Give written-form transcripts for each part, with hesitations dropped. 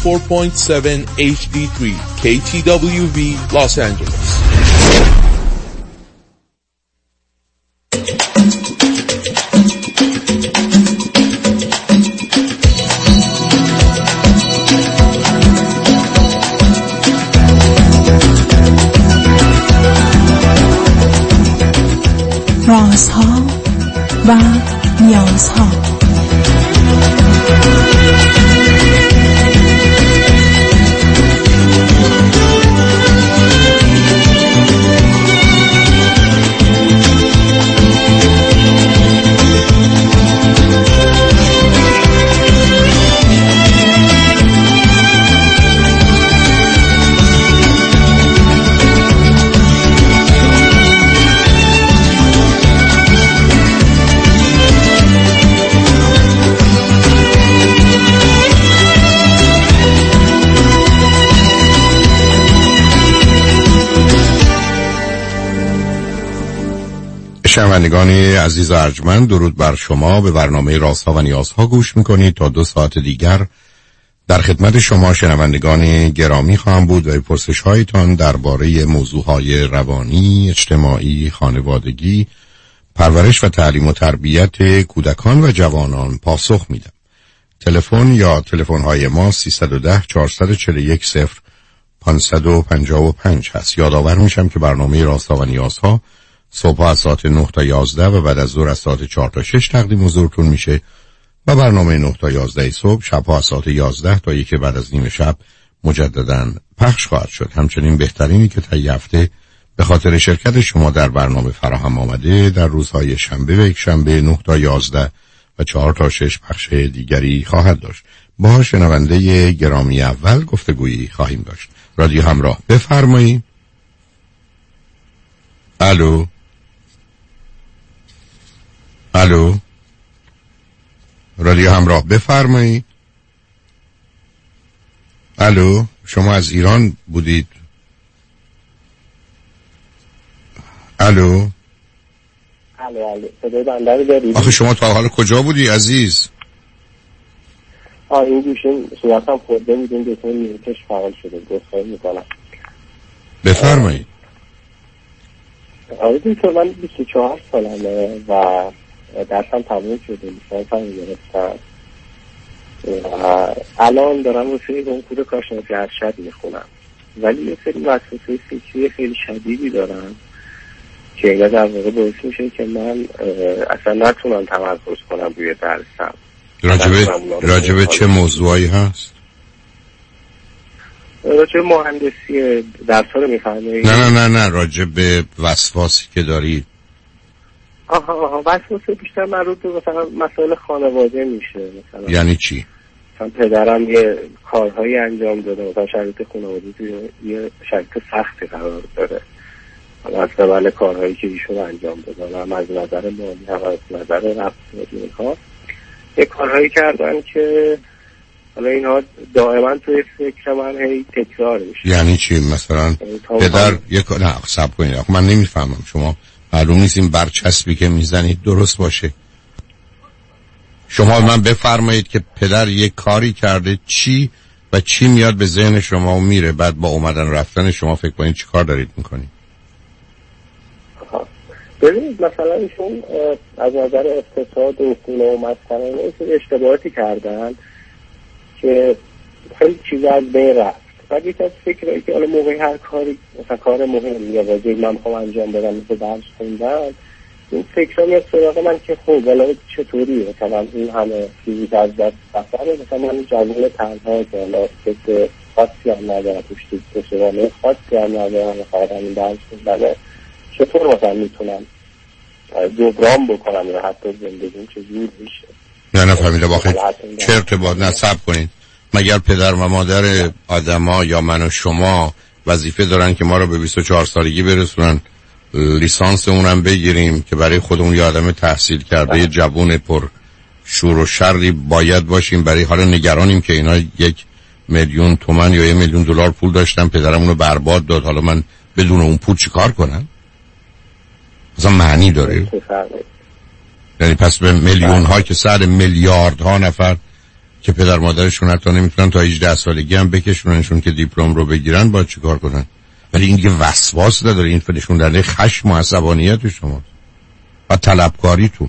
94.7 HD3 KTWV Los Angeles. رازها و نیازها. شنوندگان عزیز و ارجمند، درود بر شما. به برنامه رازها و نیازها گوش میکنید. تا 2 ساعت دیگر در خدمت شما شنوندگان گرامی خواهم بود و پرسش هایتان درباره موضوعهای روانی، اجتماعی، خانوادگی، پرورش و تعلیم و تربیت کودکان و جوانان پاسخ میدم. تلفن یا تلفن های ما 310 441 0555 هست. یادآور میشم که برنامه رازها و نیازها صبح از ساعت 9 تا 11 و بعد از ظهر از ساعت 4 تا 6 تقدیم حضورتون میشه و برنامه 9 تا 11 صبح شبها از ساعت 11 تا 1 بعد از نیم شب مجدداً پخش خواهد شد. همچنین بهترینی که طی هفته به خاطر شرکت شما در برنامه فراهم آمده در روزهای شنبه و یک شنبه 9 تا 11 و 4 تا 6 پخش دیگری خواهد داشت. با شنونده گرامی اول گفتگویی خواهیم داشت. رادیو همراه، بفرمایید. الو الو، رادیو همراه، بفرمایید. الو، شما از ایران بودید؟ الو الو، صدای بنده رو دارید؟ آخه شما تا حالا کجا بودی عزیز؟ این گوشیم صورتم خورده بودیم دوتون نیمکش فعال شده. گفتخواهی میکنم. بفرمایید. دوتون من 24 سالمه و درسم تموم شده، لیسانسم گرفتم و الان دارم رشته کنکور کارشناسی ارشد میخونم، ولی یه سری وسوسه فکری خیلی شدیدی دارم که اینا در واقع باعث میشه که من اصلا نتونم تمرکز کنم روی درسم. راجبه چه موضوعی هست؟ راجبه مهندسی درس‌ها رو میفرمایید؟ نه راجبه وسواسی که داری. آها وسواس بیشتر مربوط به مثلا مسائل خانواده میشه. مثلا یعنی چی؟ مثلا پدرم یه کارهایی انجام داده، مثلا شرایط خانواده توی یه شرایط سختی قرار داره، از قبل کارهایی که ایشون انجام دادن، هم از نظر مالی هم از نظر رفتاری کار یه کارهایی کردن که حالا اینها دائما توی فکر من هی تکرار میشه. یعنی چی؟ مثلا پدر یک نه صبر کنید، من نمیفهمم. شما معلوم نیست این برچسبی که میزنید درست باشه. شما من بفرمایید که پدر یک کاری کرده، چی و چی میاد به ذهن شما و میره، بعد با اومدن رفتن شما فکر کنید چی کار دارید میکنید. ببینید مثلا ایشون از نظر اقتصاد و خونه و مسکن اینا اشتباهاتی کردن که خیلی چیزا از بین رفت. بعد یک از فکرهایی که حالا موقعی هر کاری مثلا کار مهم یا واجب من میخوام انجام بدم مثل درس خوندن، این فکرها میاد سراغ من که خب حالا چطوری مثلا این همه چیزی که از دست رفته، مثلا من جوون تنها که حالا فکر خاصی هم ندارم توش تشوانه خاصی هم ندارم مثلا این درس خوندن چطور مثلا میتونم جبران بکنم یا حتی زندگیم چجور میشه. نه فهمیده واقعا چه ارتباط نصب کنید. مگر پدر و مادر آدما یا من و شما وظیفه دارن که ما رو به 24 سالگی برسونن، لیسانس اونم بگیریم که برای خودمون یه آدم تحصیل کرده یه جوون پر شور و شری باید باشیم؟ برای حالا نگرانیم که اینا 1,000,000 تومان یا 1,000,000 دلار پول داشتن، پدرمون رو برباد داد، حالا من بدون اون پول چیکار کنم؟ اصلا معنی داره؟ یعنی پس به میلیون ها که سر میلیاردها نفر که پدر مادرشون حتی نمیتونن تا 18 سالگی هم بکشوننشون که دیپلم رو بگیرن، باید چیکار کنن؟ ولی این که وسواس نداره، این فلشون در خشم و عصبانیت شما و طلبکاری تو.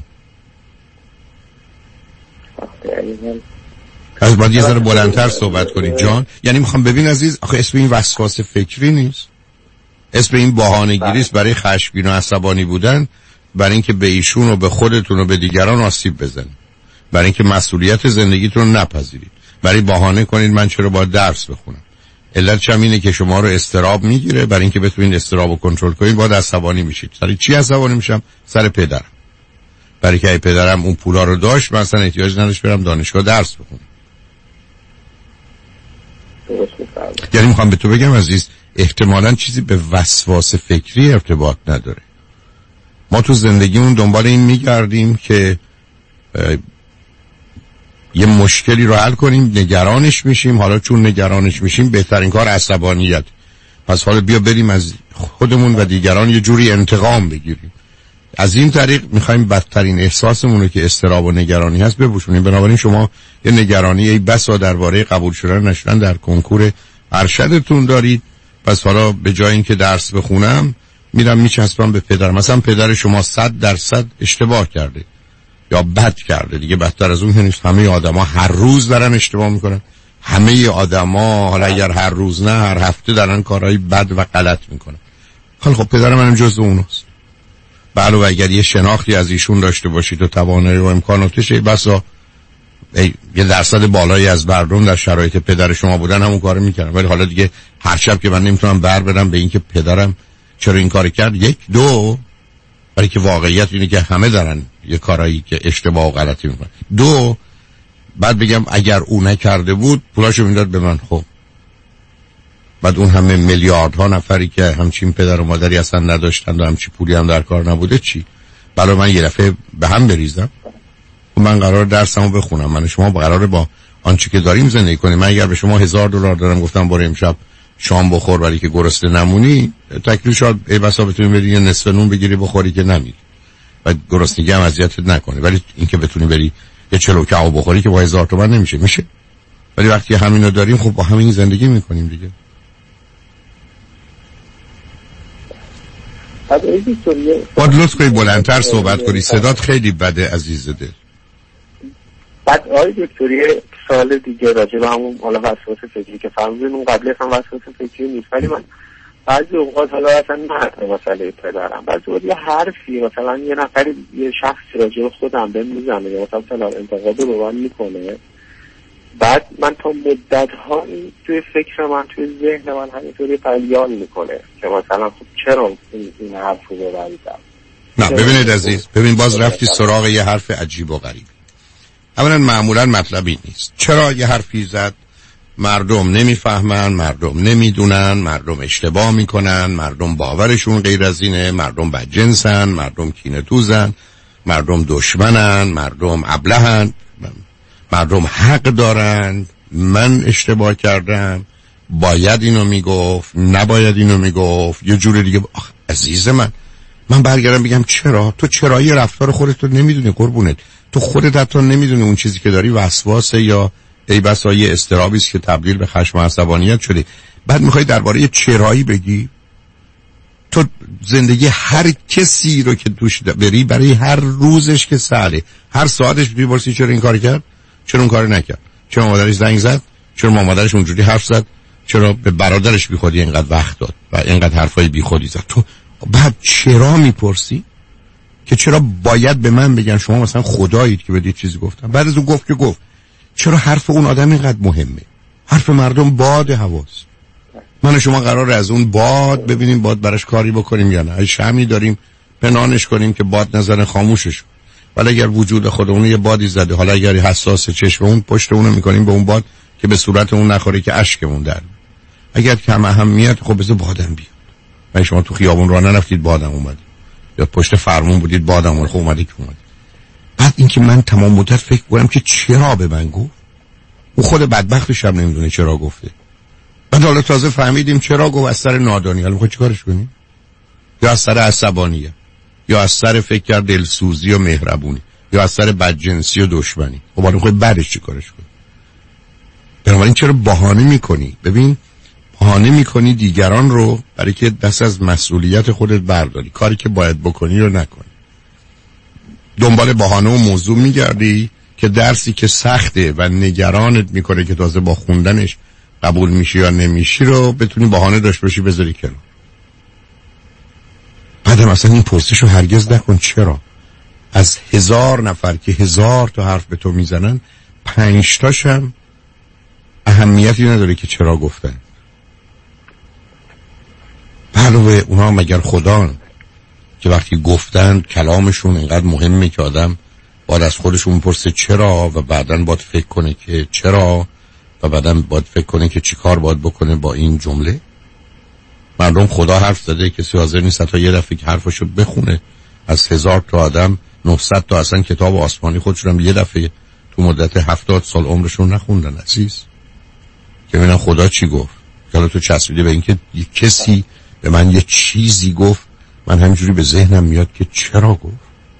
از باید یه ذره بلندتر صحبت کنید جان. یعنی میخوام ببین عزیز، آخه اسم این وسواس فکری نیست، اسم این بهانه‌گیری است برای خشمگین و عصبانی بودن، برای اینکه به ایشون و به خودتون و به دیگران آسیب بزنید، برای اینکه مسئولیت زندگیتون رو نپذیرید، برای بهانه کنید من چرا باید درس بخونم. علتش هم اینه که شما رو اضطراب میگیره، برای اینکه بتونید اضطراب رو کنترل کنید باید عصبانی میشید. سر چی عصبانی میشم؟ سر پدرم. برای که پدرم اون پولا رو داشت، من اصلا احتیاج نداشت برم دانشگاه درس بخونم. یعنی میخوام به تو بگم عزیز، احتمالاً چیزی به وسواس فکری ارتباط نداره. ما تو زندگیمون دنبال این میگردیم که یه مشکلی رو حل کنیم، نگرانش میشیم، حالا چون نگرانش میشیم بهترین کار عصبانیت. پس حالا بیا بریم از خودمون و دیگران یه جوری انتقام بگیریم. از این طریق میخوایم بدترین احساسمون رو که اضطراب و نگرانی هست بپوشونیم. بنابراین شما یه نگرانی ای بسا درباره قبول شدن نشدن در کنکور ارشدتون دارید، پس حالا به جای اینکه درس بخونم میرم میچسبم به پدر. مثلا پدر شما 100% اشتباه کرده یا بد کرده، دیگه بدتر از اون نیست. همه آدما هر روز دارن اشتباه میکنن، همه آدما حالا اگر هر روز نه هر هفته دارن کارهای بد و غلط میکنن. خب پدر منم جزو اوناست. بله، و اگر یه شناختی از ایشون داشته باشید و توانایی و امکاناتش، بسا یه درصد بالایی از مردم در شرایط پدر شما بودن همون کارو میکردن. ولی حالا دیگه هر شب که من نمیتونم بر برم به این که پدرم چرا این کار کرد، یک دو، برای که واقعیت اینه که همه دارن یه کارایی که اشتباه و غلطی میکنن. دو، بعد بگم اگر او نکرده بود پولاشو میداد به من. خب بعد اون همه میلیاردها نفری که همچین پدر و مادری اصلا نداشتن و همچین پولی هم در کار نبوده چی؟ برای من یه دفعه به هم بریزم؟ من قرار درسمو بخونم، من شما قراره با آنچه که داریم زندگی کنیم. من اگر به شما $1000 دارم گفتم برو امشب شام بخور ولی که گرسنه نمونی، تکلیف شاید ای بسا بتونی بری یه نصف نون بگیری بخوری که نمیری و گرسنگی هم اذیتت نکنه. ولی اینکه بتونی بری یه چلو کباب بخوری که با 1000 تومان نمیشه. میشه. ولی وقتی همینو داریم خب با همین زندگی میکنیم دیگه. باید لطف کنی بلندتر صحبت کنی، صدات خیلی بده عزیز دل. بعد آقای دکتری سال دیگه راجع به همون حالا وسواس فکری که فرمودین، اون قبلی اصلا وسواس فکری نیست، ولی من بعضی اوقات حالا اصلا نه مسئله پدرم، بعضی اوقات یه حرفی مثلا یه نفری یه شخصی راجع به خودم بهم میزنه یا مثلا انتقاد رو به من میکنه، بعد من تا مدت‌ها توی فکر من توی ذهن من همینطوری پلیان میکنه که مثلا خب چرا این حرف رو ببریدم. نه ببینید عزیز، ببین باز رفتی سراغ یه حرف عجیب و غریب. اولا معمولا مطلبی نیست. چرا یه حرفی زد؟ مردم نمیفهمن، مردم نمیدونن، مردم اشتباه میکنن، مردم باورشون غیر از اینه، مردم بدجنسن، مردم کینه‌توزن، مردم دشمنن، مردم ابلهن، مردم حق دارند، من اشتباه کردم، باید اینو میگفت، نباید اینو میگفت، یه جور دیگه. عزیز من برگردم بگم چرا؟ تو چرایی رفتار خودت رو نمیدونی قربونت. تو خودت حتی نمیدونی اون چیزی که داری وسواسه یا ای بسا یه اضطرابی است که تبدیل به خشم و عصبانیت شده. بعد میخوای درباره چرایی بگی؟ تو زندگی هر کسی رو که توش بری برای هر روزش که ساله، هر ساعتش میپرسی چرا این کار کرد؟ چرا اون کار نکرد؟ چرا مادرش زنگ زد؟ چرا مادرش اونجوری حرف زد؟ چرا به برادرش بیخودی اینقدر وقت داد و اینقدر حرفای بیخودی زد؟ تو بعد چرا میپرسی؟ که چرا باید به من بگن شما مثلا خدایید که بدید چیزی گفتم؟ بعد از اون گفت که گفت. چرا حرف اون آدم اینقدر مهمه؟ حرف مردم باد هواست. من و شما قراره از اون باد ببینیم باد براش کاری بکنیم یا نه. ای شمی داریم پنهانش کنیم که باد نزنه خاموشش. ولی اگر وجود خودمون یه بادی زده، حالا اگر حساس چشم اون پشت اونو میکنیم به اون باد که به صورت اون نخوره که اشکمون در. اگر کم اهمیت خب بذار بادم بیاد. من شما تو خیابون راه نرفتید بادم اومد، یا پشت فرمون بودید بادم اون خب اومد که اومد. بعد اینکه من تمام مدت فکر کنم که چرا به من گفت، اون خود بدبختش هم نمیدونه چرا گفته. بعد حالا تازه فهمیدیم چرا گفت، از سر نادانی. حالا میخوای چیکارش کنی؟ یا از سر عصبانیه، یا از سر فکر کرد دلسوزی و مهربونی، یا از سر بدجنسی و دشمنی. خب حالا میخوای بعدش چیکارش کنی؟ بنابراین چرا بهانه میکنی؟ ببین بهانه میکنی دیگران رو برای که دست از مسئولیت خودت برداری، کاری که باید بکنی رو نکنی. دنبال بهانه و موضوع میگردی که درسی که سخته و نگرانت میکنه که تازه با خوندنش قبول میشی یا نمیشی رو بتونی بهانه داشت باشی بذاری کنار. بعدم اصلا این پرسش رو هرگز نکن چرا. از 1000 نفر که 1000 تا حرف به تو میزنن 5 تاشم اهمیتی نداره که چرا گفتن. علاوه اونها مگر خدا که وقتی گفتن کلامشون اینقدر مهمه که آدم باید از خودشون پرسه چرا و بعداً باید فکر کنه که چرا و بعداً باید فکر کنه که چی کار باید بکنه با این جمله. مردم خدا حرف زده، کسی حاضر نیست تا یه دفعه که حرفشو بخونه. از 1000 تا آدم 900 تا اصلا کتاب آسمانی خودشون هم یه دفعه تو مدت 70 سال عمرشون نخوندن عزیز، که ببینن خدا چی گفت. حالا تو چسبیده به اینکه کسی به من یه چیزی گفت، من همینجوری به ذهنم میاد که چرا گفت.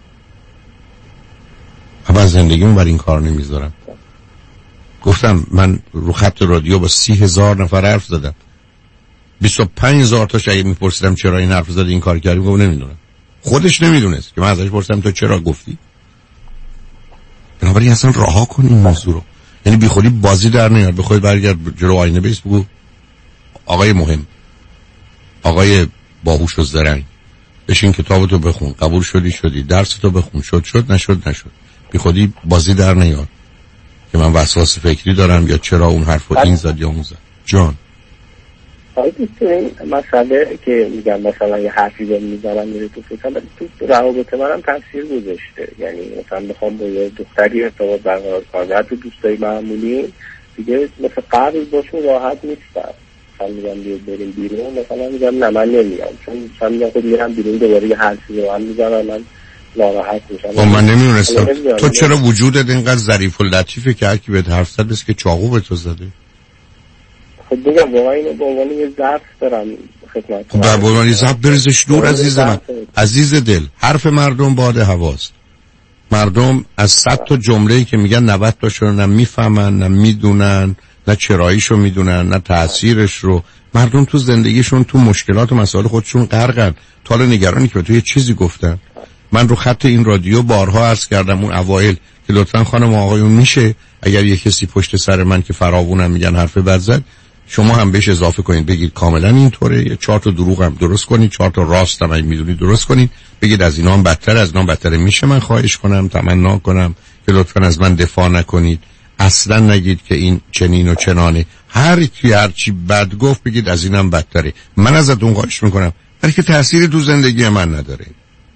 من زندگیمو بر این کار نمیذارم. گفتم من رو خط رادیو با 30,000 نفر حرف زدم، 25,000 تاش اگه میپرسیدم چرا این حرف زدی این کار کردی میگم نمیدونم. خودش نمیدونست که من ازش پرسیدم تو چرا گفتی. بنابراین اصلا رها کن این موضوع رو. یعنی بی خودی بازی در نیار. بخوای برگرد جلو آینه بیست بگو آقای مهم، آقای باهوش و زرنگ، بشین کتابتو بخون، قبول شدی، درستو بخون، شد نشد. بی خودی بازی در نیار که من وسواس فکری دارم یا چرا اون حرفو این زد یا اون زد. جان حالا تو این مسئله که میگم مثلا یه حرفی بهم میزنن میره تو فکرم، تو روابط منم تاثیر گذاشته. یعنی مثلا بخوام با یه دختری ارتباط برقرار کنم، تو دوستای معمولی دیگه مثل قبل باشون راحت نیستم. مثلا میگم بریم بیرون، مثلا میگم نه من نمیام، چون مثلا میگم خود میرم بیرون دوباره یه حرفی رو هم میزنن من ناراحت میشم. من نمیدونستم تو چرا وجودت اینقدر ظریف و لطیفه که هر کی بهت حرف زد بس که چاقو به تو زده. خب بگم واقعا اینو به عنوان یه ضعف دارم خدمت کنم. در عنوان ضعف بریزش دور عزیز من. عزیز دل، حرف مردم باد هواست. مردم از 100 تا جمله‌ای که میگن 90 تاشو نه میفهمن، نه میدونن، نه چراییشو میدونن، نه تأثیرش رو. مردم تو زندگیشون تو مشکلات و مسائل خودشون غرقن. تا حالا نگرانی که تو یه چیزی گفتن. من رو خط این رادیو بارها عرض کردم اون اوایل که لطفاً خانم و آقایون میشه اگر یه کسی پشت سر من که فراوونم میگن حرف بد زد، شما هم بهش اضافه کنید بگید کاملا اینطوره، 4 تا دروغ هم درست کنید، 4 تا راست هم اگه میدونید درست کنید، بگید از اینا هم بدتر، از اینا هم بدتر. میشه من خواهش کنم تمنا کنم که لطفاً از من دفاع نکنید، اصلا نگید که این چنین و چنانه. هر چی بد گفت بگید از اینم بدتره. من ازتون خواهش میکنم برای که تأثیر تو زندگی من نداره،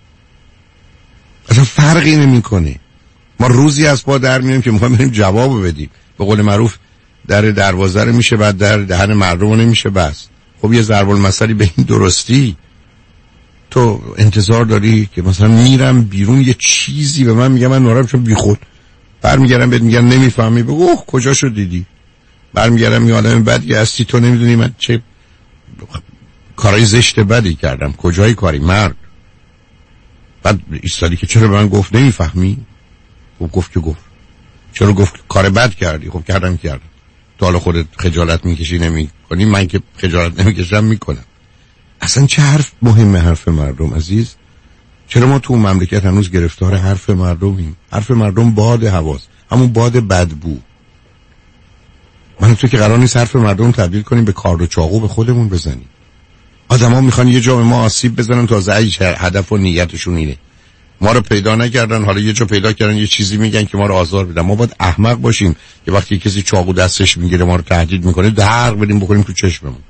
اصلا فرقی نمیکنه. ما روزی از پا در میاریم که میخوایم بریم جواب بدیم. به قول معروف در دروازه رو میشه بعد در دهن مردم نمیشه بس. خب یه ضرب المثلی به این درستی تو انتظار داری که مثلا میرم بیرون یه چیزی به من میگه من ناراحتم چون بیخود، برمیگردم بهت میگن نمیفهمی، بگو اوه کجاشو دیدی. برمیگردم یه آدم بدی هستی، تو نمیدونی من چه کارای زشت بدی کردم. کجای کاری مرد؟ بعد ایستادی که چرا به من گفت نمیفهمی؟ خب گفت که گفت. چرا گفت کار بد کردی؟ خب کردم. تو حالا خودت خجالت میکشی نمیکنی، من که خجالت نمیکشم میکنم. اصلا چه حرف مهمه حرف مردم عزیز؟ چرا ما تو مملکت هنوز گرفتار حرف مردمیم؟ حرف مردم باد هواست، همون باد بدبو. من تو که قرار نیست حرف مردم تبدیل کنیم به کار و چاقو به خودمون بزنیم. آدما میخوان یه جا به ما آسیب بزنن تا ضعیف هدف و نیتشون اینه. ما رو پیدا نکردن، حالا یه جا پیدا کردن یه چیزی میگن که ما رو آزار بدن. ما باید احمق باشیم که وقتی کسی چاقو دستش میگیره ما رو تهدید میکنه درق بدیم بکنیم تو چشممون.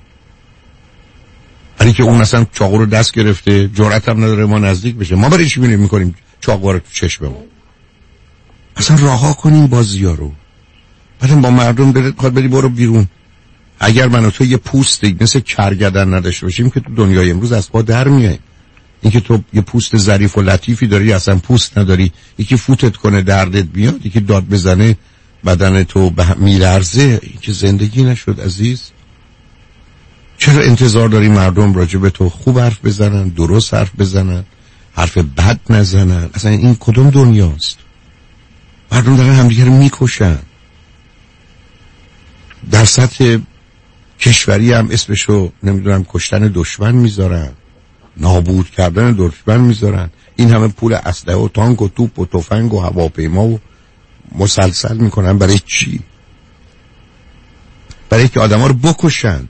ولی که اون اصلا چاقو رو دست گرفته، جرأت هم نداره ما نزدیک بشه، ما برای چی میکنیم چاقو رو تو چشممون؟ اصلا رها کنیم بازی‌ها رو. بعدم با مردم بخواد بری برو بیرون. اگر من و تو یه پوستی مثل کرگدن نداشته باشیم که تو دنیای امروز از پا در میایم. اینکه تو یه پوست ظریف و لطیفی داری اصلا پوست نداری، یکی فوتت کنه دردت بیاد، یکی داد بزنه بدن تو میلرزه، این که زندگی نشد عزیز. چرا انتظار داری مردم راجع به تو خوب حرف بزنن، درست حرف بزنن، حرف بد نزنن؟ اصلا این کدوم دنیاست؟ مردم دارن همدیگه رو میکشن. در سطح کشوری هم اسمشو نمیدونم کشتن دشمن میذارن، نابود کردن دشمن میذارن. این همه پول اسلحه و تانک و توپ و تفنگ و هواپیما و مسلسل میکنن برای چی؟ برای که آدما رو بکشن.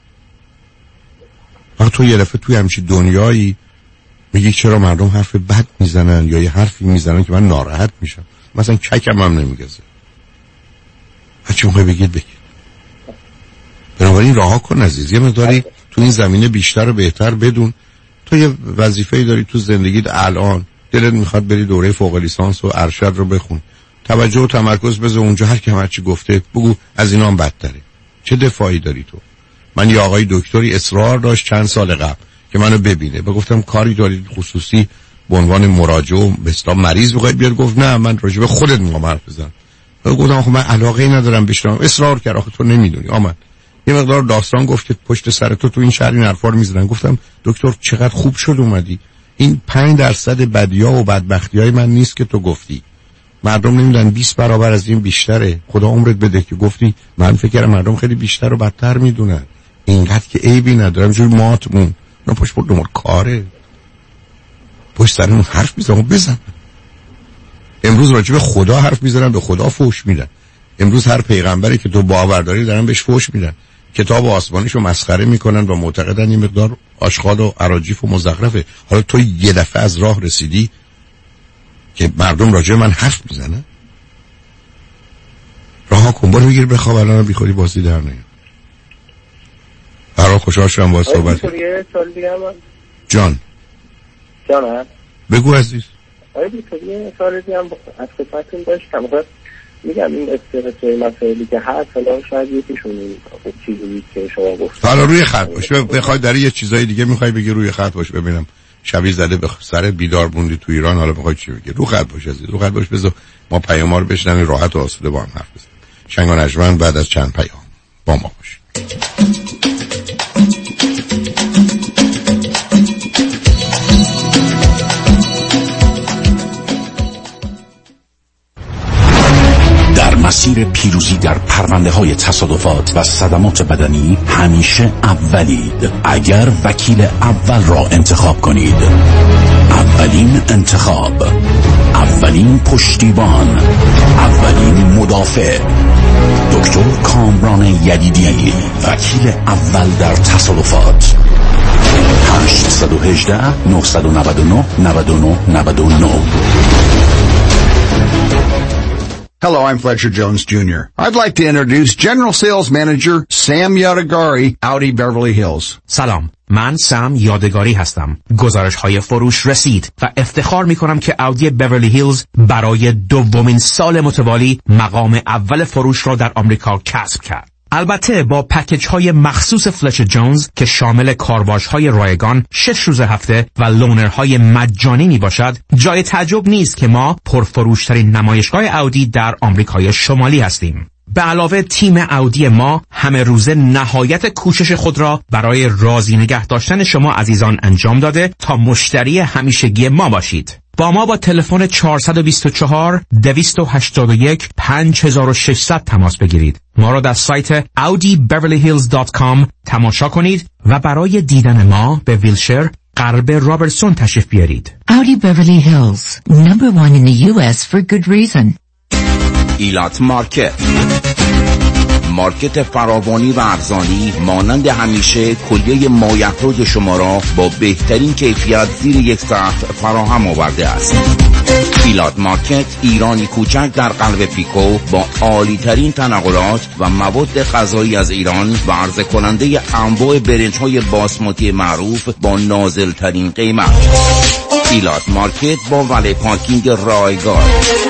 تو یه دفعه توی همچین دنیایی میگی چرا مردم حرف بد میزنن یا یه حرفی میزنن که من ناراحت میشم. مثلا چکم هم نمیگذه. هرچی میخوای بگید. بنابراین رها کن عزیز. یه مقداری تو این زمینه بیشتر و بهتر بدون. تو یه وظیفه‌ای داری تو زندگیت الان، دلت میخواد بری دوره فوق لیسانس و ارشد رو بخون، توجه و تمرکز بذار اونجا. هر کی هرچی گفته بگو از اینا هم بدتره. چه دفاعی داری تو؟ من یه آقای دکتری اصرار داشت چند سال قبل که منو ببینه. گفتم کاری دارید خصوصی به عنوان مراجع به اصطلاح مریض بخواید بیاد؟ گفت نه من راجع به خودت میخوام حرف بزنم. گفتم آخه من علاقه ندارم بشنوم. اصرار کرد آخه تو نمیدونی. آمد یه مقدار داستان گفت که پشت سر تو این شهر این حرفا رو میزنن. گفتم دکتر چقدر خوب شد اومدی. این 5% بدی‌ها و بدبختی‌های من نیست که تو گفتی. مردم نمیدونن 20 برابر از این بیشتره. خدا عمرت بده که گفتی. من فکر کردم مردم خیلی بیشتر و بدتر میدونن. اینقدر که عیبی ندارم جور ماتمون. من پشت پر دمار کاره. پشت سر اون حرف میزنم بزن. امروز راجع به خدا حرف میزنن، به خدا فحش میدن. امروز هر پیغمبری که تو باور داری دارن بهش فحش میدن. کتاب آسمانیشو مسخره میکنن و معتقدن این مقدار آشغال و اراجیف و مزخرفه. حالا تو یه دفعه از راه رسیدی که مردم راجع من حرف میزنن. راه کن برو بگیر بخواب. الان بیخودی بازی در نیار. برای خوشحال شدم با صحبت. جان بگو عزیز. آره یه سال دیگه هم از خدمتتون داشتم. میگم این استرس و مسائلی که هست حالا شاید یکیشون چیزی که شما گفت. حالا روی خط باش. بخوای در یه چیزای دیگه میخوای بگی روی خط باش ببینم. شبیه زده به سر بیدار موندی تو ایران. حالا میخوای چی بگی؟ رو خط باش عزیز. رو خط باش بذار ما پیام‌ها رو بشنویم راحت و آسوده با هم حرف بزنیم. شنگ و نجمن بعد از چند پیام با ما باش. در مسیر پیروزی در پرونده‌های تصادفات و صدمات بدنی همیشه اولید. اگر وکیل اول را انتخاب کنید، اولین انتخاب، اولین پشتیبان، اولین مدافع، دکتر کامران یدیدی، وکیل اول در تصادفات. 818 999 99 99. Hello, I'm Fletcher Jones Jr. I'd like to introduce General Sales Manager Sam Yadagari, Audi Beverly Hills. سلام، من سم یادگاری هستم. گزارش‌های فروش رسید و افتخار می‌کنم که اودی بیورلی هیلز برای دومین سال متوالی مقام اول فروش را در آمریکا کسب کرد. البته با پکیج‌های مخصوص فلچر جونز که شامل کارواش‌های رایگان 6 روز هفته و لونرهای مجانی میباشد، جای تعجب نیست که ما پرفروشترین نمایشگاه اودی در آمریکای شمالی هستیم. به علاوه تیم اودی ما همه روزه نهایت کوشش خود را برای راضی نگه داشتن شما عزیزان انجام داده تا مشتری همیشگی ما باشید. با ما با تلفن 424 281 5600 تماس بگیرید. ما را در سایت audibeverlyhills.com تماشا کنید و برای دیدن ما به ویلشر غرب رابرتسون تشریف بیارید. Audi Beverly Hills, number one in the U.S. for good reason. ایلات مارکت فراوانی و ارزانی مانند همیشه کلیه مایحتاج شما را با بهترین کیفیت زیر یک سقف فراهم آورده است. ایلات مارکت ایرانی کوچک در قلب پیکو با عالی ترین تنقلات و مواد غذایی از ایران و عرضه کننده انواع برنج های باسماتی معروف با نازل ترین قیمت. ایلات مارکت با ولی پارکینگ رایگان.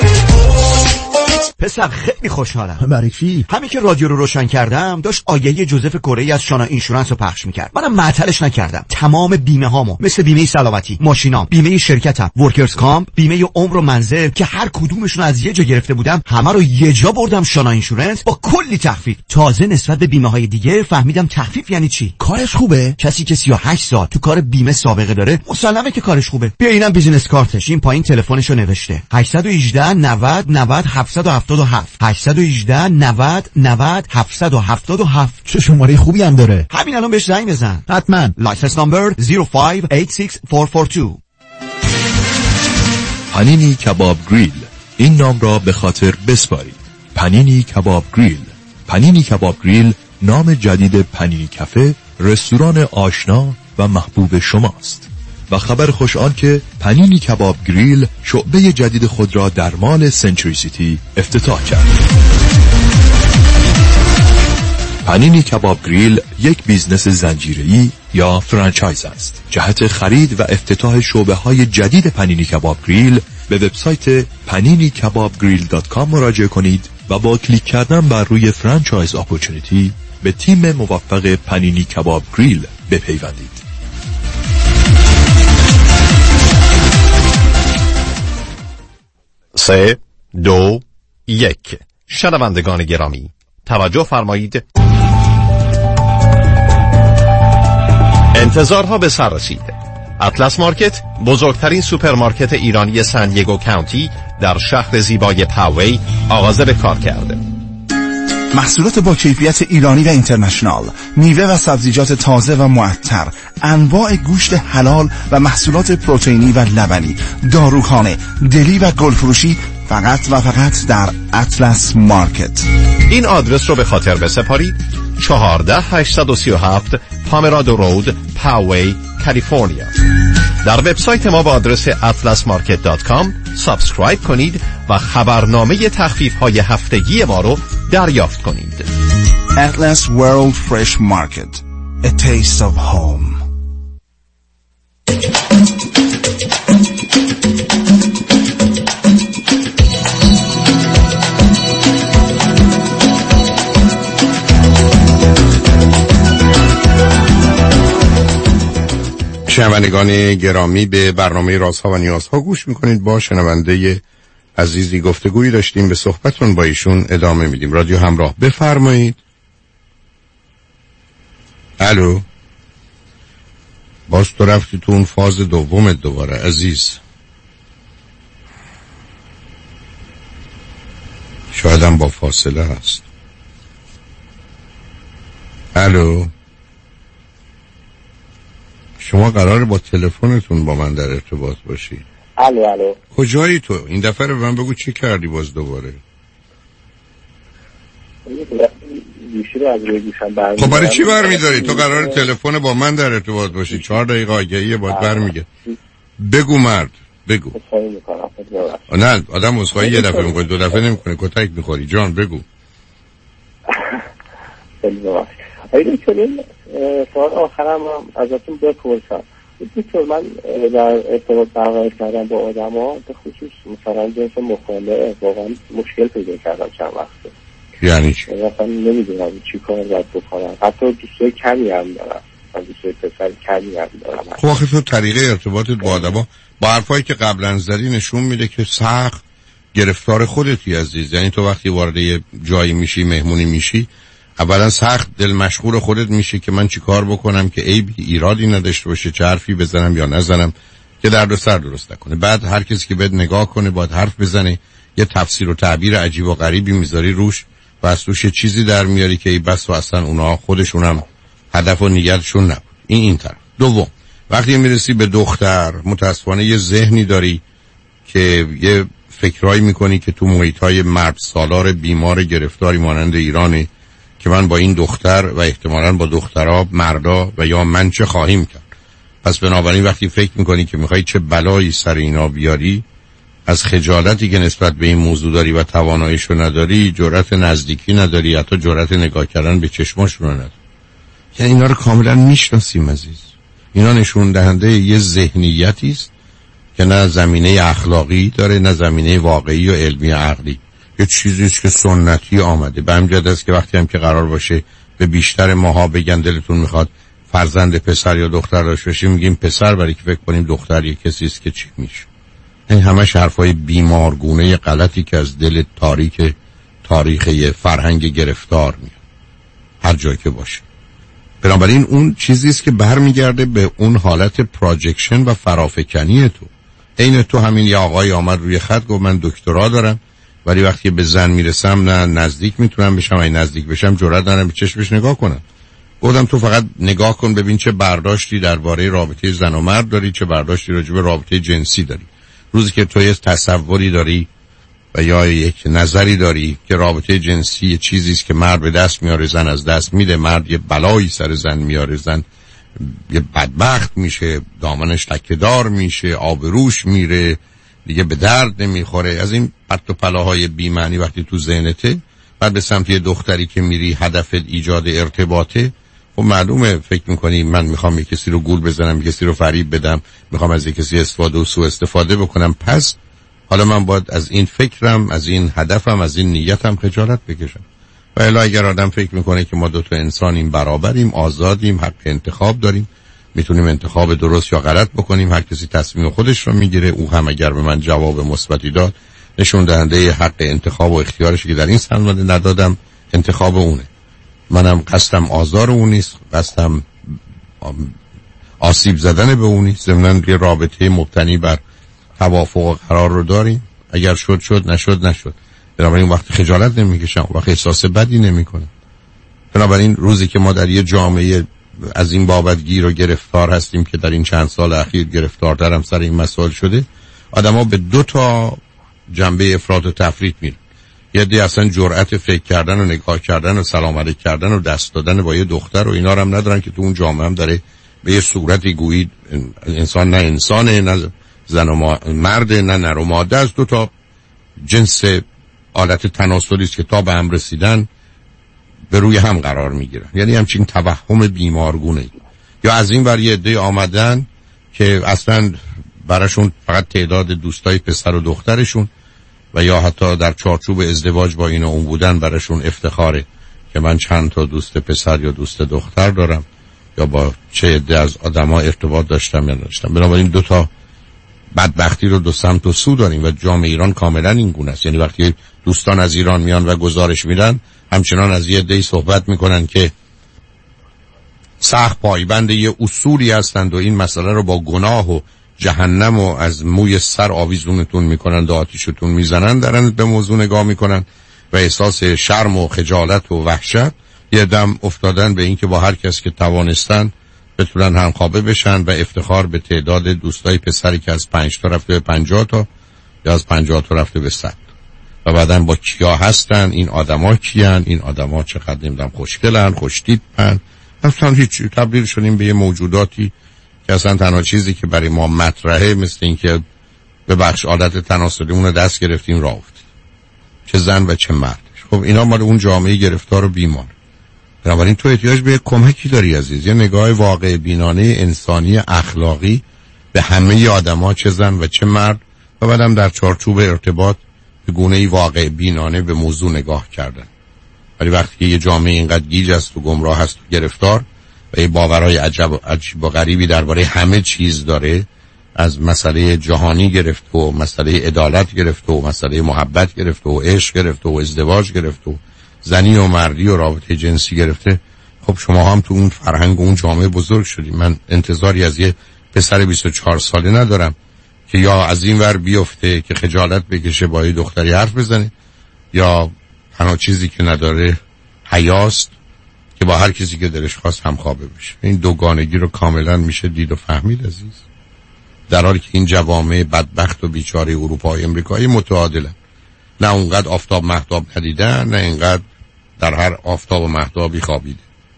پسر خیلی خوشحالم. برای چی؟ همین که رادیو رو روشن کردم داشت آگهی جوزف کره از شانا اینشورنس رو پخش میکرد. منم معطلش نکردم. تمام بیمه هامو مثل بیمه سلامتی، ماشینام، بیمه شرکتم، ورکرز کامپ، بیمه عمر و منزل که هر کدومشون از یه جا گرفته بودم همه رو یه جا بردم شانا اینشورنس با کلی تخفیف. تازه نسبت به بیمه های دیگه فهمیدم تخفیف یعنی چی. کارش خوبه؟ کسی که 38 سال تو کار بیمه سابقه داره مسلمه که کارش خوبه. بیا اینم بیزینس کارتش. این پایین تلفنشو نوشته. 818 90 90 770 777 818 90 90 777. چه شماره خوبی هم داره. همین الان بهش زنگ بزن. حتما. لایسنس نمبر 0586442. پنینی کباب گریل، این نام را به خاطر بسپارید. پنینی کباب گریل. پنینی کباب گریل نام جدید پنینی کافه، رستوران آشنا و محبوب شماست. و خبر خوش آن که پنینی کباب گریل شعبه جدید خود را در مال سنچری سیتی افتتاح کرد. پنینی کباب گریل یک بیزنس زنجیره‌ای یا فرانچایز است. جهت خرید و افتتاح شعبه‌های جدید پنینی کباب گریل به وبسایت paninikabbgrill.com مراجعه کنید و با کلیک کردن بر روی فرانچایز اپورتونیتی به تیم موفق پنینی کباب گریل بپیوندید. 3 2 1 شنوندگان گرامی توجه فرمایید. انتظارها به سر رسید. اطلس مارکت، بزرگترین سوپرمارکت ایرانی سن دیگو کانتی در شهر زیبای پاوی آغاز به کار کرده. محصولات با کیفیت ایرانی و اینترنشنال، میوه و سبزیجات تازه و معطر، انواع گوشت حلال و محصولات پروتئینی و لبنی، داروخانه، دلی و گلفروشی فقط و فقط در اطلس مارکت. این آدرس رو به خاطر بسپارید: 14837 پامرادو رود، پاوی، کالیفرنیا. در وبسایت ما با آدرس atlasmarket.com سابسکرایب کنید و خبرنامه تخفیف‌های هفتگی ما رو دریافت کنید. Atlas World Fresh Market, a taste of home. شنوندگان گرامی، به برنامه رازها و نیازها گوش میکنید. با شنونده عزیزی گفتگویی داشتیم، به صحبتون با ایشون ادامه میدیم. رادیو همراه، بفرمایید. الو، باز تو رفتی تو اون فاز دومت دوباره عزیز. شاید هم با فاصله هست. الو، شما قراره با تلفنتون با من در ارتباط باشی؟ الو. کجایی تو؟ این دفعه رو به من بگو چی کردی باز دوباره؟ خب برای چی برمیداری؟ تو قراره تلفن با من در ارتباط باشی، 4 دقیقه آگهی باید برمیگه. بگو مرد، بگو. نه آدم مسخایی یه دفعه میکنه، 2 دفعه نمیکنه، کتک میخوری. جان بگو. سوال آخرم هم ازتون بپرسم. دکتر، من در ارتباط برقرار کردم با آدم ها به خصوص مثلا جنس مخالف واقعا مشکل پیدا کردم چند وقته. یعنی چی؟ مثلا نمیدونم چی کار باید بکنم. حتی دوستای کمی هم دارم، من دوستای پسر کمی هم دارم. خب آخه تو طریقه ارتباطت با آدم ها با حرفایی که قبلا زدی نشون میده که سخت گرفتار خودتی عزیز. یعنی تو وقتی وارد یه جایی میشی، مهمونی میشی، اولا سخت دل مشغول خودت میشه که من چی کار بکنم که عیبی ایرادی نداشته باشه، چه حرفی بزنم یا نزنم که درد و سر درست نکنه. بعد هر کسی که بهت نگاه کنه باید حرف بزنه، یه تفسیر و تعبیر عجیب و غریبی میذاری روش و از توش چیزی در میاری که ای بس و اصلا اونا خودشونم هدف و نیتشون نبود. این طرف. دوم، وقتی میرسی به دختر متاسفانه یه ذهنی داری که یه فکرایی میکنی که تو محیطای مرد سالار بیمار گرفتاری مانند ایرانه که من با این دختر و احتمالاً با دخترها، مردا و یا من چه خواهیم کرد. پس بنابراین وقتی فکر میکنی که میخوای چه بلایی سر اینا بیاری، از خجالتی که نسبت به این موضوع داری و تواناییشو نداری، جرأت نزدیکی نداری، حتی جرأت نگاه کردن به چشماشون نداری. یعنی اینا رو کاملا میشناسیم عزیز. اینا نشون دهنده یه ذهنیتی است که نه زمینه اخلاقی داره، نه زمینه واقعی و علمی عقلی. یه چیزی است که سنتی آمده. به همین جهت است که وقتی هم که قرار باشه به بیشتر ماها بگن دلتون میخواد فرزند پسر یا دختر داشته باشیم، میگیم پسر، برای که فکر کنیم دختر یه کسی است که چی میشه. این همش حرفای بیمارگونه غلطی که از دل تاریخ فرهنگ گرفتار میاد هر جایی که باشه. بنابراین اون چیزی است که برمیگرده به اون حالت پروجکشن و فرافکنی تو. عین تو همین یه آقای آمد روی خط گفت من دکترا دارم، ولی وقتی به زن میرسم نه نزدیک میتونم بشم، اگه نزدیک بشم جرئت ندارم به چشمش نگاه کنم. گفتم تو فقط نگاه کن ببین چه برداشتی درباره رابطه زن و مرد داری، چه برداشتی راجع به رابطه جنسی داری. روزی که تو یه تصوری داری و یا یک نظری داری که رابطه جنسی یه چیزی است که مرد به دست میاره زن از دست میده، مرد یه بلایی سر زن میاره، زن یه بدبخت میشه، دامنش تکه‌دار میشه، آبروش میره، دیگه به درد نمیخوره، از این پرت و پلاهای بی معنی وقتی تو ذهنته، بعد به سمت یه دختری که میری هدف ایجاد ارتباطه، خب معلومه فکر میکنی من میخوام یک کسی رو گول بزنم، یک کسی رو فریب بدم، میخوام از یک کسی استفاده و سوء استفاده بکنم، پس حالا من باید از این فکرم، از این هدفم، از این نیتم خجالت بکشم. و الا اگر آدم فکر میکنه که ما دو تا انسانیم، برابریم، آزادیم، حق انتخاب داریم، میتونیم انتخاب درست یا غلط بکنیم، هر کسی تصمیم خودش رو میگیره، او هم اگر به من جواب مثبتی داد نشون دهنده حق انتخاب و اختیارش که در این سند ندادم انتخاب اونه. منم قصدم آزار اون نیست، قصدم آسیب زدن به اون نیست. ضمناً یه رابطه مبتنی بر توافق و قرار رو داریم، اگر شد نشد. بنابراین وقت خجالت نمیکشم، وقت احساس بدی نمیکنم. بنابراین روزی که ما در یه جامعه از این بابت گیر و گرفتار هستیم که در این چند سال اخیر گرفتارتر هم سر این مسائل شده، آدما به دو تا جنبه افراط و تفریط میرن. یه دی اصلا جرأت فکر کردن و نگاه کردن و سلام علیک کردن و دست دادن با یه دختر و اینا رو هم ندارن که تو اون جامعه هم داره به یه صورتی گویی انسان نه انسانه، نه زن و مرد، نه نر و ماده است، دو تا جنس آلت تناسلی است که تا به هم رسیدن به روی هم قرار میگیرن. یعنی همچین توهم بیمارگونه. یا از این ور یه عده آمدن که اصلا براشون فقط تعداد دوستای پسر و دخترشون و یا حتی در چارچوب ازدواج با این و اون بودن براشون افتخاره که من چند تا دوست پسر یا دوست دختر دارم یا با چه عده از آدما ارتباط داشتم یا نداشتم. بنابراین دو تا بدبختی رو دو سمت و سو داریم و جامعه ایران کاملا این گونه است. یعنی وقتی دوستان از ایران میان و گزارش میدن، همچنان از یه عده‌ای صحبت میکنن که سخت پایبند یه اصولی هستند و این مسئله رو با گناه و جهنم و از موی سر آویزونتون میکنن، آتیشتون میزنن، دارن به موضوع نگاه میکنن و احساس شرم و خجالت و وحشت یه دم افتادن به این که با هر کس که توانستن بتونن همخوابه بشن و افتخار به تعداد دوستای پسری که از 5 تا رفته به 50 تا یا از 50 تا رفته به 100 و بعدن با کیا هستن، این آدما کیان، این آدما چقدر نمیدونم خوشگلن، خوشتیپن، اصلا هیچ. تبدیل شدیم به یه موجوداتی که اصلا تنها چیزی که برای ما مطرحه مثل این که به بخش عادت تناسلیمون رو دست گرفتیم راه افتیم، چه زن و چه مردش. خب اینا مال اون جامعه گرفتار و بیمار. بنابراین تو احتیاج به کمکی داری عزیز، یه نگاه واقع بینانه انسانی اخلاقی به همه آدما، چه زن و چه مرد، و بعدم در چارچوب ارتباط به گونه‌ای واقع بینانه به موضوع نگاه کردن. ولی وقتی یه جامعه اینقدر گیج است و گمراه است و گرفتار و یه باورهای عجیب و غریبی درباره همه چیز داره، از مسئله جهانی گرفت و مسئله عدالت گرفت و مسئله محبت گرفت و عشق گرفت و ازدواج گرفت و زنی و مردی و رابطه جنسی گرفته، خب شما هم تو اون فرهنگ و اون جامعه بزرگ شدید. من انتظاری از یه پسر 24 ساله ندارم که یا از این ور بیفته که خجالت بکشه با یه دختری حرف بزنه، یا تنها چیزی که نداره حیاست که با هر کسی که دلش خواست همخوابه بشه. این دوگانگی رو کاملا میشه دید و فهمید عزیز، در حالی که این جوامع بدبخت و بیچاره اروپای امریکایی متعادلن، نه اونقدر آفتاب مهتاب ندیدن، نه اینقدر در هر آفتاب و مهتابی خوابیده.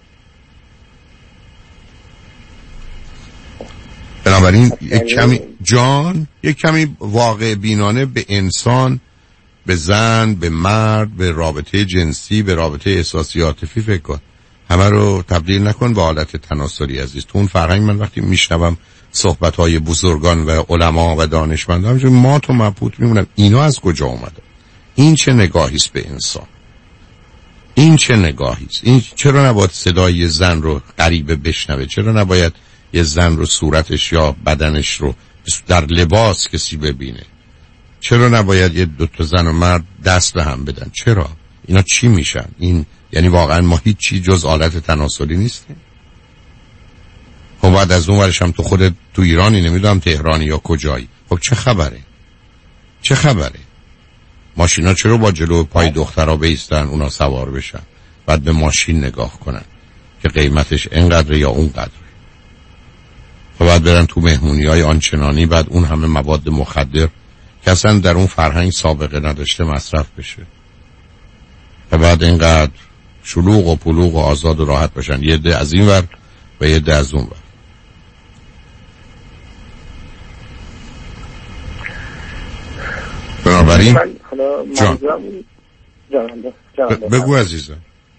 بنابراین یک کمی واقع بینانه به انسان، به زن، به مرد، به رابطه جنسی، به رابطه احساسی عاطفی فکر کن. همه رو تبدیل نکن به حالت تناسلی عزیز. تو اون فرهنگ من وقتی میشنوم صحبت‌های بزرگان و علما و دانشمندان، ما تو مبهوت میمونم اینا از کجا اومده؟ این چه نگاهی است به انسان؟ این چه نگاهی است؟ این چرا نباید صدای زن رو غریبه بشنوه؟ چرا نباید یه زن رو صورتش یا بدنش رو در لباس کسی ببینه؟ چرا نباید یه دو تا زن و مرد دست به هم بدن؟ چرا؟ اینا چی میشن؟ این یعنی واقعا ما هیچ چی جز آلت تناسلی نیستیم؟ خب بعد از اون ورش هم تو خودت تو ایرانی، نمیدونم تهرانی یا کجایی، خب چه خبره؟ ماشینا چرا با جلو پای دخترها بیستن اونا سوار بشن، بعد به ماشین نگاه کنن که قیمتش اینقدر یا اونقدر، و بعد برن تو مهمونی‌های آنچنانی، بعد اون همه مواد مخدر که اصلا در اون فرهنگ سابقه نداشته مصرف بشه، و بعد اینقدر شلوغ و پلوغ و آزاد و راحت باشن، یه عده از این ور و یه عده از اون ور. بنابراین بگو عزیزم.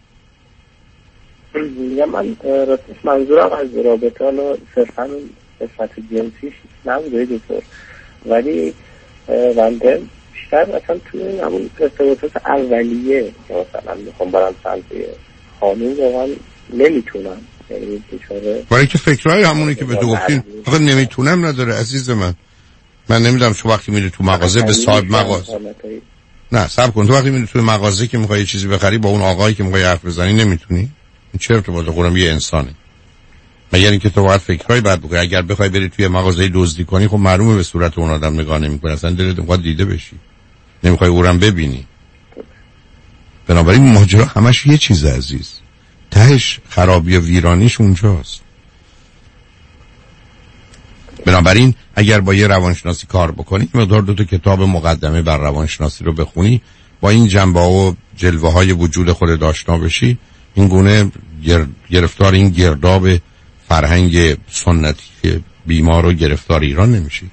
من راستش منظورم از رابطه حالا صرفا صفت جنسیش نبوده دکتر، ولی بنده بیشتر مثلا توی همون ارتباطات اولیه که مثلا میخوام برم سمت خانوم واقعا نمیتونم، یعنی بیچاره برای که فکرهای همونی که به تو گفتین فقط نمیتونم نداره عزیز من نمیدونم. تو وقتی میری تو مغازه به صاحب مغازه نه صبر کن، تو وقتی میری تو مغازه که میخوای چیزی بخری با اون آقایی که میخوای حرف بزنی نمیتونی؟ این چه ارتباط قرم یه انسانه؟ مگر اینکه تو باید فکرای بعد بکنی. اگر بخوای بری توی مغازه دزدی کنی خب معلومه به صورت اون آدم نگاه نمی‌کنی، اصلا دلت میخواد دیده بشی، نمیخوای اونم ببینی. بنابراین ماجرا همش یه چیز عزیز، تهش خرابی و ویرانیش اونجاست. بنابراین اگر با یه روانشناسی کار بکنی، مقدار 2 تا کتاب مقدمه بر روانشناسی رو بخونی، با این جنبه‌ها و جلوه‌های وجود خودت آشنا بشی، این گونه گرفتار این گرداب فرهنگ سنتی بیمار و گرفتار ایران نمیشی.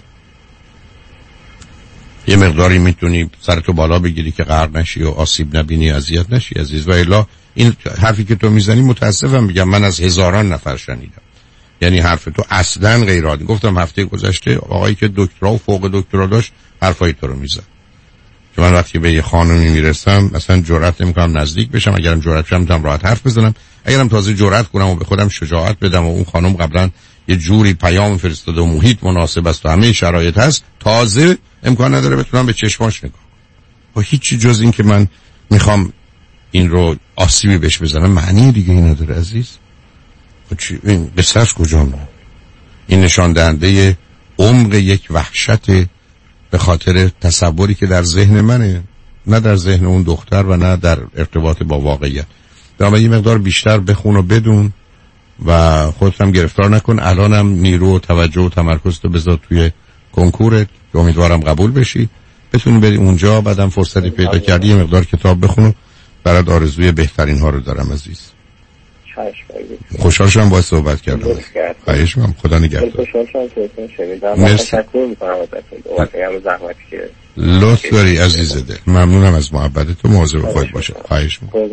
یه مقداری میتونی سرتو بالا بگیری که غرق نشی و آسیب نبینی، اذیت نشی عزیز. و الا این حرفی که تو میزنی متاسفم میگم من از هزاران نفر شنیدم، یعنی حرف تو اصلا غیر عادی. گفتم هفته گذشته آقایی که دکترا و فوق دکترا داشت حرفای تو رو میزد که من وقتی به یه خانمی میرسم اصلا جرئت نمیکنم نزدیک بشم، اگرم جرئت کنم میتونم راحت حرف بزنم، اگرم تازه جرئت کنم و به خودم شجاعت بدم و اون خانم قبلا یه جوری پیام فرستاده و محیط مناسب است و همه شرایط هست، تازه امکان نداره بتونم به چشماش نگاه با هیچی جز این که من میخوام این رو آسیبی بهش بزنم، معنی دیگه این نداره عزیز. این قصهش کجا میره؟ این نشان دهنده عمق یک وحشت به خاطر تصوری که در ذهن منه، نه در ذهن اون دختر و نه در ارتباط با واقعیت. اما یه مقدار بیشتر بخون و بدون و خودت هم گرفتار نکن. الانم نیرو و توجه و تمرکز تو بذار توی کنکورت که امیدوارم قبول بشی، بتونی بری اونجا. بعدم فرصتی پیدا کردی یه مقدار کتاب بخون و برات آرزوی بهترین ها رو دارم عزیز. خوشحال شدم باهات صحبت کردم. خواهش می‌کنم. خدا نگهدار. لطف داری عزیز دل. ممنونم از محبتت و مواظب خودت باشه. خواهش می‌کنم.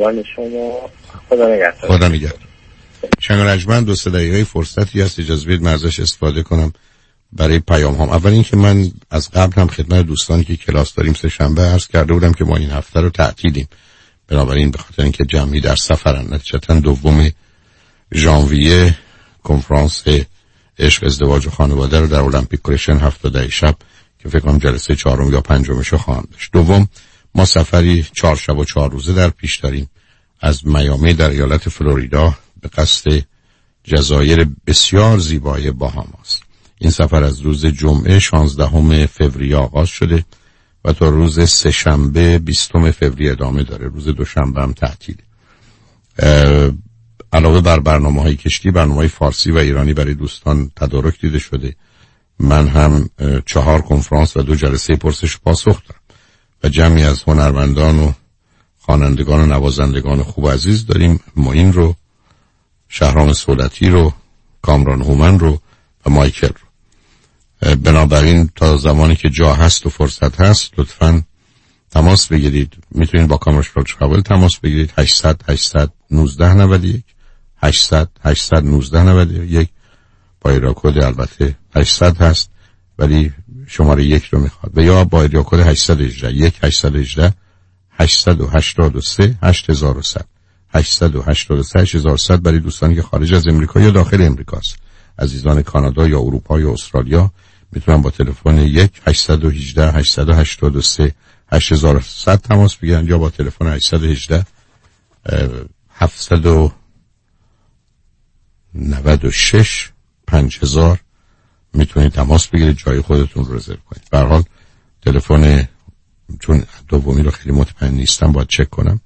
خدا نگهدار. شنگرجمن 2-3 دقیقه فرصتی هست اجازه بدید من ازش استفاده کنم برای پیام هم. اول این که من از قبل هم خدمت دوستانی که کلاس داریم سه شنبه عرض کرده بودم که ما این هفته رو تعطیلیم، بنابراین به خاطر اینکه جمعی در سفرن، نتیجتاً 2 ژانویه کنفرانس عشق ازدواج و خانواده رو در المپیک کلشن 7 شب که فکر کنم جلسه 4 یا 5 رو خواهم داشت. دوم ما سفری 4 شب و 4 روزه در پیش داریم از میامی در ایالت فلوریدا به قصد جزایر بسیار زیبای باهاماس. این سفر از روز جمعه 16 فوریه آغاز شده و تا روز سه‌شنبه 20 فوریه ادامه داره. روز دوشنبه هم تعطیله. علاوه بر برنامه‌های کشتی، برنامه‌های فارسی و ایرانی برای دوستان تدارک دیده شده. من هم 4 کنفرانس و 2 جلسه پرسش و پاسخ دارم و جمعی از هنرمندان و خوانندگان و نوازندگان خوب عزیز داریم. معین رو، شهرام سولتی رو، کامران هومن رو و مایکل رو. بنابراین تا زمانی که جا هست و فرصت هست لطفاً تماس بگیرید. میتونید با کامرشال تراول تماس بگیرید 800 819 91 800 819 91 با ایرا کد البته 800 هست ولی شماره 1 رو میخواد و یا با ایرا کد 818 1 818 883 8100 883 8100 برای دوستانی که خارج از امریکا یا داخل امریکاست. عزیزان کانادا یا اروپا یا استرالیا میتونن با تلفن 1 818 883 8100 تماس بگیرن یا با تلفن 818 796 5000 میتونید تماس بگیرید، جای خودتون رو رزرو کنید. به هر حال تلفن چون دومی رو خیلی مطمئن نیستم باید چک کنم.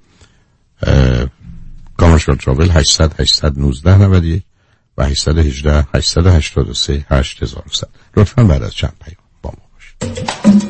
کامرشال تراول 800 819 91 و 818 883 8100. لطفاً بعد از چند پیام با ما باشید.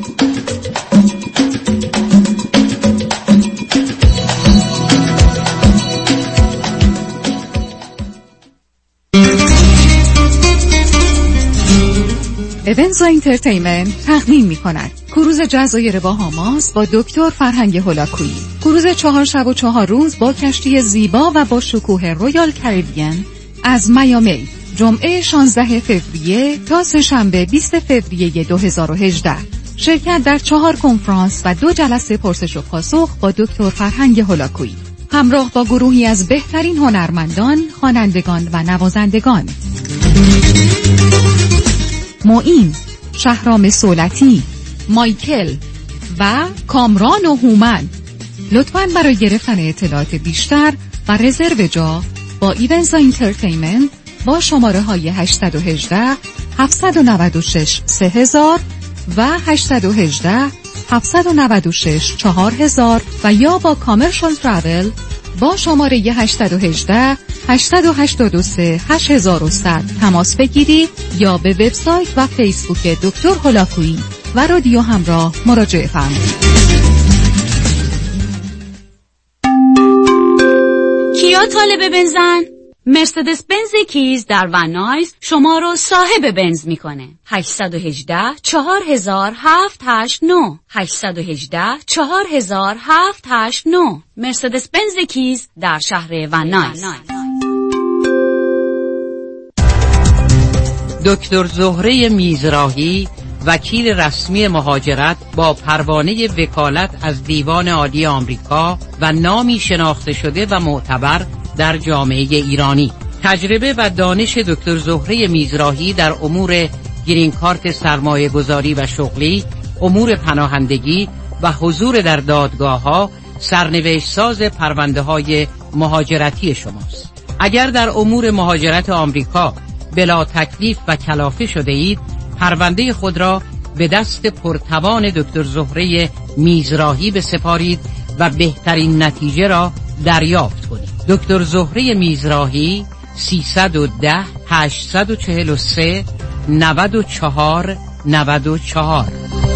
ایونز اینترتینمنت تقدیم می‌کند کروز جزایر باهاماس با دکتر فرهنگ هولاکویی. کروز 4 شب و 4 روز با کشتی زیبا و با شکوه رویال کریبیان از میامی، جمعه 16 فوریه تا سه‌شنبه 20 فوریه 2018. شرکت در 4 کنفرانس و 2 جلسه پرسش و پاسخ با دکتر فرهنگ هولاکویی، همراه با گروهی از بهترین هنرمندان، خوانندگان و نوازندگان. معین، شهرام سولتی، مایکل و کامران و هومن. لطفاً برای گرفتن اطلاعات بیشتر و رزرو جا با ایونز اینترتینمنت با شماره های 818 796 3000 و 818 796 4000 و یا با کامرشال تراول با شماره 818 882 8100 تماس بگیرید یا به وبسایت و فیسبوک دکتر هولاکویی و رادیو همراه مراجعه فرمایید. کیا طالب بنزن؟ مرسدس بنز کیز در ونایز شما رو صاحب بنز میکنه. 818 4789 818 4789 مرسدس بنز کیز در شهر ونایز. دکتر زهره میزراهی، وکیل رسمی مهاجرت با پروانه وکالت از دیوان عالی آمریکا و نامی شناخته شده و معتبر در جامعه ایرانی. تجربه و دانش دکتر زهره میزراهی در امور گرین کارت سرمایه گذاری و شغلی، امور پناهندگی و حضور در دادگاه‌ها سرنوشت ساز پرونده های مهاجرتی شماست. اگر در امور مهاجرت آمریکا بلا تکلیف و کلافه شده اید، پرونده خود را به دست پرتوان دکتر زهره میزراهی بسپارید و بهترین نتیجه را دریافت کنید. دکتر زهره میزراهی 310 843 94 94.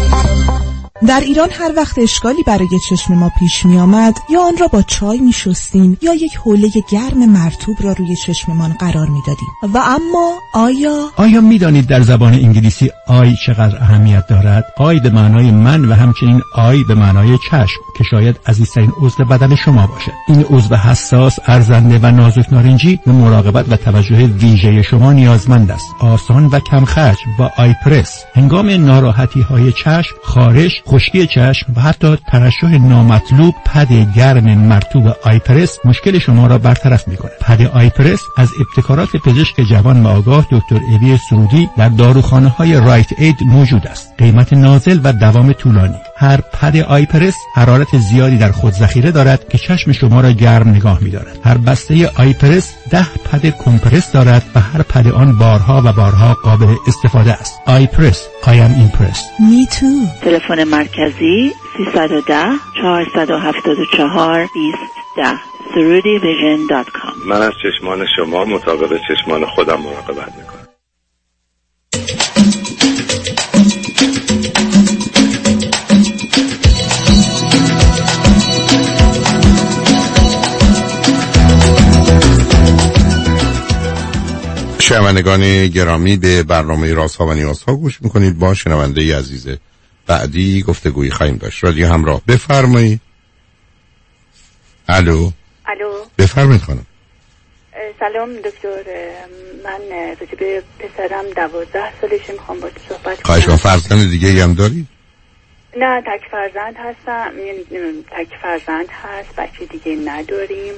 در ایران هر وقت اشکالی برای چشم ما پیش می آمد یا آن را با چای می شستیم یا یک حوله گرم مرطوب را روی چشممان قرار می دادیم. و اما آیا می دانید در زبان انگلیسی آی چقدر اهمیت دارد؟ آی به معنای من و همچنین آی به معنای چشم که شاید عزیزترین عضو بدن شما باشد. این عضو حساس، ارزنده و نازک نارنجی به مراقبت و توجه ویژه شما نیازمند است. آسان و کم خرج با آی پرس. هنگام ناراحتی های چشم، خارش، خشکی چشم و حتی ترشح نامطلوب، پد گرم مرطوب آیپرس مشکل شما را برطرف می‌کند. پد آیپرس از ابتکارات پزشک جوان و آگاه دکتر اوی سرودی در داروخانه‌های رایت اید موجود است. قیمت نازل و دوام طولانی. هر پد آیپرس حرارت زیادی در خود ذخیره دارد که چشم شما را گرم نگاه می‌دارد. هر بسته آیپرس 10 پد کمپرس دارد و هر پد آن بارها و بارها قابل استفاده است. آیپرس. I am impressed. Me too. تلفن مرکزی 310 474 2010 surudivision.com. من از چشمان شما مطابق چشمان خودم مراقبت میکنم. شنوندگان گرامی، به برنامه رازها و نیازها گوش میکنید. با شنونده عزیز بعدی گفتگویی خواهیم داشت. رادیو همراه، بفرمایید. الو. بفرمایید خانم. سلام دکتر، من راجع به پسرم 12 سالشه میخوام باهات صحبت کنم. خواهش کنم. فرزند دیگه ای هم دارید؟ نه، تک فرزند هستم، یعنی تک فرزند هست، بچه دیگه نداریم.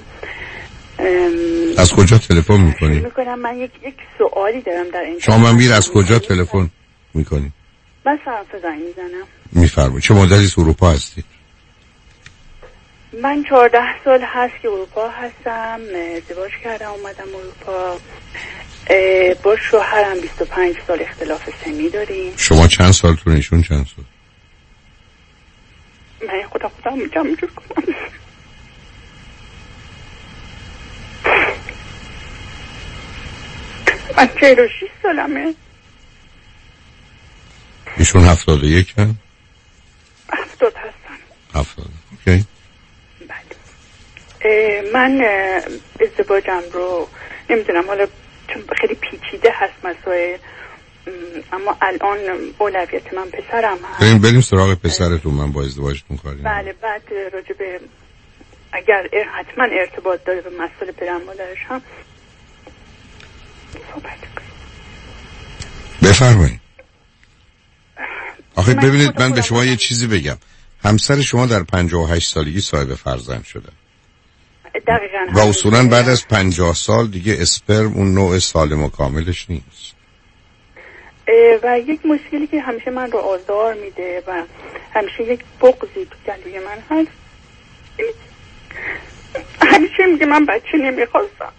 از کجا تلفن میکنید؟ من یک سوالی دارم در این. شما من بیر از کجا تلفن میکنید؟ من فرانسه زنگ میزنم. میفرمایید. چه مدتی از اروپا هستید؟ من 14 سال هست که اروپا هستم، ازدواج کردم اومدم اروپا. با شوهرم 25 سال اختلاف سنی داریم. شما چند سالتون، ایشون چند سال؟ من خودم جمع جور کنم. من 46 سالمه. ایشون 71 هم؟ 70 هستن. 70. اوکی. بله. من ازدواجم رو نمیدونم، حالا چون خیلی پیچیده هست مسائل، اما الان اولویت من پسرم هست. بریم سراغ پسرتون. من با ازدواجتون کاری ندارم. بله. بعد راجع به اگر حتما ارتباط داره به مسئله پدر مادرش هم صحبت کنیم. بفرمایید. آخه ببینید من به شما یه چیزی بگم. همسر شما در 58 سالگی صاحب فرزند شده. دقیقاً. و اصولاً بعد از 50 سال دیگه اسپرم اون نوع سالم و کاملش نیست. و یک مشکلی که همیشه من رو آزار میده و همیشه یک بغضی تو گلوی من هست، همیشه میگه من بچه نمیخواستم.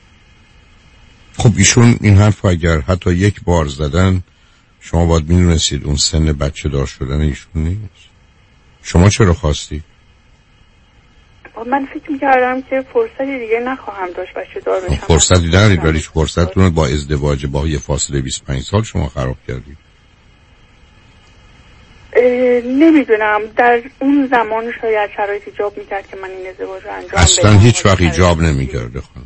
خب ایشون این حرف اگر حتی یک بار زدن، شما باید میدونستید اون سن بچه دار شدن ایشون نیست. شما چرا خواستی؟ من فکر میکردم که فرصتی دیگه نخواهم داشت بچه دار بشم. فرصتی دارید ولی فرصتتون رو با ازدواج با یه فاصله 25 سال شما خراب کردید. نمیدونم در اون زمان شاید شرایط ایجاب میکرد که من این ازدواج رو انجام بدم. اصلا هیچ وقت ایجاب نمیکرده خانم.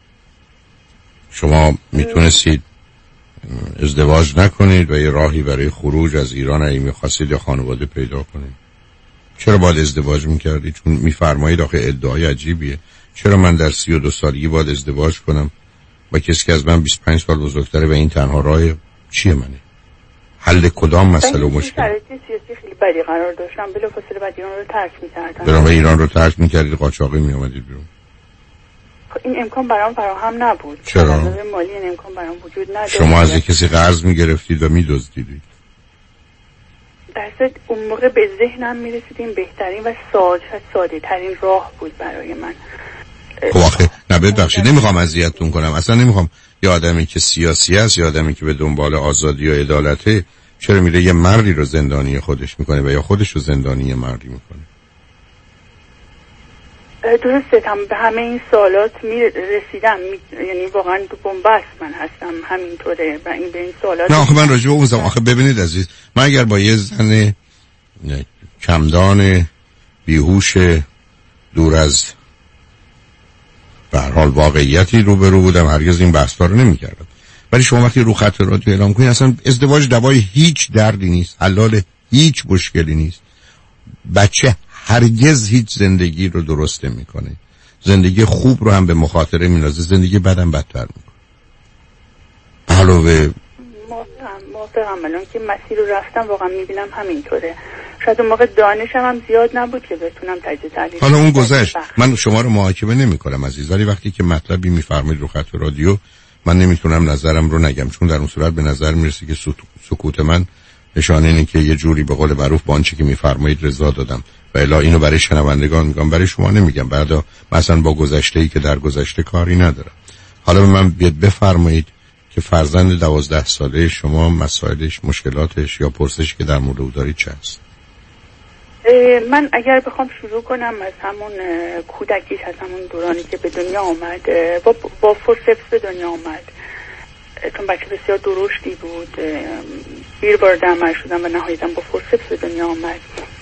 شما میتونستید ازدواج نکنید و یه راهی برای خروج از ایران اگه میخواستید یا خانواده پیدا کنید. چرا باید ازدواج میکردید؟ چون میفرمایید آخه ادعای عجیبیه. چرا من در 32 سالگی باید ازدواج کنم با کسی که از من 25 سال بزرگتره و این تنها راه چیه منه؟ حل کدام مسئله و مشکل؟ شرایط سیاسی خیلی بدی قرار داشتم، بلافاصله بعد ایران رو ترک میکردم. برام ایران رو ترک میکردید قاچاقی میامدید بیرون. این امکان برام فراهم نبود. چرا؟ مالی این امکان برام وجود نداشت. شما از کسی قرض میگرفتید و میدزدیدید. درصد اون موقع به ذهنم میرسید این بهترین و ساده ترین راه بود برای من. خب آخه ببخشید نمیخوام اذیتتون کنم، اصلا نمیخوام. یه آدمی که سیاسی است، یه آدمی که به دنبال آزادی و عدالته، چرا میره یه مردی رو زندانی خودش میکنه و یا خودش رو زندانی یه مردی میکنه؟ درسته. به همه این سوالات رسیدم، یعنی واقعا تو بنبست من هستم همینطوره و این به این سوالات. نه آخه من راجع به اون آخه ببینید عزیز، من اگر با یه زن کمدان بیهوش دور از به هر حال واقعیتی روبرو بودم هرگز این بحثا رو نمی‌کردم. ولی شما وقتی رو خط رادیو اعلام کنید اصلا ازدواج دوای هیچ دردی نیست، حلال هیچ مشکلی نیست. بچه هرگز هیچ زندگی رو درست نمی‌کنه. زندگی خوب رو هم به مخاطره می‌ندازه، زندگی بدم بدتر می‌کنه. علاوه موافقم الان که مسیر رو رفتم واقعا می‌بینم همینطوره. شاید اون موقع دانشم هم زیاد نبود که بتونم تجزیه تحلیل کنم. حالا اون گذشت. من شما رو محاکمه نمی‌کنم عزیز، ولی وقتی که مطلبی می‌فرمایید رو خط رادیو من نمیتونم نظرم رو نگم، چون در اون صورت به نظر میرسه که سکوت من نشانه اینه که یه جوری به قول معروف با آنچه که میفرمایید رضا دادم و الا اینو برای شنوندگان میگم، برای شما نمیگم. بعدا مثلا با گذشته‌ای که در گذشته کاری ندارم. حالا به من بفرمایید که فرزند 12 ساله شما مسائلش، مشکلاتش یا پرسشی که در مورد او دارید چه است؟ من اگر بخوام شروع کنم از همون کودکیش، از همون دورانی که به دنیا آمد، با فورسپس به دنیا آمد، چون بچه بسیار درشتی بود، دیر وارد عمل شدم و نهایتاً با فورسپس به دنیا آمد.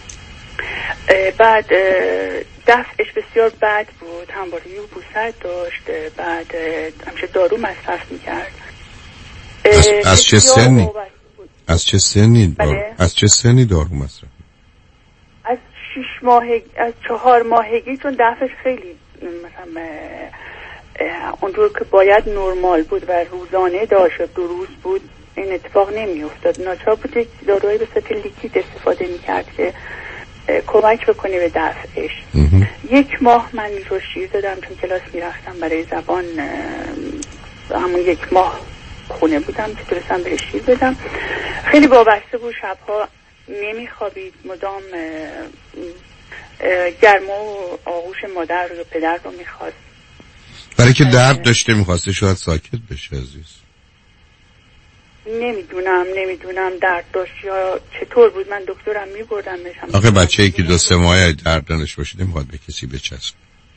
بعد دفعش بسیار بد بود، همواره یبوست داشت، بعد همیشه دارو مصرف میکرد. از چه سنی؟ از چه سنی از چه سنی دارو مصرف؟ از 6 ماهگی، از 4 ماهگی، چون دفعش خیلی مثلا اونجور که باید نرمال بود و روزانه داشت، 2 روز بود، این اتفاق نمی افتاد. ناچار بود یک داروی به صورت لیکید استفاده می کرد که کمک بکنه به دفعش. 1 ماه من رو شیر دادم، چون کلاس می رفتم برای زبان، همون 1 ماه خونه بودم که تونستم به شیر بدم. خیلی وابسته بود، شبها نمی خوابید، مدام گرما و آغوش مادر رو پدر رو می خواست. برای که درد داشته میخواسته شاید ساکت بشه عزیز. نمیدونم درد داشت یا چطور بود. من دکترم میبردمش. آخه بچه‌ای که 2-3 ماهه درد نداشته باشه نمیخواد به کسی بچسبه.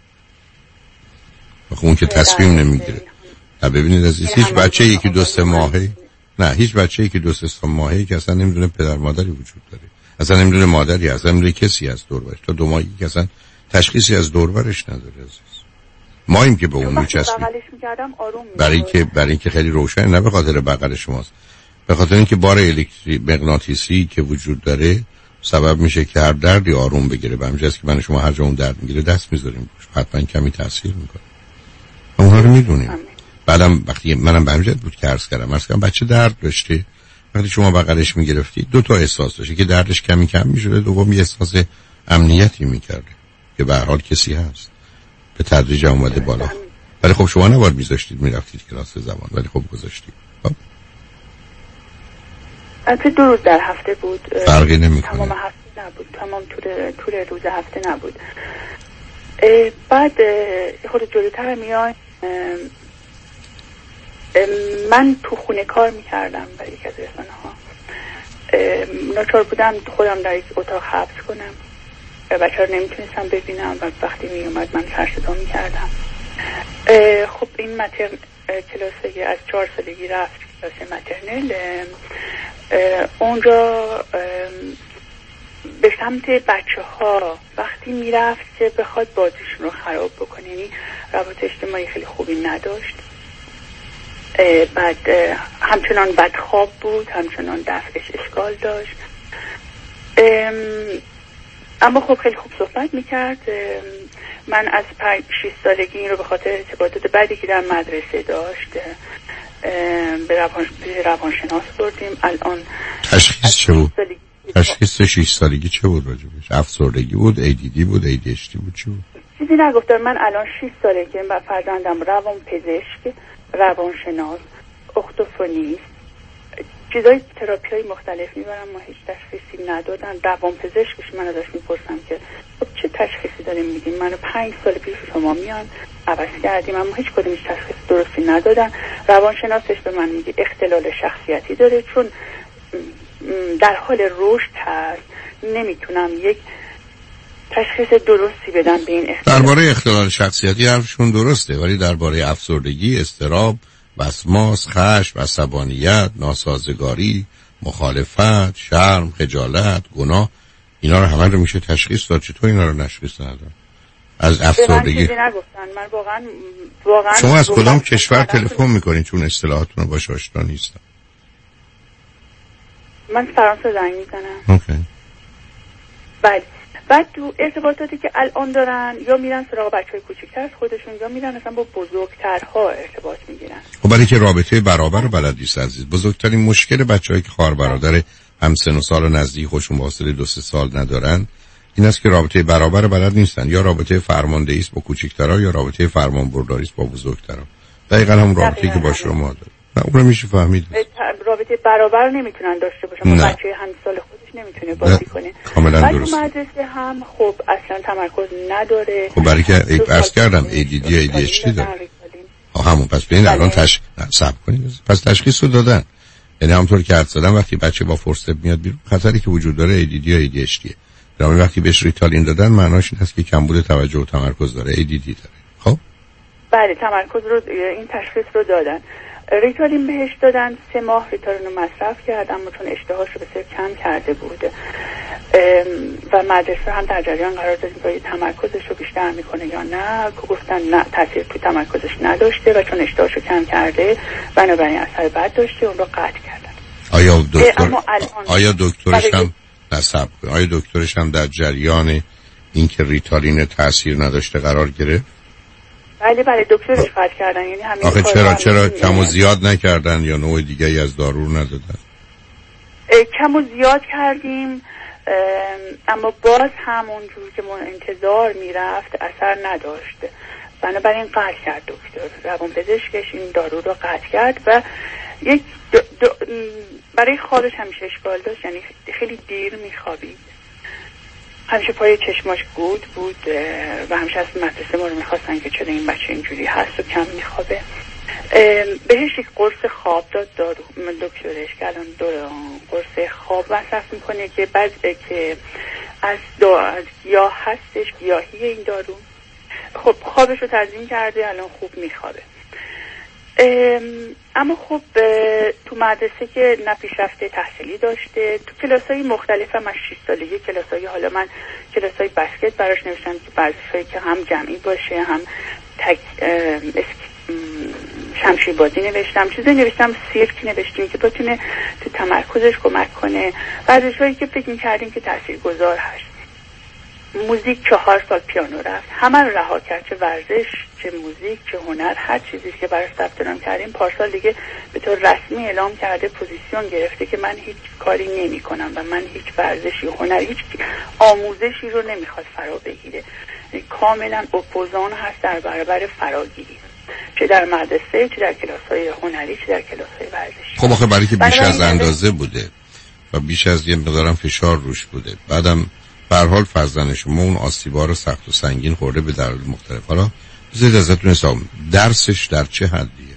آخه اون که تصمیم نمیگیره. ببینید عزیز، هیچ بچه‌ای که 2-3 ماهه، نه هیچ بچه‌ای که 2-3 ماهه که اصلا نمیدونه پدر مادری وجود داره، اصلا نمیدونه مادری، اصلا نمیدونه کسی از دور برش، تا 2 ماهی که اصلا تشخیصی از دور برش نداره عزیز. ماییم که به اون میچسبیم برای اینکه خیلی روشن، نه به خاطر بغل شماست، به خاطر اینکه بار مغناطیسی که وجود داره سبب میشه که هر دردی آروم بگیره. به همین جاست که من شما هر جا اون درد میگیره دست میذاریم روش، حتما کمی تاثیر میکنه. اونها رو میدونیم. بعدم وقتی منم به همین جهت بود که عرض کردم بچه درد داشته، وقتی شما بغلش میگرفتی 2 تا احساس داشته که دردش کمی کم میشده، دوم یه احساس امنیتی میکرده که به هر حال کسی هست، به تدریج اومده بالا. ولی خب شما نباید میذاشتید میرفتید کلاس زبان، ولی خب گذاشتید. البته 2 روز در هفته بود، فرقی نمیکنه. تمام هفته نبود، تمام طول روز هفته نبود. بعد خود جلوتر میای، من تو خونه کار میکردم برای یک از رسانه ها. ناچار بودم خودم در یک اتاق حبس کنم، بچه ها رو نمیتونستم ببینم و وقتی میومد من سر صدا میکردم. خب این کلاس از 4 سالگی رفت کلاس مترنل. اونجا به سمت بچه ها وقتی میرفت که بخواد بازیشون رو خراب بکنه، یعنی روابط اجتماعی خیلی خوبی نداشت. بعد همچنان بدخواب بود، همچنان دفعش اشکال داشت. اما خب خیلی خوب صحبت میکرد. من از 5-6 سالگی این رو به خاطر ارتباطات بعدی که در مدرسه داشت به روانشناس بردیم. الان تشخیص چه بود؟ تشخیص 6 سالگی چه بود راجبش؟ افسردگی بود، ADD بود، ADHD بود، چه بود؟ چیزی نگفتم. من الان 6 سالگی و فرزندم روان پزشک، روانشناس، اختوفونیست، چیزای تراپی های مختلف میبرم. ما هیچ تشخیصی ندادن. روان پزشکش من ازش میپرسم که خب چه تشخیصی داریم میدین؟ منو 5 سال پیش شما میان عوض کردیم، اما هیچ کدوم هیچ تشخیص درستی ندادن. روانشناسش به من میگه اختلال شخصیتی داره، چون در حال رشد هست، نمیتونم یک تشخیص درستی بدن به این اختلال. درباره اختلال شخصیتی حرفشون درسته، ولی درباره افسردگی، اضطراب، وسواس، خشم، عصبانیت، ناسازگاری، مخالفت، شرم، خجالت، گناه، اینا رو همه رو میشه تشخیص داد. چطور اینا رو تشخیص ندادن؟ از افسردگی من واقعا شما از کدام کشور تلفن میکنین؟ چون اصطلاحاتون رو باش آشنا نیستم. من فرانسه زنگ میزنم. اوکی. بعد تو ارتباطاتی که الان دارن یا میرن سراغ بچهای کوچیک‌تر از خودشون یا میرن مثلا با بزرگترها ارتباط میگیرن. خب برای که رابطه برابر رو بلد نیست عزیز. بزرگترین مشکل بچه‌هایی که خواهر برادر هم سن و سال و نزدیک خودشون با فاصله 2-3 سال ندارن این است که رابطه برابر بلد نیستن. یا رابطه فرماندهی است با کوچیک‌ترها یا رابطه فرمانبرداری است با بزرگترها. دقیقاً همون رابطه‌ای که با شما داره. نه اون رو میشه فهمید. رابطه برابر نمیتونن داشته باشن. بچه هم سال خودش نمیتونه بازی کنه. کاملا درست. مدرسه هم خب اصلا تمرکز نداره. خب برای که عرض کردم ADD ADHD داره. همون پس ببین الان صبر کنید. پس تشخیص رو دادن. یعنی همونطور که حد زدم وقتی بچه با فرصت میاد بیرون خطری که وجود داره ADD یا ADHD. در وقتی بهش ریتالین دادن معناش این است که کمبود توجه و تمرکز داره، ADD داره. خب بله تمرکز رو این تشخیص رو دادن. ریتالین بهش دادن 3 ماه ریتالین رو مصرف کرد، اما چون اشتهاش رو بسیار کم کرده بود و مدرسه هم در جریان قرار دادیم که تمرکزش رو بیشتر میکنه یا نه، که گفتن نه تاثیر تو تمرکزش نداشته و چون اشتهاش رو کم کرده بنابراین اثر بد داشته، اون رو قطع کردن. آیا دکترش هم در جریان اینکه ریتالین تاثیر نداشته قرار گرفت؟ بله دکترش قطع کردن. یعنی همین آخه چرا کم و زیاد نکردن یا نوع دیگه‌ای از دارو ندادن؟ کم و زیاد کردیم اما باز همونجور که من انتظار میرفت اثر نداشت، بنابراین قطع کرد دکتر. روانپزشکش این دارو رو قطع کرد و یک برای خوابش همیشه اشکال داشت، یعنی خیلی دیر میخوابید، همیشه پای چشماش گود بود و همیشه از مدرسه ما رو میخواستن که چرا این بچه اینجوری هست و کم میخوابه. بهش یک قرص خواب داد دکترش که الان قرص خواب مصرف میکنه که بعد که از گیاه هستش، گیاهی این دارو. خب خوابش رو تنظیم کرده، الان خوب میخوابه. اما خب تو مدرسه که نه پیشرفت تحصیلی داشته، تو کلاسای مختلف هم از 6 سالگی کلاسای، حالا من کلاسای بسکت براش نوشتم که ورزشایی که هم جمعی باشه هم شمشیر بازی نوشتم، چیزی نوشتم، سیرک نوشتیم که بتونه تو تمرکزش کمک کنه. ورزشایی که فکر می‌کردیم که تاثیرگذار هست. موزیک 4 سال پیانو رفت، همه رو رها کرد، چه ورزش چه موزیک چه هنر، هر چیزی که براش ثبت نام کردیم. پارسال دیگه به طور رسمی اعلام کرده، پوزیشن گرفته که من هیچ کاری نمی‌کنم و من هیچ ورزشی هنر هیچ آموزشی رو نمیخواد فرا بگیره. کاملا اپوزان هست در برابر فراگیری، چه در مدرسه چه در کلاس‌های هنری چه در کلاس‌های ورزشی. خب آخه برای که بیش از اندازه بوده و بیش از یه مقدارم فشار روش بوده، بعدم به هر حال فرزند شما اون آسیب‌ها رو سخت و سنگین خورده به دلایل مختلف. حالا بذارید ازتون حساب، درسش در چه حدیه؟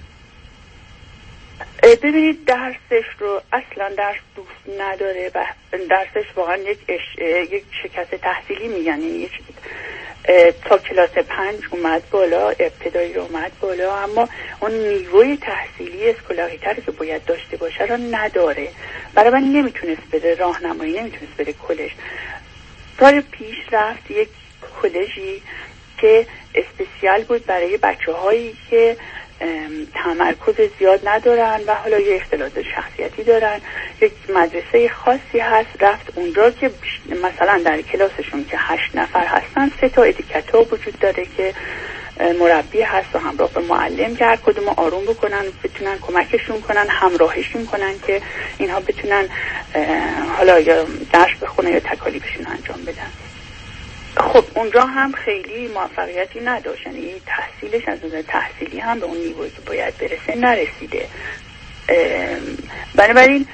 ببینید درسش رو اصلا درس دوست نداره و درسش واقعا یک شکست تحصیلی میگن. یعنی تا کلاس 5 اومد بالا، ابتدایی رو اومد بالا، اما اون نیروی تحصیلی اسکولاری تری که باید داشته باشه رو نداره. برای من نمیتونست بده راهنمایی، نمیتونست بده کلش. سال پیش رفت یک کلژی که اسپسیال بود برای بچه‌هایی که تمرکز زیاد ندارن و حالا یه اختلالات شخصیتی دارن. یک مدرسه خاصی هست، رفت اونجا که مثلا در کلاسشون که 8 نفر هستن 3 تا ادیکاتور وجود داره که مربی هست و همراه به معلم که هر کدوم آروم بکنن، بتونن کمکشون کنن، همراهشون کنن که اینها بتونن حالا یا درس بخونن یا تکالیفشون انجام بدن. خب اونجا هم خیلی موفقیتی نداشت، یعنی تحصیلش از نظر تحصیلی هم به اون نیرویی که باید برسه نرسیده. بنابراین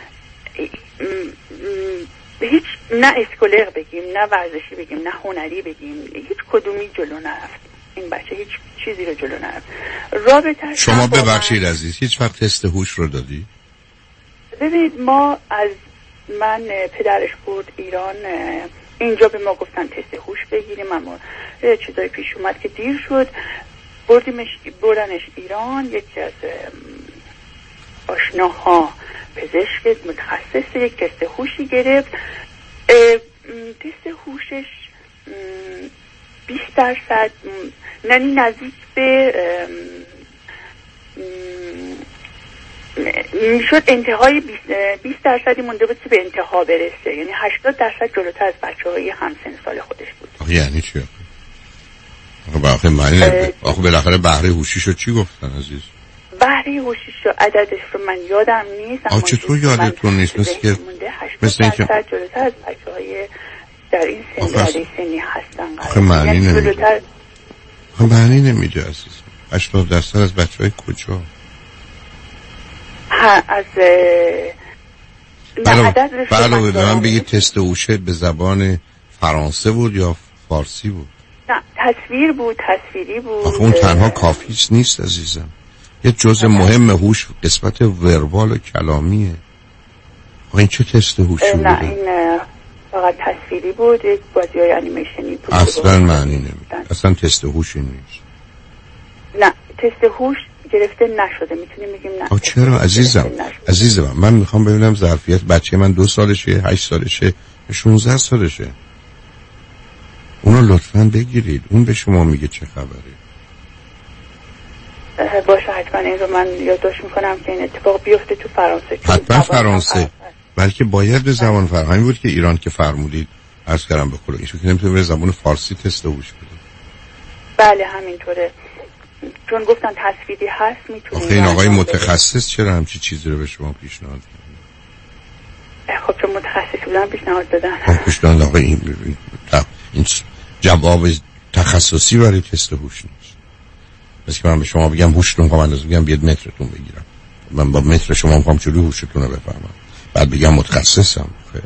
هیچ نه اسکولر بگیم نه ورزشی بگیم نه هنری بگیم، هیچ کدومی جلو نرفت. این بچه هیچ چیزی رو جلو نرفت. رابطه شما ببخشید عزیز، هیچ وقت تست هوش رو دادی؟ ببینید من پدرش بود ایران، اینجا به ما گفتن تست هوش بگیریم، اما چیزایی پیش اومد که دیر شد. بردنش ایران، یکی از آشناها پزشک متخصص یک تست هوشی گرفت. تست هوشش 20% نزدیک به میشد انتهای 20% مونده بود که به انتها برسه، یعنی 80% جلوتر از بچه‌های همسن سال خودش بود. یعنی چی؟ آخه بالاخره بهره هوشیشو چی گفتن عزیز؟ بهره هوشیشو عددش رو من یادم نیست. آخه چطور یادتون نیست؟ مثل که 80% جلوتر از بچه‌های در این سنی هستن. آخه معنی نمیده. معنی نمیده عزیز. 80% از بچه‌های کجا؟ از علاوه به من بگید تست هوشت به زبان فرانسه بود یا فارسی بود؟ نه تصویری بود. آخه اون تنها کافی نیست عزیزم، یه جزء مهم هوش قسمت وربال و کلامیه. این چه تست هوشی بوده؟ نه این فقط تصویری بود، یک بازی‌های انیمیشنی بود. اصلا معنی نمیده، اصلا تست هوشی نیست. نه تست هوش گرفته نشده، میتونیم بگیم نه. چرا عزیزم من میخوام ببینم ظرفیت بچه من 2 سالشه 8 سالشه 16 سالشه، اونو لطفاً بگیرید، اون به شما میگه چه خبره. باشه حتما این رو من یادداشت میکنم که این اتفاق بیفته تو فرانسه. حتما فرانسه، بلکه باید به زبان فرهنگی بود که ایران که فرمودید عرض کردم به خدا ایشون که نمیتونه به زبان فارسی تست هوش بده. بله همینطوره، چون گفتن تصویری هست میتونید. آخه این آقای متخصص چرا همچی چیزی رو به شما پیشنهاد کرد؟ خب چون متخصص بودن پیشنهاد دادن. پیشنهاد آقای این جواب تخصصی برای تست هوش نیست. بس که من به شما بگم هوشتون رو اندازه بگم بیاد مترتون بگیرم، من با متر شما میخوام چجوری هوشتون رو بفهمم، بعد بگم متخصصم. خیلی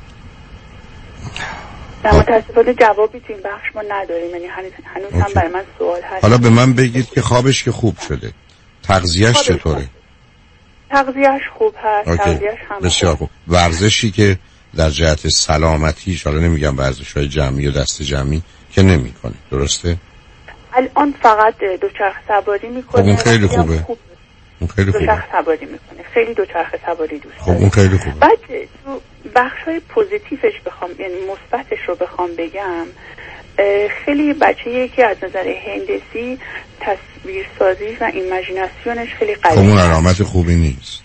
متاسفانه جوابی تو این بخش ما نداریم، یعنی هنوز هم برای من سوال هست. حالا به من بگید که خوابش که خوب شده، تغذیه‌اش چطوره؟ تغذیه‌اش خوب هست. تغذیه‌اش هم بسیار خوب. ورزشی که در جهت سلامتیش، حالا نمیگم ورزش‌های جمعی و دست جمعی که نمی‌کنه، درسته؟ الان فقط دوچرخه سواری میکنه. خب اون خیلی خوبه. اون خیلی خوبه. دوچرخه سواری میکنه. خیلی دوچرخه سواری دوست داره. خب اون خیلی خوبه. بعد تو بخشای پوزیتیوش بخوام، یعنی مثبتش رو بخوام بگم، خیلی بچه‌ای که از نظر هندسی تصویرسازی و ایمیجیناسیونش خیلی قویه. خب اون علامت خوبی نیست.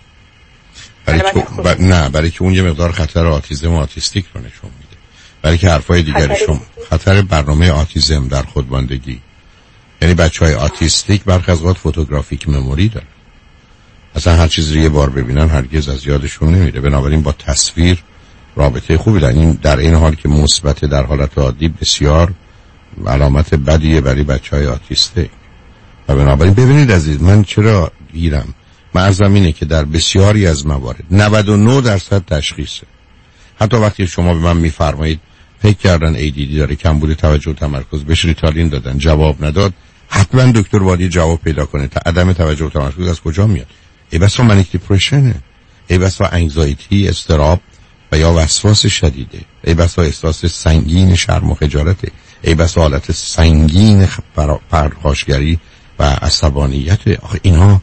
برای که اون یه مقدار خطر آتیزم و آتیستیک رو نشون میده. برای که حرفای دیگری شما خطر برنامه آتیزم در خودماندگی، یعنی بچهای آتیستیک برخی از اوقات فوتوگرافیک مموری دارن، اصلا هر چیزی رو یه بار ببینن هرگز از یادشون نمیره. بنابراین با تصویر رابطه خوبی دارن. این در این حال که مثبت در حالت عادی بسیار علامت بدیه برای بچهای آتیستیک. و بنابراین ببینید عزیز، من چرا گیرم مرزم اینه که در بسیاری از موارد 99% تشخیصه. حتی وقتی شما به من میفرمایید فکر کردن ADD داره، کمبود توجه و تمرکز، بهش ریتالین دادن جواب نداد، حتما دکتر باید جواب پیدا کنه. عدم توجه و تمرکز از کجا میاد؟ ای بسا منیک دیپرشنه، ای بسا انگزایتی، اضطراب و یا وسواس شدیده، ای بسا احساس سنگین شرم و خجالته، ای بسا حالت سنگین پرخاشگری و عصبانیت. آخه اینها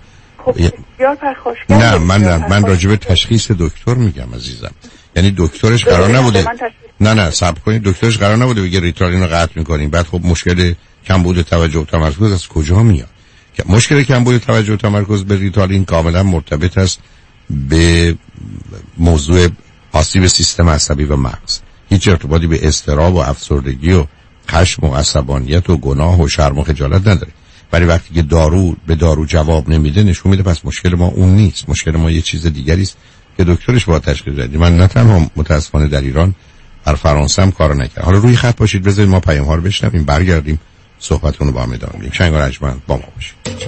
نه من راجع به تشخیص دکتر میگم عزیزم. یعنی دکترش قرار نبوده نه صبر کنید، دکترش قرار نبوده بگه ریتالین رو قطع میکنیم. بعد خب مشکل کمبود توجه و تمرکز از کجا میاد؟ که مشکل کمبود توجه و تمرکز به ریتالین کاملا مرتبط است به موضوع آسیب سیستم عصبی و مغز. هیچ ارتباطی به اضطراب و افسردگی و خشم و عصبانیت و گناه و شرم و خجالت نداره. ولی وقتی که دارو به دارو جواب نمیده نشون میده پس مشکل ما اون نیست، مشکل ما یه چیز دیگری است که دکترش باید تشخیص بده. من نه تنها متاسفانه در ایران، در فرانسه هم کار نکردم. حالا روی خط باشید، بذارید ما پیام ها رو بشنویم، برگردیم صحبتون رو با هم ادامه بدیم. شنگ و رجمن با ما باشید.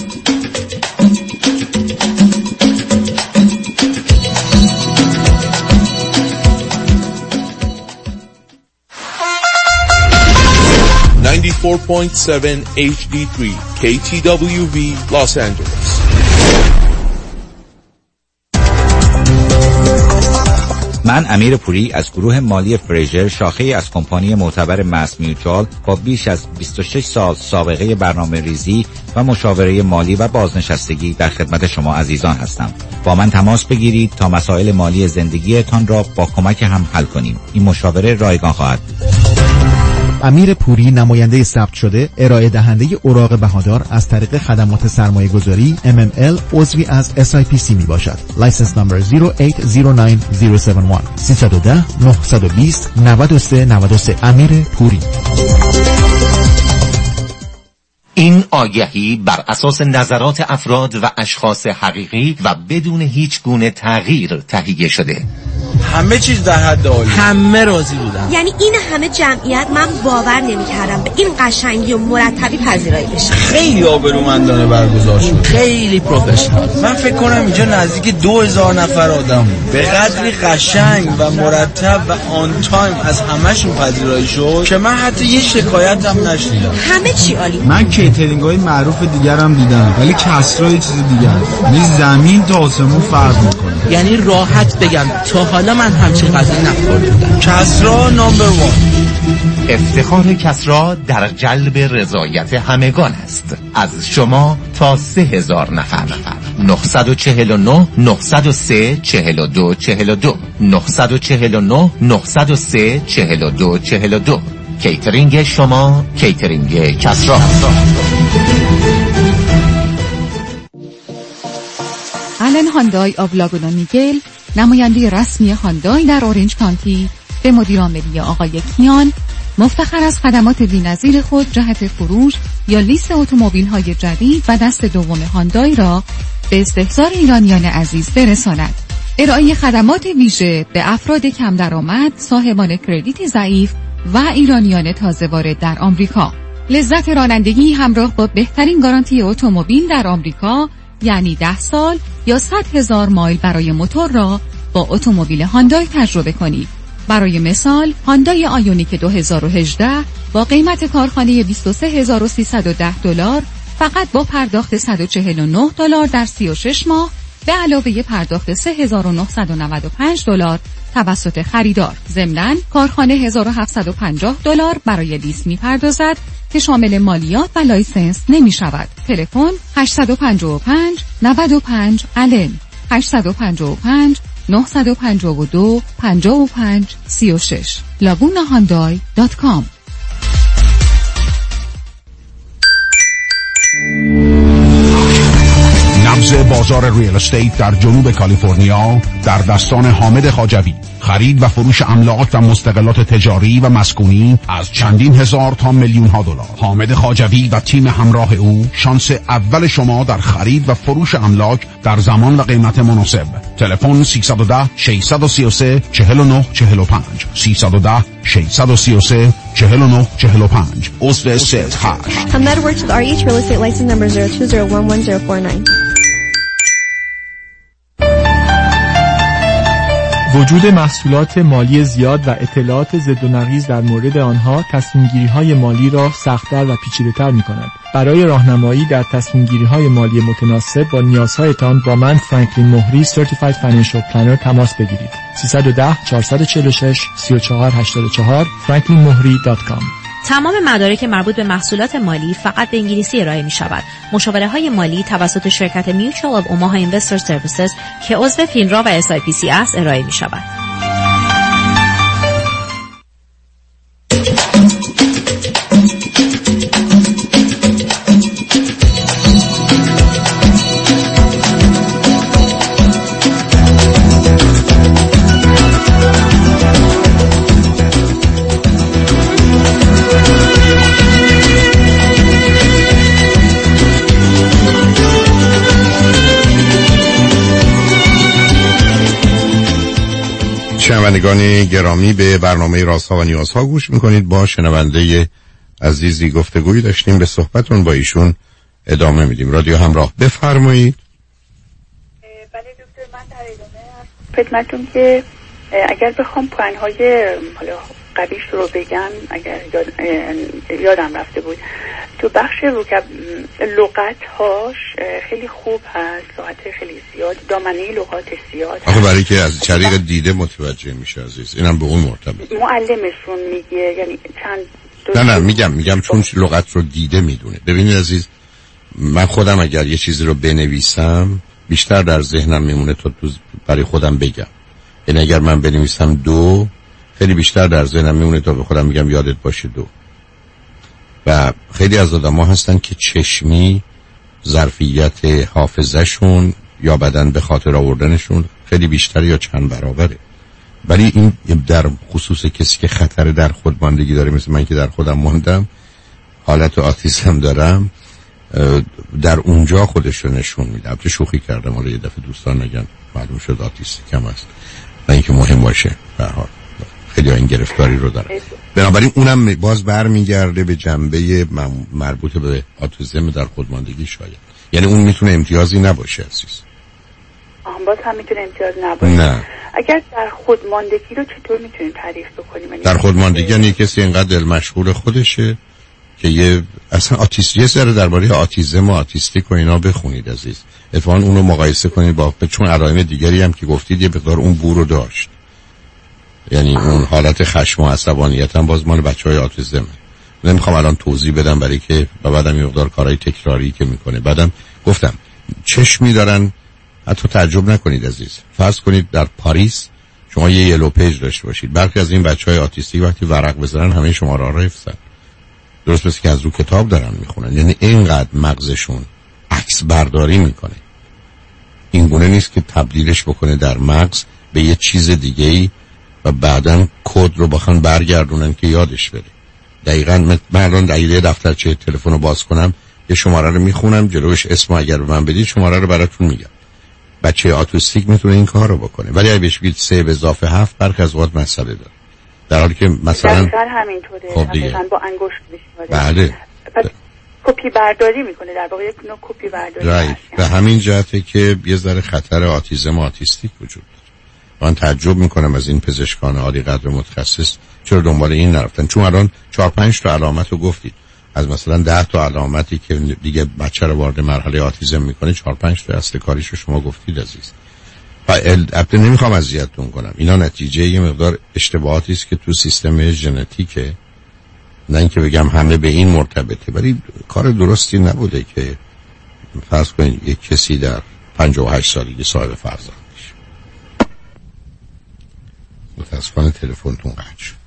HD3 KTWV Los Angeles. من امیر پوری از گروه مالی فریژر، شاخه از کمپانی معتبر ماس میوچوال با بیش از 26 سال سابقه برنامه ریزی و مشاوره مالی و بازنشستگی در خدمت شما عزیزان هستم. با من تماس بگیرید تا مسائل مالی زندگیتان را با کمک هم حل کنیم. این مشاوره رایگان خواهد. امیر پوری، نماینده ثبت شده، ارائه دهنده اوراق بهادار از طریق خدمات سرمایه گذاری MML عضوی از SIPC می باشد. لایسنس نمبر 0809071 310 920 9393. امیر پوری. این آگهی بر اساس نظرات افراد و اشخاص حقیقی و بدون هیچ گونه تغییر تهیه شده. همه چیز در حد عالی، همه راضی بودن. یعنی این همه جمعیت، من باور نمی‌کردم به این قشنگی و مرتبی پذیرایی بشه. خیلی آبرومندانه برگزار شد، خیلی پروفشنال. من فکر کنم اینجا نزدیک 2000 نفر آدم بود. به قدری قشنگ و مرتب و آن تایم از همه‌شون پذیرایی شد که من حتی یه شکایت هم نشنیدم. همه چی عالی. من کیترینگ‌های معروف دیگرم دیدم، ولی کسرا یه چیز دیگه است. یعنی زمین تا آسمون فرق می‌کنه. یعنی راحت بگم تا حالا من همچین غذایی نخوردم. کسرا نمبر 1. افتخار کسرا در جلب رضایت همگان است. از شما تا 3000 نفر. 949 903 42 42 949 903 42 42. کیترینگ شما، کیترینگ کسرا. آلن هاندای آف لاگونا نیگل، نماینده رسمی هاندای در اورنج کانتی، به مدیر عاملی آقای کیان مفتخر از خدمات بی‌نظیر خود جهت فروش یا لیست اتومبیل‌های جدید و دست دوم هاندای را به استحضار ایرانیان عزیز برساند. ارائه خدمات ویژه به افراد کم درآمد، صاحبان کردیت ضعیف و ایرانیان تازه وارد در آمریکا. لذت رانندگی همراه با بهترین گارانتی اتومبیل در آمریکا، یعنی 10 سال یا 100,000 مایل برای موتور را با اتومبیل هاندای تجربه کنید. برای مثال، هاندای آیونیک 2018 با قیمت کارخانه $23310 فقط با پرداخت $149 در 36 ماه به علاوه پرداخت $3,995 توسط خریدار. ضمناً کارخانه $1,750 برای لیز می‌پردازد که شامل مالیات و لایسنس نمی‌شود. تلفن 855 95 آلن 855 952 55 36 lagunahandai.com. نبض بازار ریل استیت در جنوب کالیفرنیا در دستان حامد خواجوی. خرید و فروش املاک و مستقلات تجاری و مسکونی از چندین هزار تا میلیون ها دلار. حامد خواجوی و تیم همراه او شانس اول شما در خرید و فروش املاک در زمان و قیمت مناسب. تلفن 310 633 4945 310 633 4945. عضو سیت هاش. Hamed works with REH Real Estate License Number 020111049. وجود محصولات مالی زیاد و اطلاعات ضد و نقیض در مورد آنها تصمیم‌گیری‌های مالی را سخت‌تر و پیچیده‌تر می‌کند. برای راهنمایی در تصمیم‌گیری‌های مالی متناسب با نیازهایتان با من فرانکلین مهری Certified Financial Planner تماس بگیرید. 310 446 3484 franklinmohri.com. تمام مدارک مربوط به محصولات مالی فقط به انگلیسی ارائه می شود. مشاوره های مالی توسط شرکت Mutual of Omaha Investor Services که عضو فینرا و SIPC است ارائه می شود. شنوندگان گرامی، به برنامه رازها و نیازها گوش میکنید. با شنونده عزیزی گفتگویی داشتیم، به صحبتون با ایشون ادامه میدیم. رادیو همراه، بفرمایید. بله دکتر، من در ادامه خدمتتون که اگر بخوام پوانهای حالا قبیش رو بگم، اگر یادم رفته بود، تو بخش لغت هاش خیلی خوب هست، لغت خیلی زیاد، دامنه لغات زیاد. آخه برای که از طریق دیده متوجه میشه عزیز، اینم به اون مرتبط. معلمشون میگه، یعنی چند نه میگم چون لغت رو دیده میدونه. ببینید عزیز، من خودم اگر یه چیزی رو بنویسم بیشتر در ذهنم میمونه تا تو برای خودم بگم. یعنی اگر من بنویسم 2 خیلی بیشتر در ذهنم میمونه تا به خودم میگم یادت باشه 2. و خیلی از آدم‌ها هستن که چشمی ظرفیت حافظه‌شون یا بدن به خاطر آوردنشون خیلی بیشتر یا چند برابره. ولی این در خصوص کسی که خطر در خودماندگی داره، مثل من که در خودم ماندم، حالت آتیسم دارم، در اونجا خودش رو نشون میده. البته شوخی کردم، حالا یه دفعه دوستان نگن معلوم شد آتیستیکم هست، نه اینکه مهم باشه. به هر حال خیلی این گرفتاری رو داره. بنابراین اونم باز برمیگرده به جنبه مربوط به آتیسم در خودماندگی شاید. یعنی اون میتونه امتیازی نباشه عزیز. باز هم میتونه امتیاز نباشه. نه. اگر در خودماندگی رو چطور میتونیم تعریف بکنیم؟ در خودماندگی یعنی کسی اینقدر دل مشغول خودشه که یه اصلا آتیستی سر درباره آتیسم و آتیستیک و اینا بخونید عزیز. اتفاقا اون رو مقایسه کنید با، چون علائم دیگری هم که گفتید یه مقدار اون بو رو داشت. یعنی اون حالت خشم و عصبانیت هم باز مال بچهای آتیسمه. نمیخوام الان توضیح بدم برای که بعدم یه مقدار کارهای تکراری که میکنه. بعدم گفتم چشمی دارن، حتی تعجب نکنید عزیز. فرض کنید در پاریس شما یه یلو پیج داشته باشید، برخی از این بچهای آتیستی وقتی ورق بزنن همه شماره ها حفظن، درست مثل که از رو کتاب دارن میخونن. یعنی اینقدر مغزشون عکس برداری میکنه، این گونه نیست که تبدیلش بکنه در مغز به یه چیز دیگه‌ای و بعداً کد رو بخوان برگردونن که یادش بره. دقیقاً من الان در یه دفترچه تلفن رو باز کنم، یه شماره رو میخونم، جلوش اسم اگر به من بدید شماره رو براتون میگم. بچه آتیستیک میتونه این کار رو بکنه، ولی اگه بهش بگید 3 + 7 برخی از اوقات مسئله داره. در حالی که مثلا همینطوره، خب دیگه با انگشت میشه. بله. کپی برداری میکنه، در واقع یک نوع کپی برداری. رایت. به همین جهته که یه ذره خطر آتیسم و آتیستیک وجود داره. من تعجب میکنم از این پزشکان عالی قدر متخصص چرا دنبال این نرفتن، چون الان 4-5 تا علامت رو گفتید. از مثلا 10 تا علامتی که دیگه بچه رو وارد مرحله آتیزم میکنه 4-5 تا اصل کاریشو شما گفتید عزیز. و البته نمیخوام اذیتتون کنم، اینا نتیجه یه مقدار اشتباهاتی است که تو سیستم ژنتیکه، نه اینکه بگم همه به این مرتبطه، ولی کار درستی نبوده که فرض کنید یک کسی در 58 سالگی صاحب فرزند بشه. متاسفانه تلفنتون قطع شد.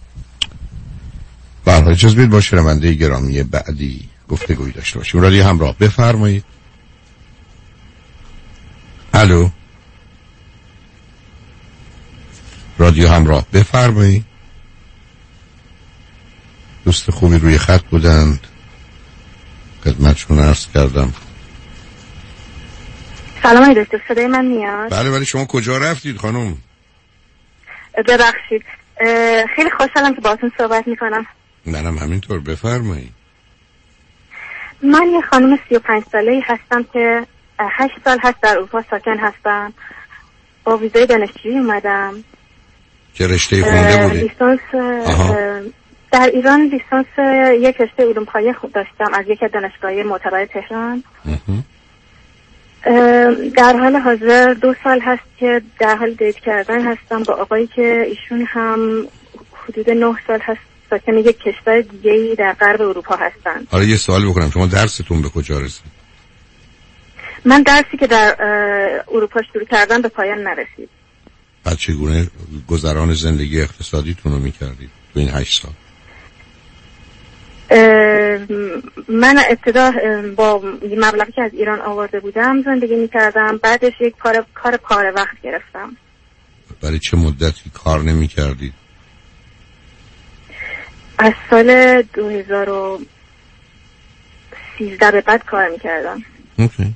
برای اجازه بدید با شنونده گرامی بعدی گفتگویی داشته باشیم. رادیو همراه، بفرمایید. الو، رادیو همراه، بفرمایید. دوست خوبی روی خط بودند، خدمتشون عرض کردم. سلام ای دکتر، صدای من میاد؟ بله، ولی شما کجا رفتید خانم؟ ببخشید، خیلی خوشحالم که باهاتون صحبت میکنم. منم همینطور، بفرمایید. من یه خانم 35 ساله‌ای هستم که 8 سال هست در اروپا ساکن هستم. با ویزای دانشجویی اومدم. چه رشته خونده بودی؟ لیسانس در ایران، لیسانس یک رشته علوم پایه داشتم از یک دانشگاه معتبر تهران. در حال حاضر 2 سال هست که در حال دیت کردن هستم با آقایی که ایشون هم حدود 9 سال هست ساکن یک کشور دیگه‌ای در غرب اروپا هستن. حالا یه سوال بکنم، شما درستون به کجا رسید؟ من درسی که در اروپا شروع کردم به پایان نرسید. بعد چگونه گذران زندگی اقتصادیتون رو میکردید تو این 8 سال؟ من ابتدا با مبلغی که از ایران آورده بودم زندگی میکردم، بعدش یک کار پاره وقت گرفتم. برای چه مدتی کار نمیکردید؟ از سال 2013 به بعد کار میکردم. اوکی.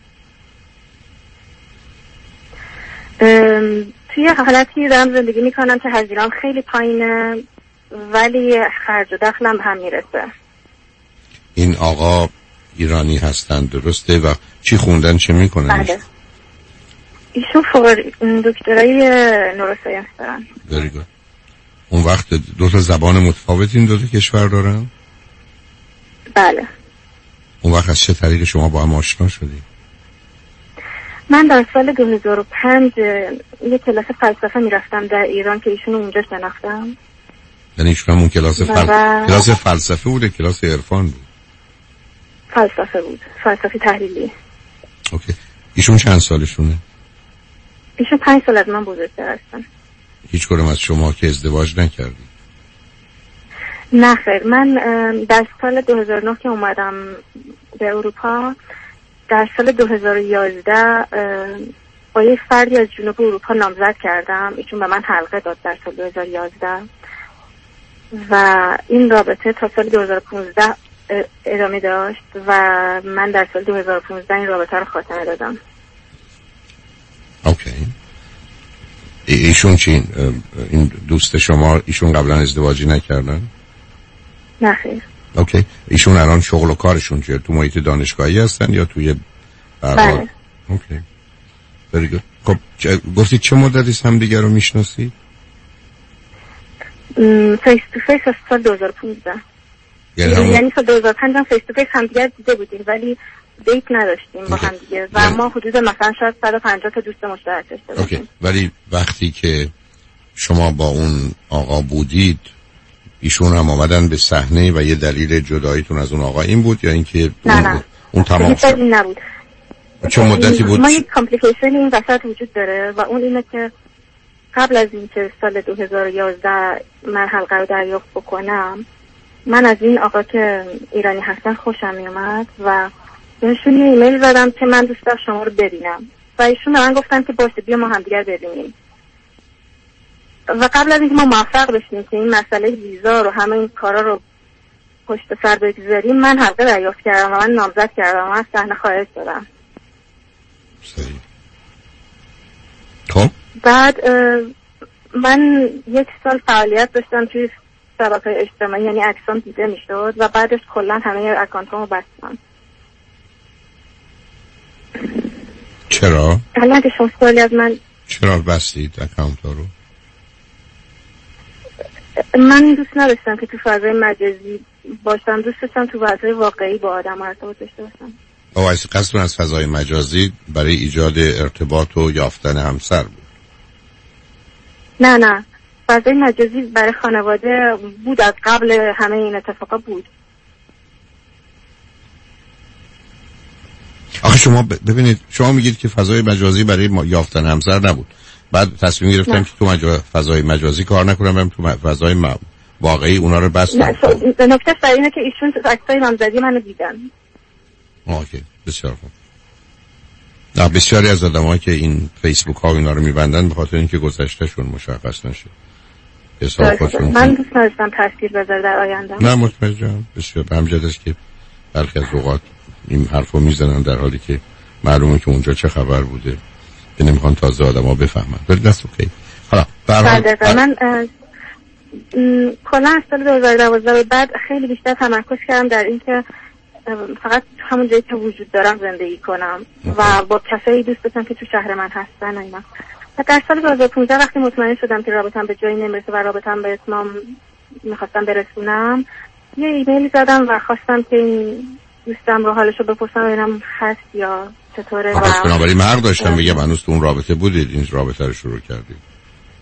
توی حالتی دارم زندگی میکنم که هزینه‌ام خیلی پایینه ولی خرج و دخلم به هم میرسه. این آقا ایرانی هستن درسته؟ و چی خوندن، چه میکنن؟ بله، ایشون فوق دکترای نوروساینس دارن. very good. اون وقت 2 تا زبان متفاوت این 2 تا کشور دارن؟ بله. اون وقت از چه طریق شما با هم آشنا شدید؟ من در سال 2005 یک کلاس فلسفه میرفتم در ایران که ایشون اونجا شناختم. یعنی ایشون هم اون کلاس فلسفه بوده، کلاس عرفان بود؟ فلسفه بود، فلسفه تحلیلی. اوکی. ایشون چند سالشونه؟ ایشون 5 سال از من بزرگتر هستن. هیچ کدوم از شما که ازدواج نکردید؟ نه خیر، من در سال 2009 که اومدم به اروپا، در سال 2011 با یک فردی از جنوب اروپا نامزد کردم. ایشون به من حلقه داد در سال 2011 و این رابطه تا سال 2015 ادامه داشت و من در سال 2015 این رابطه رو خاتمه دادم. اوکی. ایشون چی؟ این دوست شما ایشون قبلا ازدواجی نکردن؟ نه خیر. اوکی. ایشون الان شغل و کارشون چیه؟ تو محیط دانشگاهی هستن یا توی بله. اوکی. very good. خب گفتید چه مدتی هم دیگر رو میشناسید؟ فیس تو فیس از سال 2015. یعنی سال 2005 هم فیس تو فیس هم دیگر دیده بودیم ولی دیت نداشتیم با هم دیگه و ما حدود مثلا شاید 150 تا دوست مشترک داشته باشیم. اوکی. ولی وقتی که شما با اون آقا بودید ایشون هم آمدن به صحنه و یه دلیل جداییتون از اون آقا این بود یا اینکه اون تمام شد؟ نبود. چه مدتی بود؟ ما یک کامپلیکیشن این وسط وجود داره و اون اینه که قبل از اینکه سال 2011 من حلقه رو دریافت بکنم، من از این آقا که ایرانی هستن خوشم میومد و بهشون یه ایمیل زدم که من دوست دارم شما رو ببینم و ایشون به من گفتن که باشه بیا ما هم دیگر ببینیم. و قبل از اینکه ما موفق بشیم که این مسئله ویزا رو همه این کارا رو پشت سر بگذاریم، من حلقه دریافت کردم و من نامزد کردم و از صحنه خارج شدم. خب بعد من 1 سال فعالیت داشتم توی شبکه‌های اجتماعی، یعنی عکسام دیده میشد و بعدش کلا همه اکانتامو بستم. چرا؟ الان که شما سوالی از من چرا بستید اکانتا رو؟ من دوست نداشتم که تو فضای مجازی باشم، دوست داشتم تو فضای واقعی با آدم ارتباط داشته باشم. واسه قصدتون از فضای مجازی برای ایجاد ارتباط و یافتن همسر بود؟ نه فضای مجازی برای خانواده بود، از قبل همه این اتفاقا بود. آخه شما ببینید، شما میگید که فضای مجازی برای یافتن همسر نبود، بعد تصمیم گرفتم که تو فضای مجازی کار نکنم، برم تو فضای واقعی اونا رو بستم. نکته سر اینه که ایشون عکسای نامزدی منو دیدن. اوکی، بسیار خوب. نه، بسیاری از آدم‌ها که این فیسبوک ها اینا رو میبندن به خاطر اینکه گذشتهشون مشخص نشه. من دوست نداشتم تاثیر بذاره در آینده. نه متوجهم. بسیار همجد است که برخی از اوقات این حرفو میزنن در حالی که معلومه که اونجا چه خبر بوده که نمیخوان تازه آدم‌ها بفهمن. ولی دست اوکی. حالا من کلا از سال 2012 بعد خیلی بیشتر تمرکز کردم در این که فقط همون جایی که وجود دارم زندگی کنم و با کسایی دوست داشتم که تو شهر من هستن و اینا. و در سال 2015 وقتی مطمئن شدم که رابطم به جایی نمیرسه و رابطم به اتمام میخواستم برسونم، یه ایمیل زدم و خواستم که این دوستم رو حالشو بپرسم ببینم هست یا چطوره. و بنابراین حق داشتم بگم هنوز تو اون رابطه بودید، این رابطه رو شروع کردید.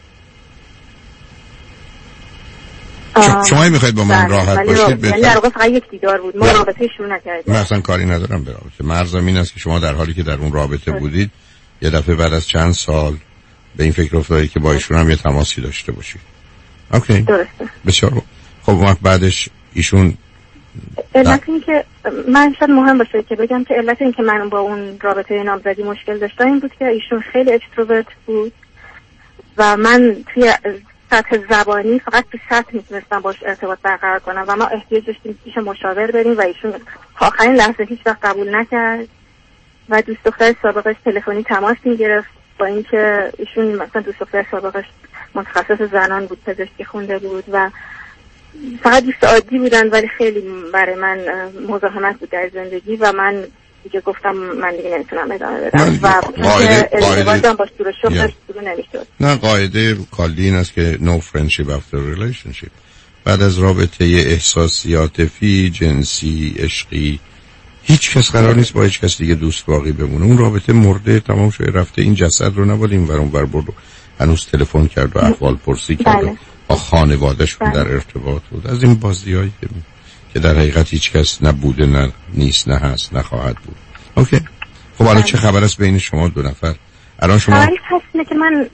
شما میخواید با من راحت باشید؟ یعنی در واقع فقط یک دیدار بود، ما رابطه شروع نکردیم. من اصلا کاری ندارم به رابطه. مرزم این است که شما در حالی که در اون رابطه بودید یه دفعه بعد از چند سال به این فکر افتادید که با ایشون هم یه تماسی داشته باشید. اوکی، درسته. بسیار خب. بعدش ایشون علت این که من شاید مهم باشه که بگم که علت این که من با اون رابطه نامزدی مشکل داشتم این بود که ایشون خیلی اکستروورت بود و من توی سطح زبانی فقط تو سطح میتونستم باش ارتباط برقرار کنم و ما احتیاج داشتیم پیش مشاور بریم و ایشون تا آخرین لحظه هیچ وقت قبول نکرد و دوست دختر سابقش تلفنی تماس میگرفت با اینکه ایشون مثلا دوست دختر سابقش متخصص زنان بود، پزشکی خونده بود و فقط دوست عادی بودن، ولی خیلی برای من مزاحمت بود در زندگی و من دیگه گفتم من دیگه نمیتونم ادامه بدم و ازدواجم با شروع شروع نمیشد. نه، قاعده کلی این است که no friendship after relationship. بعد از رابطه احساسی، عاطفی، جنسی، عشقی هیچ کس قرار نیست با هیچ کس دیگه دوست باقی بمونه. اون رابطه مرده، تمام شده، رفته. این جسد رو نباید این ور اون ور برد. هنوز تلفن کرد و احوال پرسی کرد، با خانواده‌اش در ارتباط بود. از این بازیایی که در حقیقت هیچ کس نبوده، نه نیست، نه هست، نه خواهد بود. اوکی. خب الان چه خبر است بین شما دو نفر؟ الان شما هست که من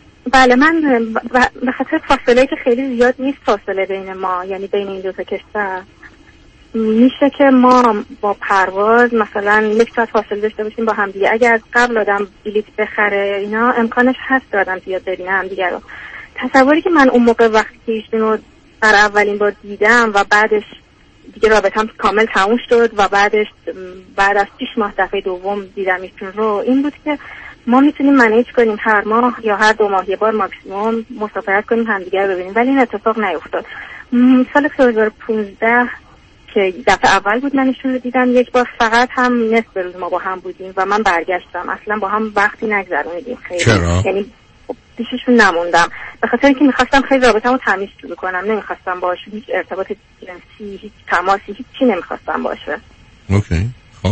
به خاطر فاصله که خیلی زیاد نیست فاصله بین ما، یعنی بین این دو تا کشور، میشه که ما با پرواز مثلا 1 ساعت فاصله داشته باشیم با هم دیگه. اگر از قبل آدم بلیط بخره اینا امکانش هست آدم بیاد ببینه هم دیگه رو. تصوری که من اون موقع وقتی که ایشون رو برای اولین بار دیدم و بعدش دیگه رابطه‌ام کامل تموم شد و بعد از 6 ماه دفعه دوم دیدم ایشون رو، این بود که ما میتونیم منیج کنیم هر ماه یا هر 2 ماه یه بار ماکسیموم مسافرت کنیم همدیگه رو ببینیم، ولی این اتفاق نیفتاد. سال 2015 که دفعه اول بود من ایشون رو دیدم، 1 بار فقط هم نصف روز ما با هم بودیم و من برگشتم، اصلا با هم وقتی نگذروندیم خیلی. چرا؟ یعنی پیششون نموندم به خاطر اینکه میخواستم خیلی رابطه‌مو تمیز شروع کنم، نمیخواستم باشه هیچ ارتباط جنسی، هیچ تماسی، هیچ چی نمیخواستم باشه. اوکی. خب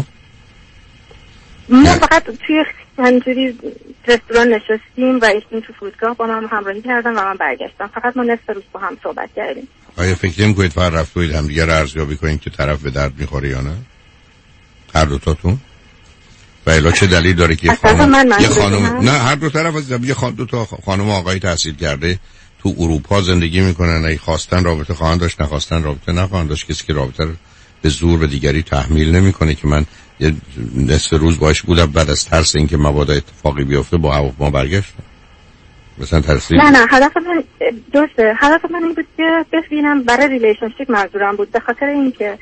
ما فقط توی همینجوری رستوران نشستیم و ایشون تو فرودگاه با من همراهی کردن و من برگشتم، فقط ما نصف روز با هم صحبت کردیم. آیا فکر نمی‌کنید فقط رفتید همدیگه رو ارزیابی کنید که طرف به درد می‌خوره یا نه؟ هر دو تاتون؟ و الا چه دلیل داره که یه خانم نه هر دو طرف از دو تا خانم آقای تحصیل کرده تو اروپا زندگی میکنن، ای خواستن رابطه خواهند داشت، نخواستن رابطه نخواهند داشت. کسی که رابطه رو به زور به دیگری تحمیل نمیکنه که من یه نصف روز باش بودم بعد از ترس اینکه مبادا اتفاقی بیفته با هواپیما برگشتم. مثلا ترسید. نه هدف من درسته، هدف من این بود که ببینم برای ریلیشنشیپ منظورم بود، به خاطر اینکه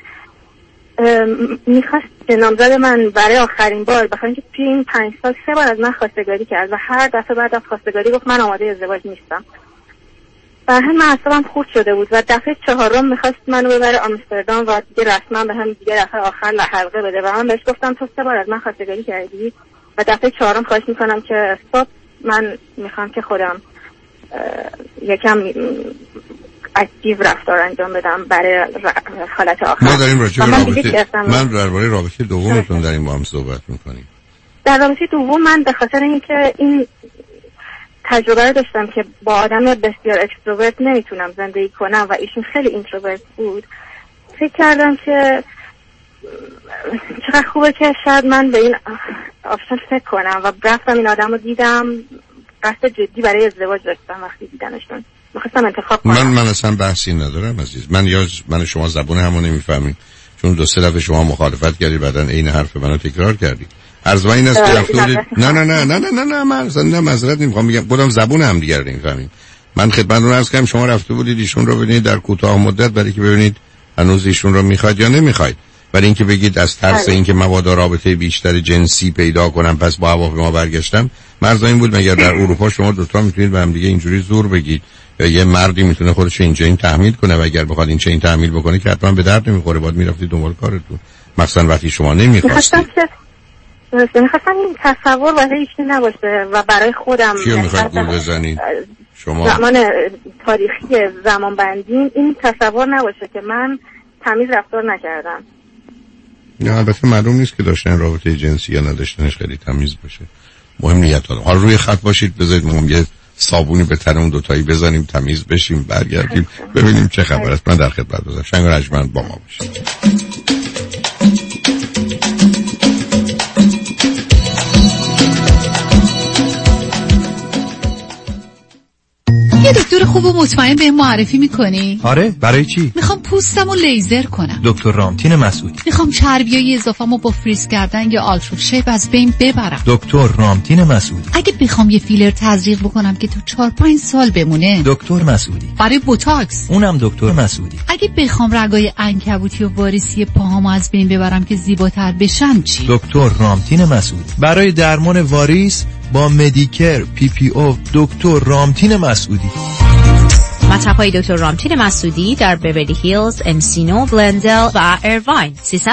میخواست که نامزد من برای آخرین بار، بخاطر اینکه توی این 5 سال 3 بار از من خواستگاری کرد و هر دفعه بعد از خواستگاری گفت من آماده ازدواج نیستم. برای من اعصابم خورد شده بود و دفعه 4 میخواست منو ببره آمستردام و دیگه رسما به هم دیگه دفعه آخر حلقه بده و من بهش گفتم تو 3 بار از من خواستگاری کردی و دفعه 4 خواهش میکنم که استاپ، من میخوام که خودم یکم اکتیو رفتار انجام بدم برای حالت آخر. ما داریم من درباره رابطه دومتون داریم با هم صحبت میکنیم. در رابطه دوم من به خاطر اینکه این تجربه رو داشتم که با آدم بسیار اکستروورت نمیتونم زندگی کنم و ایشون خیلی اینتروورت بود، فکر کردم که چقدر خوبه که شاید من به این آپشن فکر کنم و رفتم این آدم رو دیدم. قصد جدی برای ازدواج داشتم وقتی دیدنشون، میخواستم انتخاب کنم. من اصلا بحثی ندارم عزیز. من شما زبون همون نمیفهمیم، چون 2-3 دفعه شما مخالفت کردید بعدن این حرف منو تکرار کردید. عرض این است که رفته بودید. نه من اصلا معذرت نمیخوام، میگم خودم زبون هم دیگه نمیفهمیم. من خدمتتون عرض کردم شما رفته بودید ایشون رو ببینید در کوتاه مدت برای که ببینید هنوز ایشون رو میخواید یا نمیخواید. برای اینکه بگید از ترس اینکه مبادا رابطه بیشتر جنسی پیدا کنم پس با هواپیما برگشتم. مرز این بود مگر در اروپا شما دوتا میتونید به هم دیگه اینجوری زور بگید یا یه مردی میتونه خودش این تحمیل کنه و اگر بخواد این چین تحمیل بکنه که حتما به درد نمیخوره، باید میرفتید دنبال کارتون، مثلا وقتی شما نمیخواستید. میخواستم این تصور واسه هیچی نباشه و برای خودم کیو میخواید گول بزنید؟ شما زمان تاریخی زمان بندی این تصور نباشه که من تمیز رفتار نکردم. نه البته معلوم نیست که داشتن رابطه جنسی یا نداشتنش خیلی تمیز باشه. مهم نیت آدم. حالا روی خط باشید، بذارید ما یه صابونی به تن اون دوتایی بزنیم تمیز بشیم برگردیم ببینیم چه خبر است. من در خدمت باشم. شنگ رجمند با ما باشید. یه دکتر خوب و مطمئن به معرفی میکنی؟ آره، برای چی؟ میخوام پوستمو لیزر کنم. دکتر رامتین مسعودی. میخوام چربیای اضافه‌مو با فریز کردن یا آلترا شیپ از بین ببرم. دکتر رامتین مسعودی. اگه بخوام یه فیلر تزریق بکنم که تو 4-5 سال بمونه. دکتر مسعودی. برای بوتاکس. اونم دکتر مسعودی. اگه بخوام رگای عنکبوتی و واریسی پاهامو از بین ببرم که زیباتر بشن چی؟ دکتر رامتین مسعودی. برای درمان واریس با مدیکر PPO دکتر رامتین مسعودی. مطب‌های دکتر رامتین مسعودی در بیولی هیلز، انسینو، گلندل و ایرواین.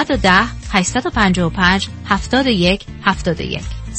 310-855-71-71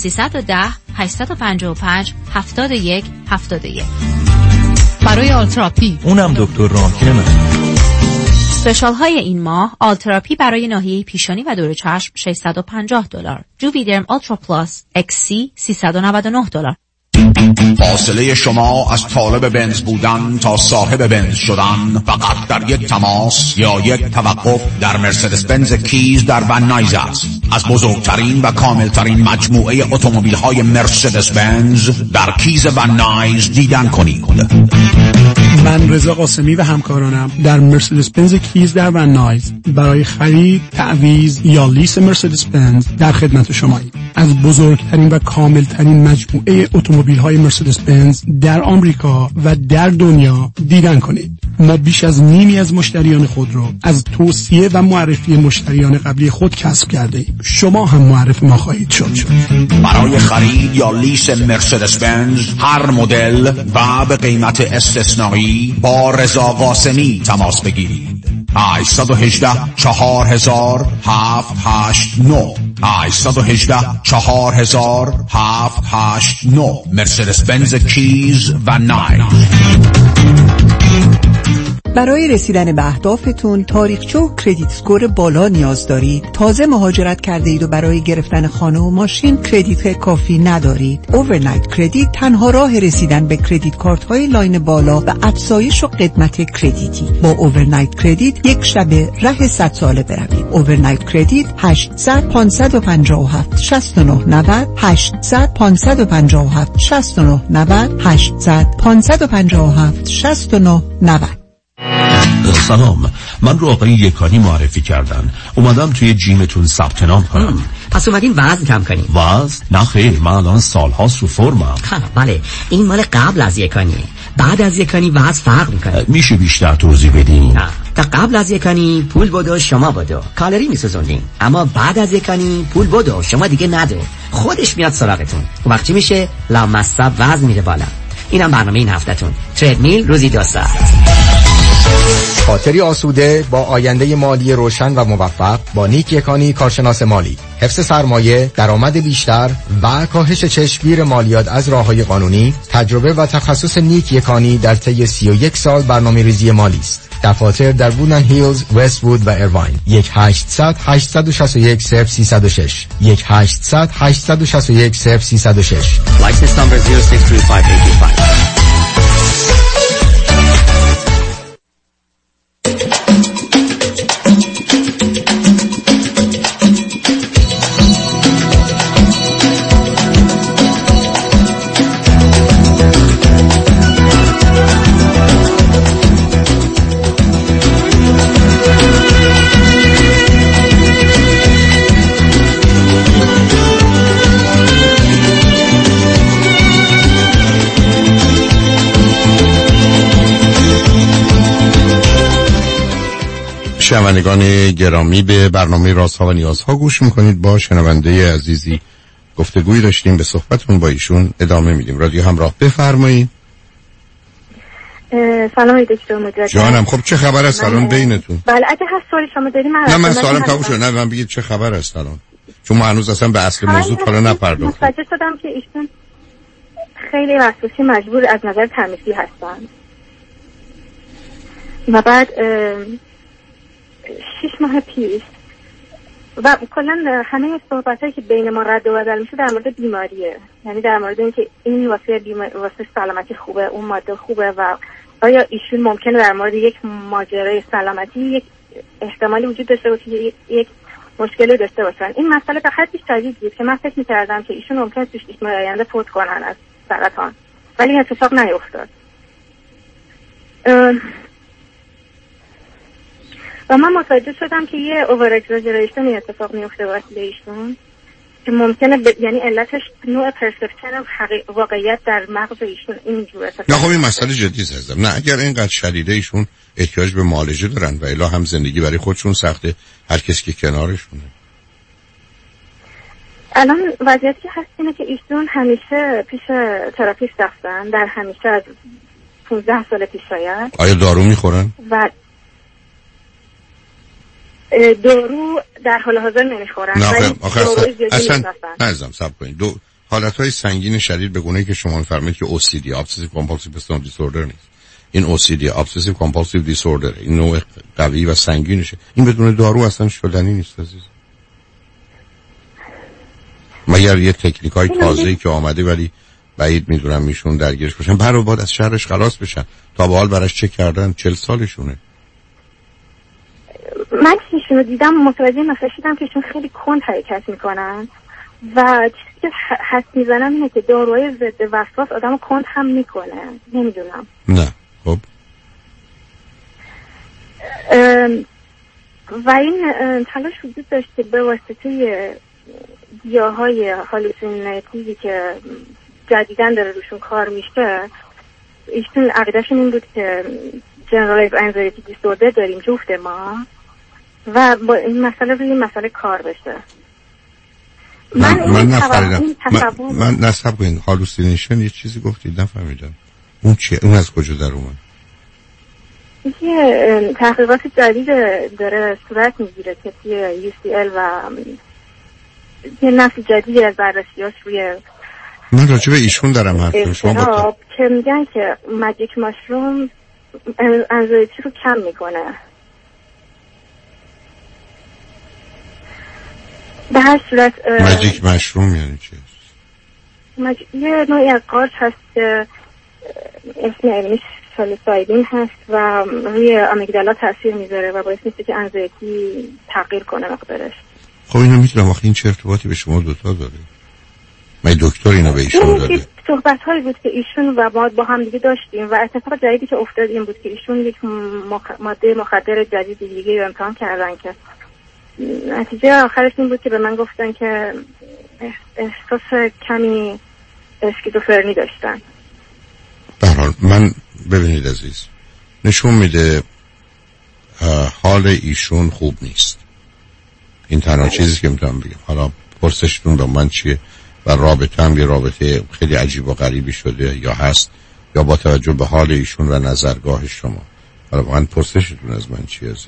310-855-71-71. برای آلتراپی اونم دکتر رامتین مسعودی. اسپشال های این ماه: آلتراپی برای ناحیه پیشانی و دور چشم $650، جوویدرم آلترا پلاس XC $399. فاصله شما از طالب بنز بودن تا صاحب بنز شدن فقط در یک تماس یا یک توقف در مرسدس بنز کیز در ون نایز است. از بزرگترین و کاملترین مجموعه اتومبیل‌های مرسدس بنز در کیز ون نایز دیدن کنید. من رضا قاسمی و همکارانم در مرسدس بنز کیز در ون نایز برای خرید، تعویض یا لیس مرسدس بنز در خدمت شماییم. از بزرگترین و کاملترین مجموعه اتومبیل‌های مرسدس بنز در آمریکا و در دنیا دیدن کنید. ما بیش از نیمی از مشتریان خود رو از توصیه و معرفی مشتریان قبلی خود کسب کرده ایم. شما هم معرف ما خواهید شد. برای خرید یا لیس مرسدس بنز هر مدل و به قیمت استثنایی با رضا قاسمی تماس بگیرید. 818-4000-789 818-4000-789 مرسدس بنز کیز و نایز. برای رسیدن به اهدافتون تاریخچه و کردیت اسکور بالا نیاز دارید؟ تازه مهاجرت کرده اید و برای گرفتن خانه و ماشین کردیت کافی ندارید؟ اوورنایت کردیت تنها راه رسیدن به کردیت کارت های لاین بالا و افزایش و قدمت کردیتی. با اوورنایت کردیت یک شب ره 100 ساله بروید. اوورنایت کردیت 800-557-6990 800-557-6990 800-557-6990. سلام، من رو آقای یکانی معرفی کردن. اومدم توی جیمتون ثبت نام کنم. پس اومدین وزن کم کنیم؟ وزن؟ نه خیر، من الان سالهاست رو فرمم. بله، این مال قبل از یکانیه. بعد از یکانی وزن فرق میکنه. میشه بیشتر توضیح بدین؟ تا قبل از یکانی پول بدو شما بدو، کالری میسوزوندین. اما بعد از یکانی پول بدو شما دیگه ندو، خودش میاد سراغتون. وقتی میشه لامصب وزن میره بالا. اینم برنامه این هفتهتون. تردمیل روزی 2 ساعت. خاطری آسوده با آینده مالی روشن و موفق با نیک یکانی کارشناس مالی. حفظ سرمایه، درآمد بیشتر و کاهش چشمگیر مالیات از راه‌های قانونی. تجربه و تخصص نیک یکانی در طی 31 سال برنامه‌ریزی مالی است. دفاتر در وودن هیلز، وست وود و ایرواین. 1-800-861-0306 1-800-861-0306. License number 0635885. شنوندگان گرامی، به برنامه رازها و نیازها گوش میکنید. با شنونده عزیزی گفتگویی داشتیم، به صحبتون با ایشون ادامه میدیم. رادیو همراه، بفرمایید. سلام دکتر مجدد. جانم، خب چه خبر است الان بینتون؟ بله اگه هست سوال شما داریم من سوالم تموم شد. نه من بگید چه خبر است الان، چون ما هنوز اصلا به اصل موضوع حالا نپرداختیم. متوجه شدم که ایشون خیلی وسواسی مجبور از نظر تمیزی هستن و بعد 6 ماه پیش و کلا همه صحبتایی که بین ما رد و بدل میشه در مورد بیماریه، یعنی در مورد اینکه این واسه سلامتی خوبه، اون ماده خوبه و آیا ایشون ممکنه در مورد یک ماجرای سلامتی یک احتمالی وجود داشته باشه، یک مشکلی داشته باشن. این مسئله به حدی شدید بود که من فکر می‌کردم که ایشون ممکنه توی 6 ماه آینده فوت کنن از سرطان، ولی این اتفاق نیفتاد. و من متوجه شدم که یه اوور اگزاجریشن اتفاق میفته واسه ایشون که ممکنه یعنی علتش نوع پرسپشن واقعیت در مغز ایشون اینجوره. نه خب این مسئله جدی هستم. نه اگر اینقدر شدیده ایشون احتیاج به معالجه دارن و الا هم زندگی برای خودشون سخته، هر کسی که کنارشونه. الان وضعیتی که هست اینه که ایشون همیشه پیش تراپیست رفتن، در همیشه از 15 سال پیش شاید. آیا دارو میخورن؟ و دارو در حال حاضر نمیخورن. نه اصلا نظام سب کنید. دو حالتهای سنگین شدید به گونه‌ای که شما می‌فرمایید که OCD Obsessive Compulsive Personality Disorder نیست. این OCD Obsessive Compulsive Disorder این نوع قوی و سنگینشه. این بدون دارو اصلا شدنی نیست عزیز. مگر یه تکنیکای تازه‌ای که آمده ولی بعید میدونم میشون درگیرش باشن. برای بعد از شرش خلاص بشن. تا به حال براش چه کردن؟ 40 سالشونه. من ایشونو دیدم متوجه مسئله شدم که ایشون خیلی کند حرکت میکنن و چیزی که حس میزنم اینه که داروهای ضد وسواس آدمو کند هم میکنه. نمیدونم. نه خب و این تلاش وجود داشت که به واسطه گیاهای هالوسیناتیوی که جدیدن داره روشون کار میشه، ایشون عقیدهشون این بود که جنرالایز انزایتی دیسوردر داریم جفت ما و با این مسئله روی مسئله کار بشه. من نفهمیدم. من نصب کنید هالوسینیشن یه چیزی گفتید نفهمیدم. اون چیه؟ اون از کجا در اومد؟ یه تحقیقات جدید داره صورت میگیره که توی UCL و یه نفی جدیدی از بررسیاش روی من راجع به ایشون دارم حرف میزنم که میگن که ماجیک ماشروم انزایتی رو کم میکنه. به هر صورت ماجیک مشروم یعنی چی؟ یه نوعی از قارچ هست که اسم علمیش سالوسایدین هست و روی آمیگدالا تاثیر میذاره و باعث میشه که انزایتی تغییر کنه مقدارش. خب اینو میتونم آخه این چه ارتباطی به شما دوتا داره؟ من دکتر اینو به ایشون داده. صحبت هایی بود که ایشون و ما با هم دیگه داشتیم و اتفاق جدیدی که افتاد این بود که ایشون یک ماده مخدر جدید دیگه رو امتحان کردن که نتیجه آخرش این بود که به من گفتن که احساس کمی اسکیزوفرنی داشتن. به هر حال من ببینید عزیز نشون میده حال ایشون خوب نیست. این تنها چیزی که میتونم بگم. حالا پرسشتون به من چیه و رابطه هم یه رابطه خیلی عجیب و غریبی شده یا هست یا با توجه به حال ایشون و نظرگاه شما حالا واقعا پرسشتون از من چی عزیز؟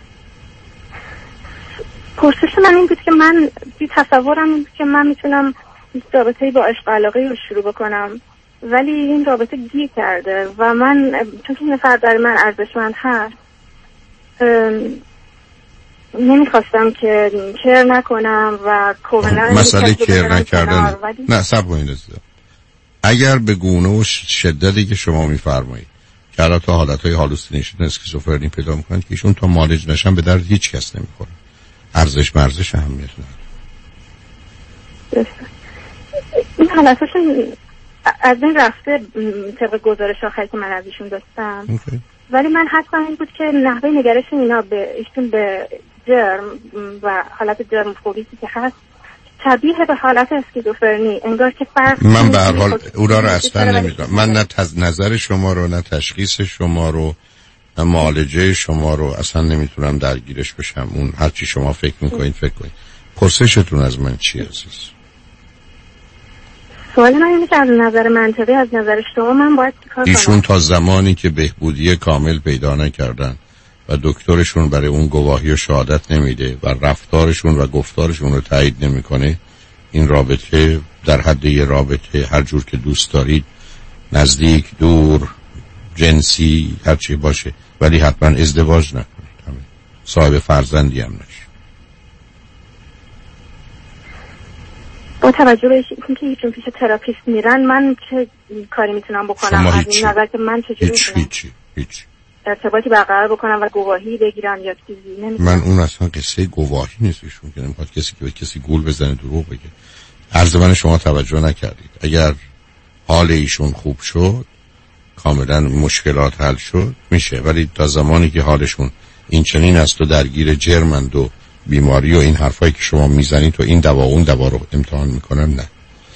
پرسش من این بود که من بی تصورم این بود که من میتونم رابطه‌ای با عشق علاقه رو شروع بکنم، ولی این رابطه گیر کرده و من چون این فرد در من ارزشمند هست نمیخواستم که کر نکنم و کاملا مسئله کر نکردن نه صبر کنید. اگر به گونه و شدتی که شما میفرمایید که الان تا حالتهای هالوسینیشن اسکیزوفرنی پیدا میکنند که ایشون تا مالج نشن به درد هیچ کس نمیخوره، ارزش مرزش اهمیت نداره. این حالتاشون از این رفته طبق گزارش آخری که من از ایشون داشتم ولی من حتما این بود که نحوه نگرش اینا به ایشون به جرم و حالت جرم فوبیکی که هست شبیه به حالت اسکیزوفرنی، انگار که فرق من به هر حال او را اصلا نمیدونم. من نه نظر شما رو نه تشخیص شما رو نه معالجه شما رو اصلا نمیتونم درگیرش بشم. اون هر چی شما فکر میکنید فکر کنید. پرسشتون از من چی عزیز؟ سوال من اینه که از نظر منطقی از نظر شما من باید چیکار کنم؟ ایشون تا زمانی که بهبودی کامل پیدا نکردن و دکترشون برای اون گواهی و شهادت نمیده و رفتارشون و گفتارشون رو تایید نمیکنه، این رابطه در حد یه رابطه هر جور که دوست دارید، نزدیک، دور، جنسی، هر چی باشه، ولی حتما ازدواج نکنید، صاحب فرزندی هم نشید. با توجه به اینکه ایشون پیش تراپیست میرن من چه کاری میتونم بکنم؟ از این نظر که من چجوری هیچ ارتباطی برقرار بکنم و گواهی بگیرم یا چیزی نمیتونم؟ من اون اصلا قصه گواهی نیستشون که نمیخواد کسی که به کسی گول بزنه دروغ بگه. عرض من شما توجه نکردید. اگر حال ایشون خوب شد کاملا مشکلات حل شد میشه، ولی تا زمانی که حالشون این چنین است و درگیر جرمند و بیماری و این حرفایی که شما میزنید تو این دوا اون دوا رو امتحان میکنن نه.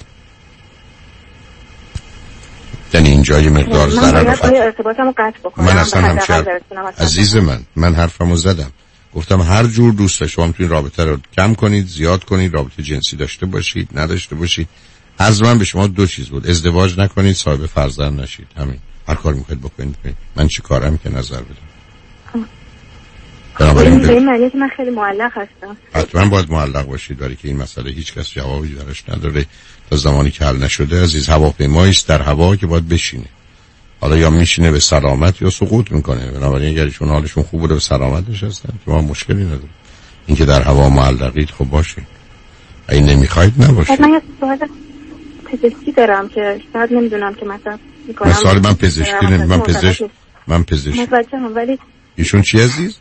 یعنی اینجا یه مقدار ضرر من اصلا همچنان عزیز من حرفمو زدم، گفتم هر جور دوست داشت شما میتونید رابطه رو کم کنید زیاد کنید، رابطه جنسی داشته باشید نداشته باشید. عرض من به شما دو چیز بود، ازدواج نکنید، صاحب فرزند نشید، همین. هر کاری میخواید بکنید. من چی کارم که نظر بدم؟ این به این معنی که من خیلی معلق هستم. حتما باید معلق باشید، برای که این مسئله هیچ کس جوابی درش نداره تا زمانی که حل نشده. عزیز هواپیمایی است در هوا که باید بشینه، حالا یا میشینه به سلامت یا سقوط میکنه. بنابراین اگر ایشون حالشون خوب بوده به سلامت نشستن که ما مشکلی نداره. اینکه در هوا معلقید خب باشید، اگه نمیخواید نباشید. من یه سوال پزشکی دارم که شاید نمیدونم که مثلا میکنم. مثلا من پزشکی نمیدونم، من پزشک ولی ایشون چی عزیز؟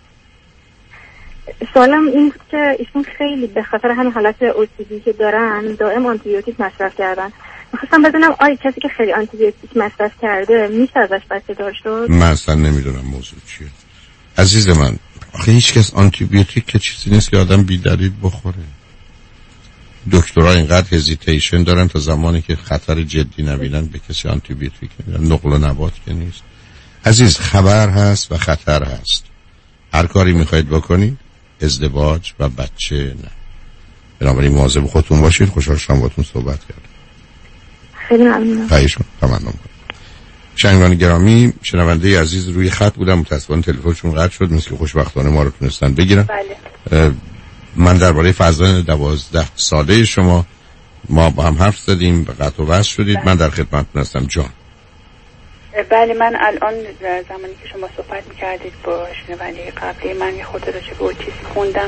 سوالم این بود که ایشون خیلی به خاطر همین حالت اوسیدی که دارن دائم آنتیبیوتیک مصرف کردن. میخواستم بدونم آیا کسی که خیلی آنتیبیوتیک مصرف کرده میشه ازش بچه دار شد؟ من اصلا نمیدونم موضوع چیه عزیز من. آخه هیچ کس آنتیبیوتیک که چیزی نیست که آدم بی دلیل بخوره. دکترها اینقدر هزیتیشن دارن تا زمانی که خطر جدی نبینن به کسی آنتیبیوتیک نمیدن. نقل و نبات که نیست عزیز، خبر هست و خطر هست. هر کاری میخواید بکنید، ازدواج و بچه نه. بنابراین مواظب خودتون باشید. خوشحال شدم باهاتون صحبت کردم. خیلی ممنونم. خواهشم تمام کنم. شنوندگان گرامی، شنونده عزیز روی خط بودم، متأسفانه تلفنشون قطع شد، مثل خوشبختانه ما رو تونستن بگیرن. بله. من درباره فرزند 12 ساله شما ما با هم حرف زدیم، به قطع و وصل شدید. بله. من در خدمتتون هستم جان. بله، من الان زمانی که شما صحبت میکردید با شنونده قبلی من یه خود راجع به اوتیسم خوندم.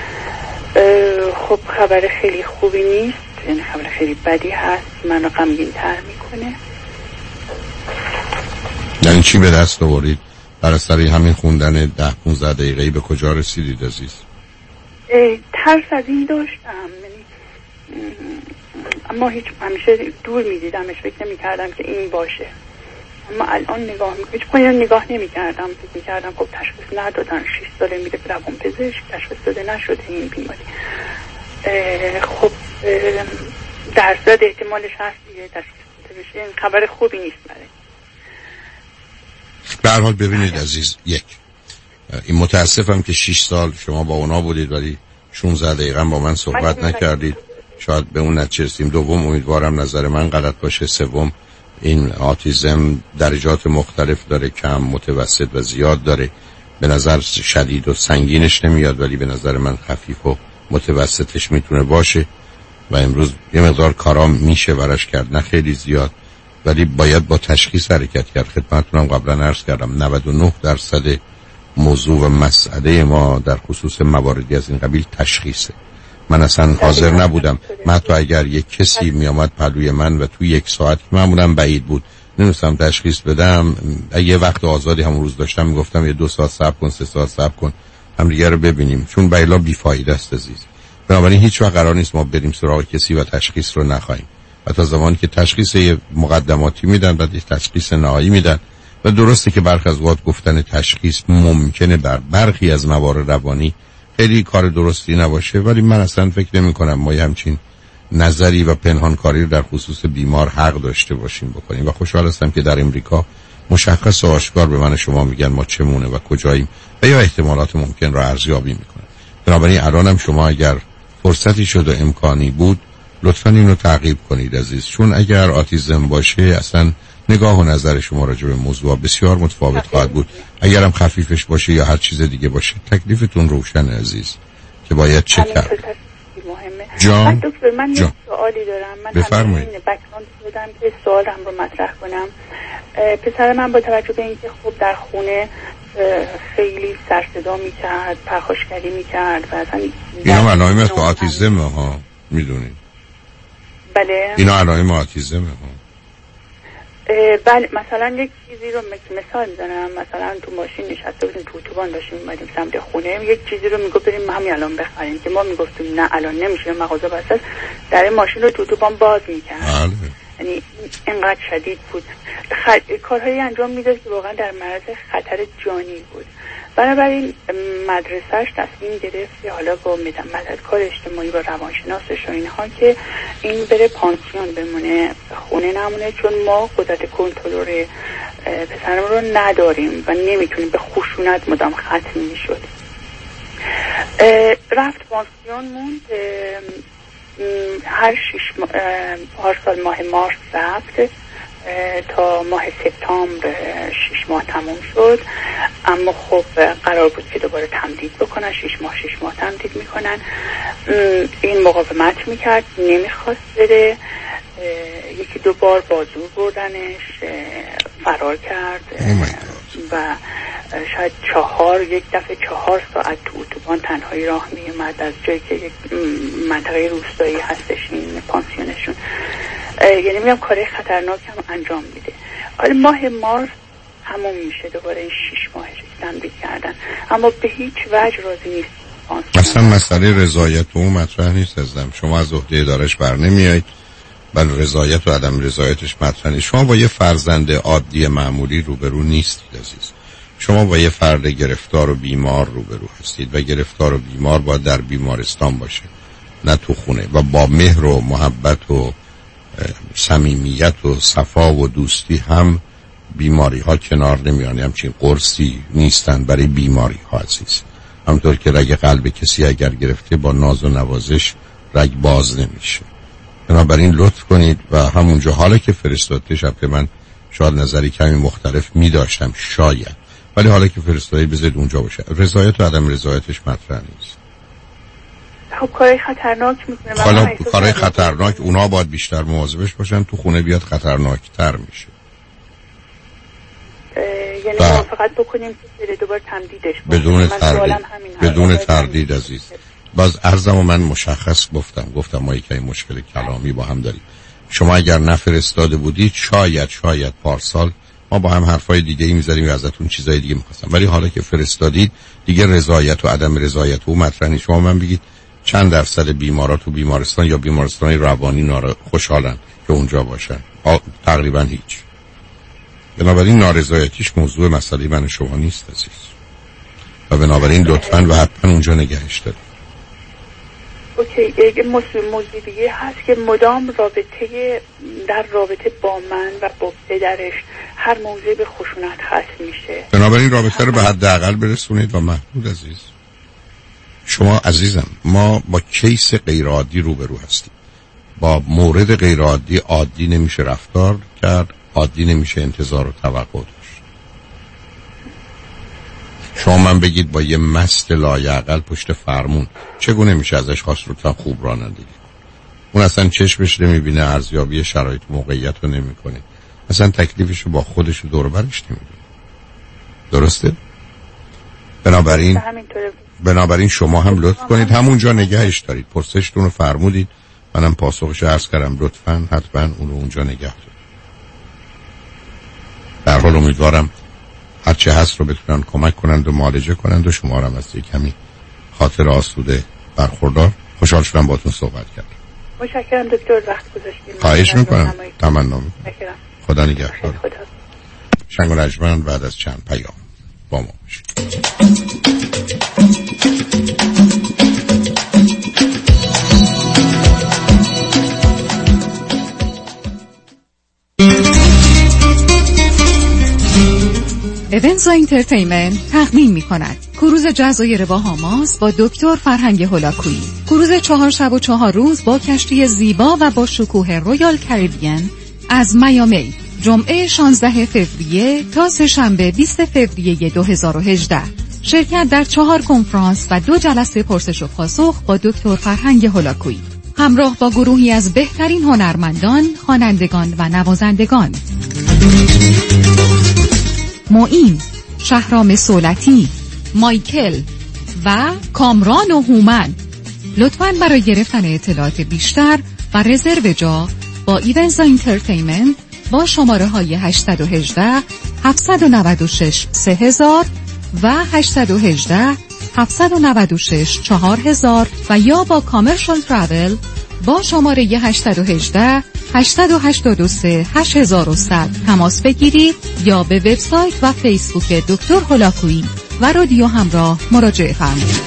خب خبر خیلی خوبی نیست، یعنی خبر خیلی بدی هست، منو غمگین تر میکنه. یعنی چی به دست آورید؟ بر اثر همین خوندن 10-15 دقیقه‌ای به کجا رسیدید عزیز؟ ترس از این داشتم، اما همیشه دور میدیدمش، فکر نمیکردم که این باشه. اما الان نگاه نمیکردم، فکر میکردم خب تشخیص ندادن، 6 ساله میره به روانپزشک، تشخیص داده نشده این بیماری. خب درصد احتمالش هست دیگه تشخیص داده بشه. این خبر خوبی نیست برای. به هر حال ببینید عزیز، این متاسفم که 6 سال شما با اونا بودید ولی 16 دقیقه با من صحبت نکردید. شاید به اون نتیجه رسیدیم. دوم، امیدوارم نظر من غلط باشه. سوم، این آتیزم درجات مختلف داره، کم، متوسط و زیاد داره. به نظر شدید و سنگینش نمیاد، ولی به نظر من خفیف و متوسطش میتونه باشه و امروز یه مقدار کارام میشه براش کرد، نه خیلی زیاد، ولی باید با تشخیص حرکت کرد. خدمتتونم قبلا عرض کردم 99% موضوع و مسئله ما در خصوص مواردی از این قبیل تشخیصه. من اصلا حاضر نبودم، من حتی اگر یک کسی می آمد پلوی من و تو 1 ساعت معمولا بعید بود نمیستم تشخیص بدم، یه وقت آزادی همون روز داشتم میگفتم یه 2 ساعت صبر کن، 3 ساعت صبر کن، هم دیگه رو ببینیم، چون بیلا بیفایده است عزیز. بنابراین هیچ وقت قرار نیست ما بریم سراغ کسی و تشخیص رو نخواهیم. و تا زمانی که تشخیص مقدماتی میدن بعد یک تشخیص نهایی میدن، و درسته که برخی از اوقات گفتن تشخیص ممکنه بر برخی از موارد روانی خیلی کار درستی نباشه، ولی من اصلا فکر نمی کنم ما همچین نظری و پنهانکاری در خصوص بیمار حق داشته باشیم بکنیم. و خوشحال هستم که در امریکا مشخص و آشکار به من شما میگن ما چمونه و کجاییم و یا احتمالات ممکن را ارزیابی میکنن. بنابراین الانم شما اگر فرصتی شد و امکانی بود لطفاً اینو تعقیب کنید عزیز، چون اگر آتیزم باشه اصلا نگاه و نظر شما راجع به موضوع بسیار متفاوت خواهد بود. اگرم خفیفش باشه یا هر چیز دیگه باشه تکلیفتون روشن عزیز که باید چه کرد. جان دکتر من یه سوالی دارم. من بفرمایید. بک‌گراند دادم که سوالم رو مطرح کنم. پسر من با توجه به اینکه خب در خونه خیلی سر صدا می‌کرد، پرخاشگری می‌کرد و اصلا اینا علائم آتیزم ها، میدونید؟ بله اینا علائم آتیزم ها. بله مثلا یک چیزی رو مثال میزنم، مثلا تو ماشین نشسته بودیم تو اتوبان داشتیم اومدیم سمت خونه، یک چیزی رو میگفت بریم همین الان بخریم که ما میگفتیم نه الان نمیشه، مغازه بسته است، در ماشین رو تو اتوبان باز میکرد. یعنی اینقدر شدید بود، کارهایی انجام میداد که واقعا در معرض خطر جانی بود. بنابراین مدرسهش تصمیم گرفت که حالا با مددکار اجتماعی با روانشناسش و اینها که این بره پانسیون بمونه، خونه نمونه، چون ما قدرت کنترل پسرم رو نداریم و نمیتونیم، به خشونت مدام ختم میشد. رفت پانسیون موند، هر سال ماه مارس رفت تا ماه سپتامبر 6 ماه تموم شد، اما خب قرار بود که دوباره تمدید بکنن، 6 ماه تمدید میکنن. این مقاومت میکرد، نمیخواست بره، 1-2 بار بازور بردنش، فرار کرد و شاید یک دفعه 4 ساعت تو اتوبان تنهایی راه میومد از جایی که یک منطقه روستایی هستش این پانسیونشون. یعنی میگم کار خطرناک هم انجام میده. حالا ماه مارس تموم میشه، دوباره این 6 ماهش تمدید کردن، اما به هیچ وجه راضی نیست. اصلا مسئله رضایت اون مطرح نیست ازم. شما از عهده ادارش بر نمیایید، بل رضایت و عدم رضایتش مطرح نیست. شما با یه فرزند عادی معمولی روبرو نیستید عزیز. شما با یه فرد گرفتار و بیمار روبرو هستید و گرفتار و بیمار باید در بیمارستان باشه، نه تو خونه، و با مهر و محبت و صمیمیت و صفا و دوستی هم بیماری ها کنار نمیان. همچین قرصی نیستن برای بیماری ها عزیز. همطور که رگ قلب کسی اگر گرفته با ناز و نوازش رگ باز نمیشه. بنابراین لطف کنید و همونجا حالا که فرستاده شب که من شاید نظری کمی مختلف می داشتم شاید، ولی حالا که فرستادی بذارید اونجا باشه. رضایت و عدم رضایتش مطرح نیست. خب کارهای خطرناک میکنه. حالا کارهای خطرناک اونا باید بیشتر مواظبش باشن، تو خونه بیاد خطرناکتر میشه. یعنی موافقت بکنیم که دوباره تمدیدش بدون تردید عزیز. باز عرضم و من مشخص گفتم ما یکی مشکل کلامی با هم داریم. شما اگر نفرستاده بودید شاید پارسال ما با هم حرفای دیگه ای می‌زدیم و ازتون چیزای دیگه می‌خواستم، ولی حالا که فرستادید دیگه رضایت و عدم رضایت او مطرح نیست. شما من بگید چند درصد بیمارا تو بیمارستان یا بیمارستان روانی خوشحالن که اونجا باشن؟ تقریبا هیچ. بنابراین نارضایتیش موضوع مسئله من شما نیست عزیز، و بنابراین لطفاً و حتما اونجا نگهش دارید. اوکی. یه موضوع دیگه هست که مدام در رابطه با من و با پدرش هر موضوع به خشونت ختم میشه. بنابراین رابطه رو به حداقل برسونید و محدود عزیز. شما عزیزم ما با کیس غیرعادی روبرو هستیم. با مورد غیرعادی عادی نمیشه رفتار کرد، عادی نمیشه انتظار و توقع داشت. شما من بگید با یه مست لایعقل پشت فرمون چگونه میشه ازش خواست لطفا خوب رانندگی؟ اون اصلا چشمش نمیبینه، ارزیابی شرایط موقعیت رو نمیکنه، اصلا تکلیفش رو با خودش و دور برش نمیبینه. درسته؟ بنابراین شما هم لطف کنید همونجا نگهش دارید. پرسشتون رو فرمودید، منم پاسخش عرض کردم لطفاً حتما اون رو اونجا نگه دارید. در حال امیدوارم هرچه هست رو بتونن کمک کنند و معالجه کنند و شما رو هم از یک کمی خاطر آسوده برخوردار. خوشحال شدم باهاتون صحبت کردم. متشکرم دکتر، وقت گذاشتید. خواهش میکنم، تمنا میکنم. خدا نگهدار. شنگ و نجمن بعد از چند پیام با ما باشید. ایونز انترتینمنت تقدیم می کند کروز جزایر باهاماس با دکتر فرهنگ هولاکویی. کروز 4 شب و 4 روز با کشتی زیبا و با شکوه رویال کریبیان از میامی، جمعه 16 فوریه تا سه‌شنبه 20 فوریه 2018. شرکت در 4 کنفرانس و 2 جلسه پرسش و پاسخ با دکتر فرهنگ هولاکویی، همراه با گروهی از بهترین هنرمندان، خوانندگان و نوازندگان. معین، شهرام سولتی، مایکل و کامران و هومن. لطفاً برای گرفتن اطلاعات بیشتر و رزرو جا با ایونز انترتینمنت با شماره های 818 796 3000 و 818 796 4000 و یا با کامرشال ترافل با شماره 818 883 8100 تماس بگیرید یا به وبسایت و فیسبوک دکتر هولاکویی و رادیو همراه مراجعه فرمایید.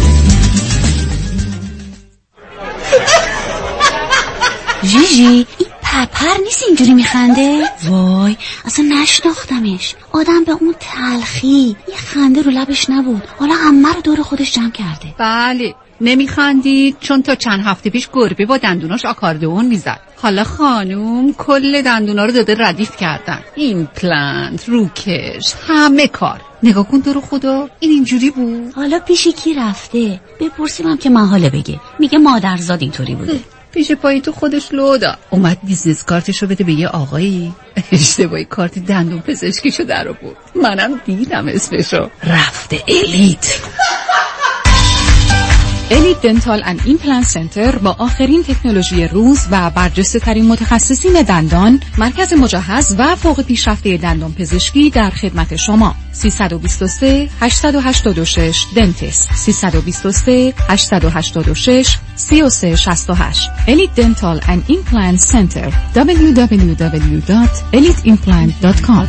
ژیژی، این پرپر نیست اینجوری میخنده؟ وای اصلا نشناختمش. آدم به اون تلخی یه خنده رو لبش نبود، حالا همه رو دور خودش جمع کرده. بله، نمیخندید چون تا چند هفته پیش گربه با دندوناش آکاردئون میزد. حالا خانوم کل دندونا رو داده ردیف کردن. ایمپلنت، روکش، همه کار. نگاه کن دور خدا، این اینجوری بود. حالا پیش کی رفته؟ بپرسیم هم که محاله بگه. میگه مادرزاد اینطوری بوده. پیش پایی تو خودش لودا. اومد بیزنس کارتشو بده به یه آقایی، اشتباهی کارت دندون پزشکیشو در آورد. منم دیدم اسمشو، رفته الیت. الیت دنتال اند ایمپلنت سنتر با آخرین تکنولوژی روز و برجسته ترین متخصصین دندان، مرکز مجهز و فوق پیشرفته دندان پزشکی در خدمت شما. 323 886 دنتیست 323 886 3368. الیت دنتال اند ایمپلنت سنتر www.eliteimplant.com.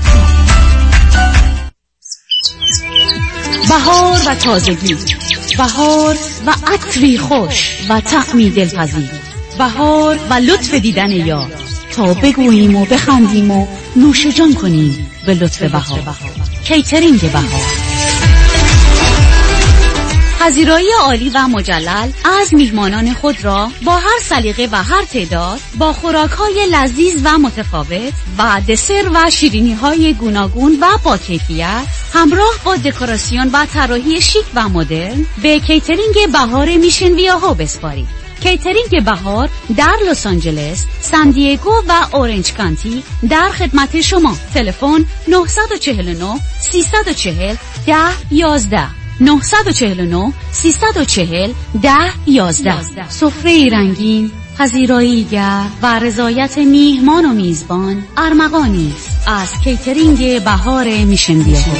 بهار و تازگی، بهار و عطری خوش و طعمی دلپذیر، بهار و لطف دیدن یار، تا بگوییم و بخندیم و نوش جان کنیم به لطف بهار. کیترینگ بهار، پذیرایی عالی و مجلل از میهمانان خود را با هر سلیقه و هر تعداد، با خوراک‌های لذیذ و متفاوت و دسر و شیرینی‌های گوناگون و با کیفیت، همراه با دکوراسیون و طراحی شیک و مدرن، به کیترینگ بهار میشن ویاها بسپارید. کیترینگ بهار در لس آنجلس، سان دیگو و اورنج کانتی در خدمت شما. تلفن 949 340 1011 949 340 1011. سفره رنگین، پذیرایی گر و رضایت میهمان و میزبان ارمغانی از کیترینگ بهار میشن ویاها.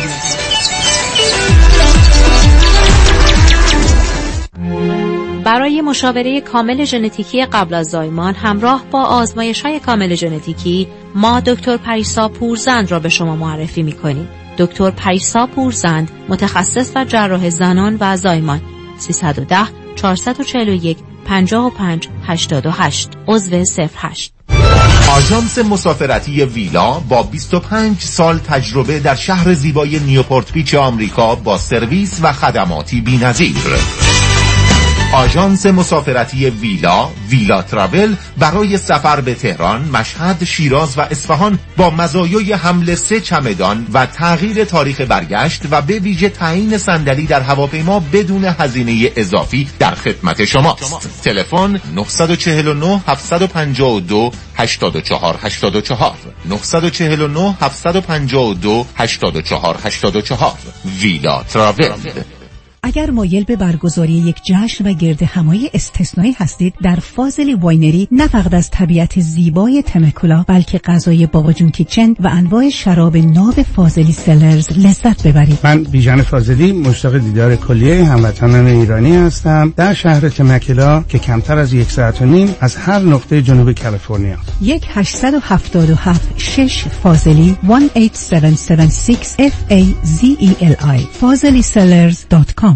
برای مشاوره کامل ژنتیکی قبل از زایمان همراه با آزمایش‌های کامل ژنتیکی، ما دکتر پریسا پورزند را به شما معرفی می‌کنیم. دکتر پریسا پورزند، متخصص و جراح زنان و زایمان. 310 441 55 88 عضو 08. آژانس مسافرتی ویلا با 25 سال تجربه در شهر زیبای نیوپورت بیچ آمریکا با سرویس و خدماتی بی‌نظیر. آژانس مسافرتی ویلا تراول برای سفر به تهران، مشهد، شیراز و اصفهان با مزایای حمل 3 چمدان و تغییر تاریخ برگشت و به ویژه تعیین صندلی در هواپیما بدون هزینه اضافی در خدمت شماست. تلفن 949 752 8484 949 752 8484 ویلا تراول. اگر مایل به برگزاری یک جشن و گرد همایی استثنایی هستید، در فاضلی واینری نه فقط از طبیعت زیبای تمکولا بلکه غذای باغجون کیچن و انواع شراب ناب فاضلی سلرز لذت ببرید. من بیژن فاضلی مشتاق دیدار کلیه هموطنان ایرانی هستم در شهر تمکولا که کمتر از 1.5 ساعت از هر نقطه جنوب کالیفرنیا. 1-877-6 فاضلی 18776 FAZELI fazellysellers.com.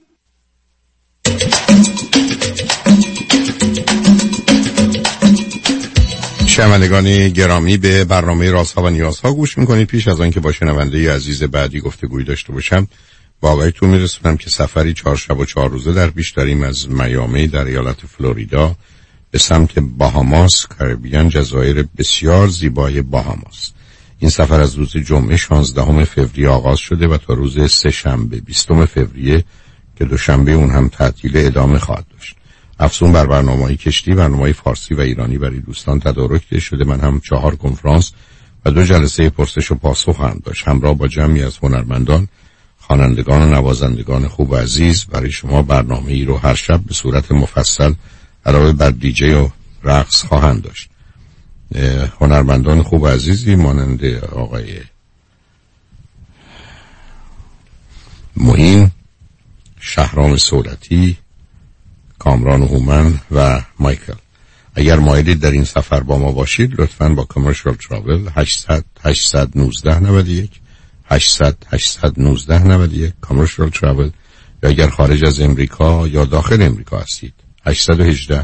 شنوندگان گرامی، به برنامه رازها و نیازها گوش میکنید. پیش از آن که با شنونده عزیز بعدی گفتگوی داشته باشم، با آقایتون میرسونم که سفری 4 شب و 4 روزه در پیش داریم از میامی در ایالت فلوریدا به سمت باهاماس، کربیان، جزایر بسیار زیبای باهاماس. این سفر از روز جمعه 16 فوریه آغاز شده و تا روز سه‌شنبه 20 فوریه که دوشنبه اون هم تعطیل ادامه خواهد داشت. افزون بر برنامه‌های کشتی، برنامه‌های فارسی و ایرانی برای دوستان تدارک شده. من هم 4 کنفرانس و 2 جلسه پرسش و پاسخ هم داشت، همراه با جمعی از هنرمندان، خوانندگان و نوازندگان خوب و عزیز. برای شما برنامه‌ای رو هر شب به صورت مفصل علاوه بر دیجی و رقص خواهند داشت. هنرمندان خوب و عزیزی مانند آقای معین، شهرام سولتی، کامران هومن و مایکل. اگر مایلید در این سفر با ما باشید، لطفاً با کامرشال تراول 800-819-91 کامرشال تراول، یا اگر خارج از امریکا یا داخل امریکا هستید 818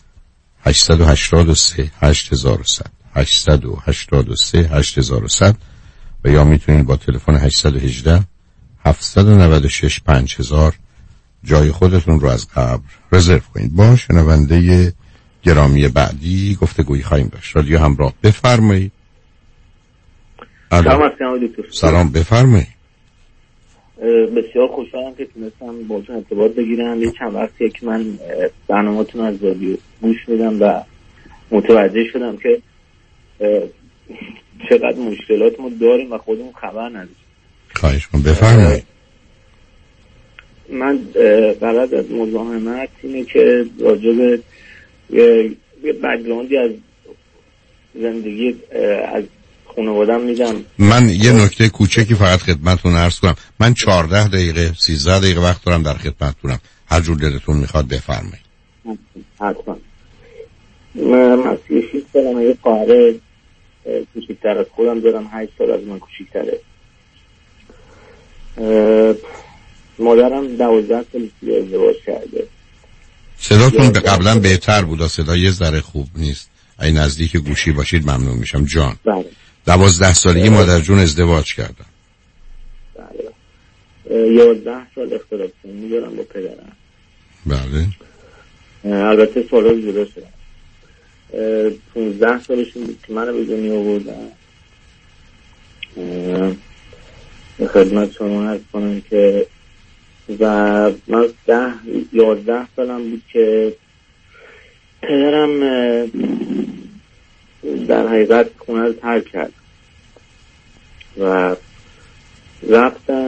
883 8100 883 8100 و یا میتونید با تلفن 818 796 5000 جای خودتون رو از قبل رزرو کنید. با شنونده گرامی بعدی گفتگویی خواهیم داشت. رادیو همراه، بفرمایید. سلام، بفرمایید. بسیار خوشحالم که تونستم باهاتون ارتباط بگیرم. یه چند وقتیه که من برنامه‌تون از رادیو گوش میدم و متوجه شدم که چقدر مشکلات ما داریم و خودمون خبر نداریم. خواهش کنم، بفرمایید. من غرض از مزاحمت اینه که راجع به یه بک‌گراندی از زندگی از خانواده‌ام میدم. من یه نکته کوچکی فقط خدمتتون عرض کنم. من 14 دقیقه 13 دقیقه وقت دارم در خدمتتونم. هر جور دلتون میخواد بفرمایید. حتما. من 36 سالمه، یه خواهر کوچیک‌تر از خودم دارم، 8 سال از من کوچیک‌تره. مادرم 12 سال ازدواج کرده. صداتون به قبلا بهتر بود، صدا یه ذره خوب نیست. اگه نزدیک گوشی باشید ممنون میشم. جان، 12 سالگی مادر جون ازدواج کردن. بله. 11 سال اختلاف سنی دارم با پدرم. بله. البته سالا جدا شدن. 15 سالشون بود که منو به دنیا آوردن. خدمت شما عرض کنم که و من 11 سالم بود که پدرم در حقیقت خونه رو ترک کرد و رفتن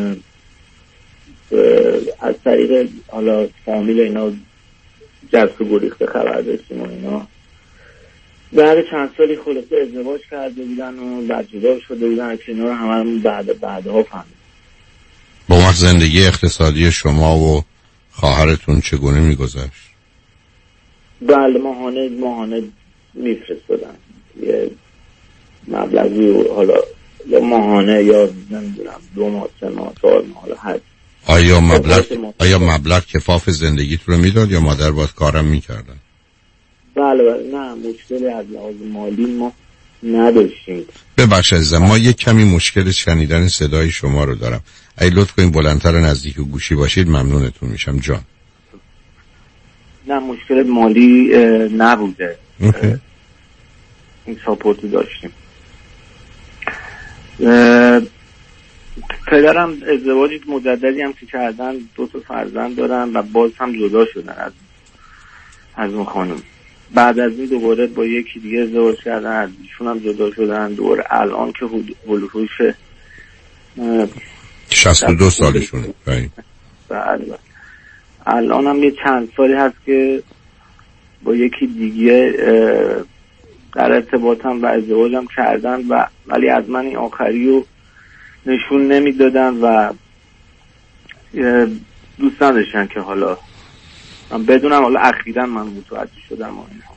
از طریق حالا فامیل اینا جست و گریخته خبر داشتیم و اینا. بعد چند سالی خلاصه ازدواج کرده بودن و بعد جدا شده بودن که اینا رو همه بعدها فهمید. با وقت زندگی اقتصادی شما و خواهرتون چگونه میگذشت؟ بله، ماهانه میفرستادن یه مبلغی، حالا یا ماهانه یا نمیدونم 2 ماه 3 ماه 4 ماه، حالا هر. آیا مبلغ کفاف زندگیتون رو میداد یا مادر باید کارم میکردن؟ بله نه، مشکلی از لحاظ مالی ما نداشتیم. ببخشید عزیزم، ما یک کمی مشکل شنیدن صدای شما رو دارم. اگه لطف کنید بلندتر و نزدیک گوشی باشید ممنونتون میشم. جان نه مشکل مالی نبوده. این ساپورتی داشتیم. پدرم ازدواجی مجددی هم که کردن، 2 فرزند دارن و باز هم جدا شدن از اون خانم. بعد از این دوباره با یکی دیگه ازدواج کردن، از ایشون هم جدا شدن. دوباره الان که هلوهوش 62 سالشونه. بله. الان هم یه چند سالی هست که با یکی دیگه در ارتباطم و ازدواجم کردن و ولی از من این آخری رو نشون نمیدادن و دوست نداشتن که حالا من بدونم. حالا اخیراً من متوجه شدم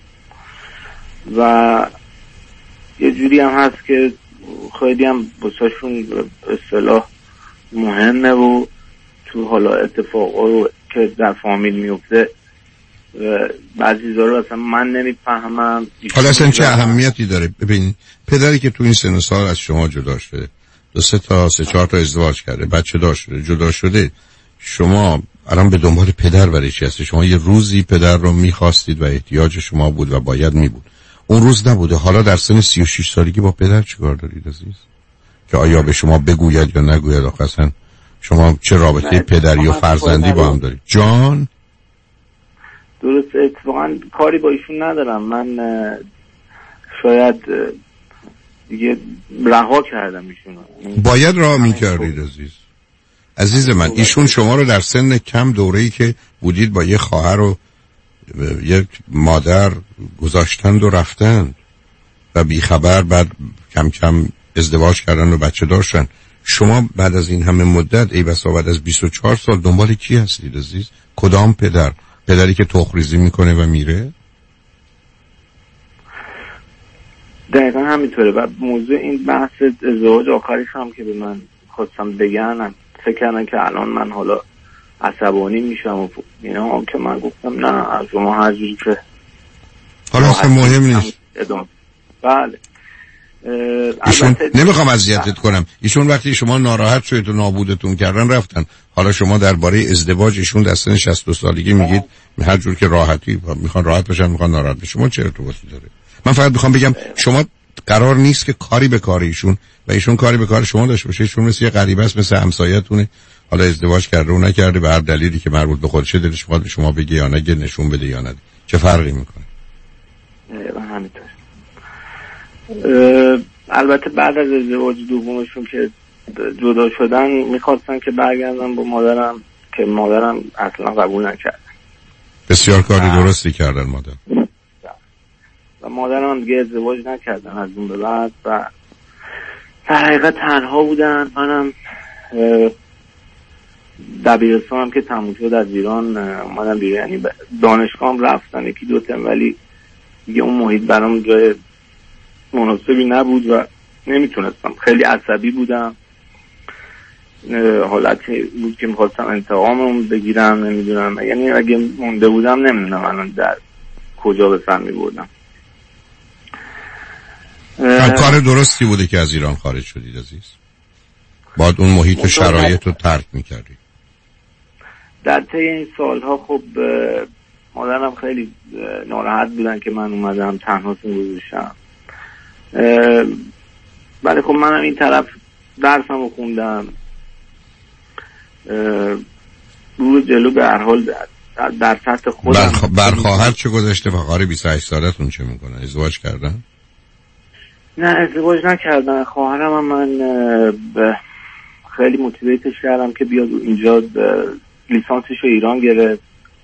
و یه جوری هم هست که خیلی هم بساشون اصطلاح مهمه و تو حالا اتفاقا رو که در فامیل میفته بعضی چیزا رو اصلا من نمیفهمم. حالا اصلا چه اهمیتی داره؟ ببین پدری که تو این سن و سال از شما جدا شده، 2 تا 4 تا ازدواج کرده، بچه داشته، جدا شده، شما الان به دنبال پدر برای چی هستی؟ شما یه روزی پدر رو میخواستید و احتیاج شما بود و باید میبود، اون روز نبوده. حالا در سن 36 سالگی با پدر چیکار دارید عزیز؟ که آیا به شما بگوید یا نگوید؟ آخه اصلا شما چه رابطه پدری و فرزندی با هم دارید؟ جان درست، اتفاقا کاری با ایشون ندارم. من شاید دیگه رها کردم ایشونو. باید رها میکردید عزیز من. ایشون شما رو در سن کم دوره‌ای که بودید با یه خواهر و یک مادر گذاشتند و رفتند و بیخبر، بعد کم کم ازدواج کردن و بچه داشتن. شما بعد از این همه مدت، ای بسا بعد از 24 سال دنبال کی هستید عزیز؟ کدام پدر؟ پدری که تخریزی میکنه و میره؟ دقیقا همینطوره. و موضوع این بحث ازدواج آخریش هم که به من خواستم بگن، فکر کردن که الان من حالا عصبانی میشم و اینا هم که من گفتم نه، از شما هر جوری که حالا اصلا مهم نیست. بله. ایشون نمیخوام اذیتت کنم، ایشون وقتی شما ناراحت شدید و نابودتون کردن رفتن. حالا شما درباره ازدواج ایشون در سن 62 سالگی میگید هر جور که راحتی میخوان راحت باشن، میخوان ناراحت بشن. شما چه ارتباطی داره؟ من فقط میخوام بگم شما قرار نیست که کاری به کار ایشون و ایشون کاری به کار شما داشته باشه. ایشون مثل یه غریبه است، مثل همسایه‌تونه. حالا ازدواج کرده و نکرده، به هر دلیلی که مربوط به خودشه دلش میخواد شما بگه یا نگه، نشون بده یا نده، چه فرقی میکنه؟ همینطور. البته بعد از ازدواج دومشون که جدا شدن میخواستن که برگردن با مادرم که مادرم اصلا قبول نکرد. بسیار کاری درستی کردن مادر. و مادرم دیگه ازدواج نکردن از اون به بعد و در حقیقت تنها بودن. منم دبیرستانم که تموم شد از ایران اومدم بیرون، یعنی دانشگاهم رفتم 1-2 ترم، ولی دیگه اون محیط برام جای مناسبی نبود و نمیتونستم. خیلی عصبی بودم، حالتی بود که میخواستم انتقامم بگیرم، نمیدونم، یعنی اگه مونده بودم نمیدونم الان در کجا به سر میبردم. کار درستی بوده که از ایران خارج شدید عزیز، باید اون محیط و شرایط رو ترک میکردید. در طی این سالها خب مادرم خیلی ناراحت بودن که من اومدم تنهاشون گذاشتم. ولی خب منم این طرف درسم رو خوندم، رو جلو به هر حال در سطح خودم. برخواهر چه گذاشته؟ بخاره 28 سالتون چه میکنن؟ ازدواج کردن؟ نه ازدواج نکردن. خواهرم هم من خیلی موتیویتش کردم که بیاد اینجا، لیسانسش رو ایران گرفت،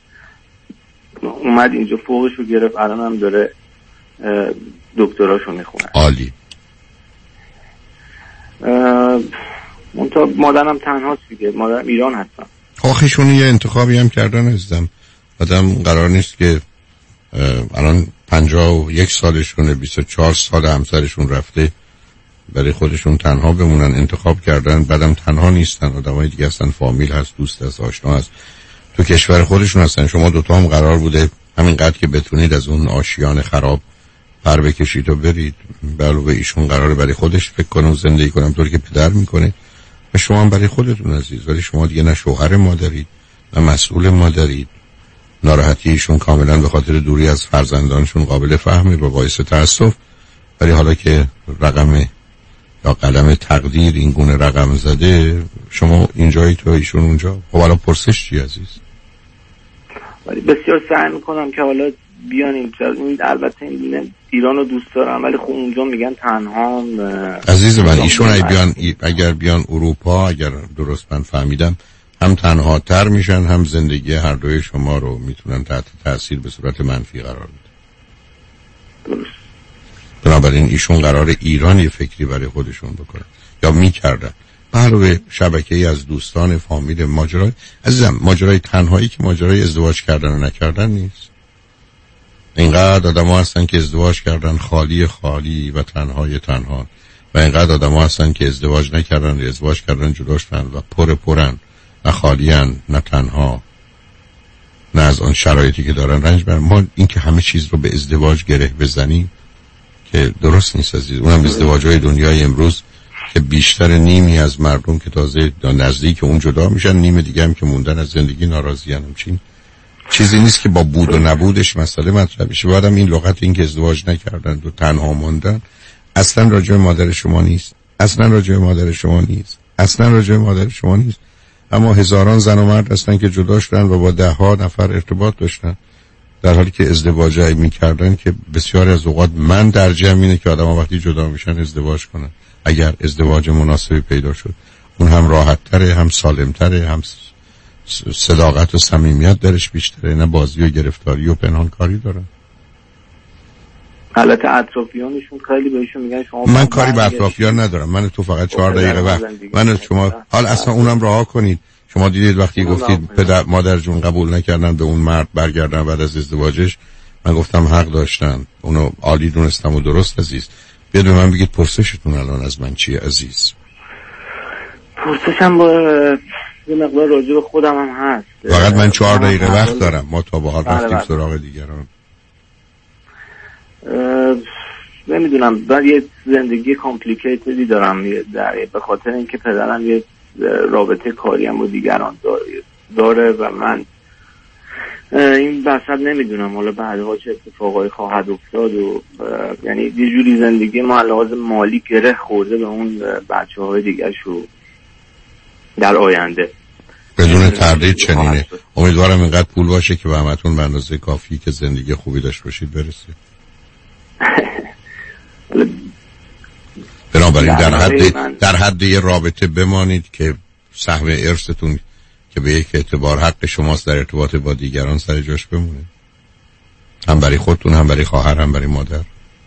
اومد اینجا فوقش رو گرفت، الان هم داره دکتراشو میخونه. عالی. مادرم تنهاست دیگه، مادرم ایران هستم. آخیشون یه انتخابی هم کردن عزیزم. آدم قرار نیست که الان 51 سالشونه، 24 سال همسرشون رفته، برای خودشون تنها بمونن. انتخاب کردن، بعدم تنها نیستن، آدمای دیگه هستن، فامیل هست، دوست هست، آشنا هست، تو کشور خودشون هستن. شما دوتا هم قرار بوده همینقدر که بتونید از اون آشیان خراب پر بکشید و برید. علاوه ایشون قراره برای خودش فکر کنه و زندگی کنه طوری که پدر میکنه و شما هم برای خودتون عزیز. ولی شما دیگه نه شوهر ما دارید، نه مسئول ما دارید، ناراحتیشون کاملا به خاطر دوری از فرزندانشون قابل فهمه و باعث تأسف، ولی حالا که رقم یا قلم تقدیر این گونه رقم زده، شما اینجایی تو ایشون اونجا، خب حالا پرسش چی عزیز؟ ولی بسیار سعی میکنم که حالا بیان این البته این ایران رو دوست دارم، ولی خب اونجا میگن تنها عزیز من. ایشون اگر بیان اروپا، اگر درست من فهمیدم، هم تنها تر میشن، هم زندگی هر دوی شما رو میتونن تحت تاثیر به صورت منفی قرار بدن. درست. بنابراین ایشون قرار ایران یه فکری برای خودشون بکنن یا میکردن. علاوه شبکه‌ای از دوستان، فامیل، ماجرای عزیزم، ماجرای تنهایی که ماجرای ازدواج کردن و نکردن نیست. اینقدر آدم‌ها هستن که ازدواج کردن خالی و تنها، و اینقدر آدم‌ها هستن که ازدواج نکردن و ازدواج کردن جدا شدن و پرن، نه خالیان نه تنها، نه از آن شرایطی که دارن رنج برن. ما این که همه چیز رو به ازدواج گره بزنیم که درست نیست عزیز. اونم ازدواج‌های دنیای امروز که بیشتر نیمی از مردم که تازه نزدیک اون جدا میشن، نیم دیگه هم که موندن از زندگی ناراضی‌ان. همچین چیزی نیست که با بود و نبودش مسئله مطرح بشه. بعدم این لغت این که ازدواج نکردن و تنها موندن اصلا راجع به مادر شما نیست، اصلا راجع به مادر شما نیست، اصلا راجع به مادر شما نیست. اما هزاران زن و مرد هستن که جدا شدن و با ده ها نفر ارتباط داشتن، در حالی که ازدواج میکردن که بسیار از اوقات من درجم اینه که آدم ها وقتی جدا میشن ازدواج کنن. اگر ازدواج مناسبی پیدا شد، اون هم راحت تره، هم سالم تره، هم صداقت و صمیمیت درش بیشتره، نه بازی و گرفتاری و پنهانکاری دارن. البته اطرافیانشون خیلی بهشون میگن شما، من کاری به اطرافیان ندارم، من تو فقط 4 دقیقه وقت، من شما حال اصلا اونم رها کنید. شما دیدید وقتی گفتید پدر مادر جون قبول نکردن به اون مرد برگردن بعد از ازدواجش، من گفتم حق داشتن، اونو عالی دونستم و درست عزیز. بیاد به من بگید پرسشتون الان از من چیه عزیز؟ پرسشم با یه مقدار راجع به خودم هم هست. فقط من 4 دقیقه وقت دارم، ما تا به حال رفتیم سراغ دیگران. نمیدونم، من یه زندگی کامپلیکیتدی دارم به خاطر اینکه پدرم یه رابطه کاری هم با دیگران داره و من این وسط نمیدونم حالا بعدها چه اتفاقایی خواهد افتاد و یعنی یه جوری زندگی ما لحاظ مالی گره خورده به اون بچه‌های دیگه شو در آینده. بدون تردید چنینه. امیدوارم اینقدر پول باشه که به همتون به اندازه کافی که زندگی خوبی داشته باشید برسه. بنابراین در حد یه رابطه بمانید که سهم ارثتون که به یک اعتبار حق شماست در ارتباط با دیگران سر جاش بمونه، هم برای خودتون، هم برای خواهر، هم برای مادر.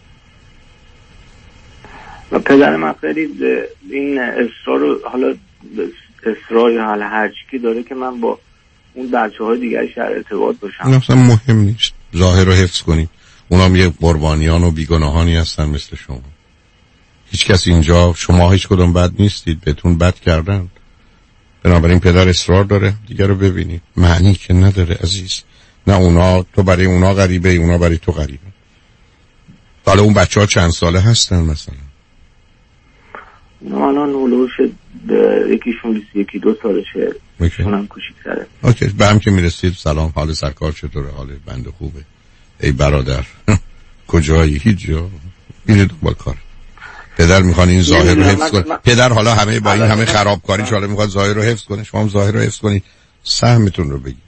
و پدر من خیلی این اصرار حالا اصرار یا حالا هر چی داره که من با اون بچه‌های دیگه در ارتباط باشم. اصلا مهم نیست، ظاهر رو حفظ کنید. اونام یه قربانیان و بیگناهانی هستن مثل شما. هیچ کس اینجا، شما هیچ کدوم بد نیستید، بهتون بد کردن. بنابراین پدر اصرار داره دیگه رو ببینید، معنی که نداره عزیز. نه اونا، تو برای اونا غریبه، اونا برای تو غریبه. حالا اون بچه ها چند ساله هستن مثلا؟ الان هلوش یکیشون 21-22 سالشه، اونم کوچیک‌تره. اوکی، به هم که میرسید سلام، حال سرکار چطوره؟ حال بنده خوبه. ای برادر کجایی؟ هیچ جا، میره دنبال کار. پدر میخوان این ظاهر رو حفظ کنه. پدر حالا همه با این همه خرابکاری حالا میخواد ظاهر رو حفظ کنه. شما هم ظاهر رو حفظ کنید، سهمتون رو بگید.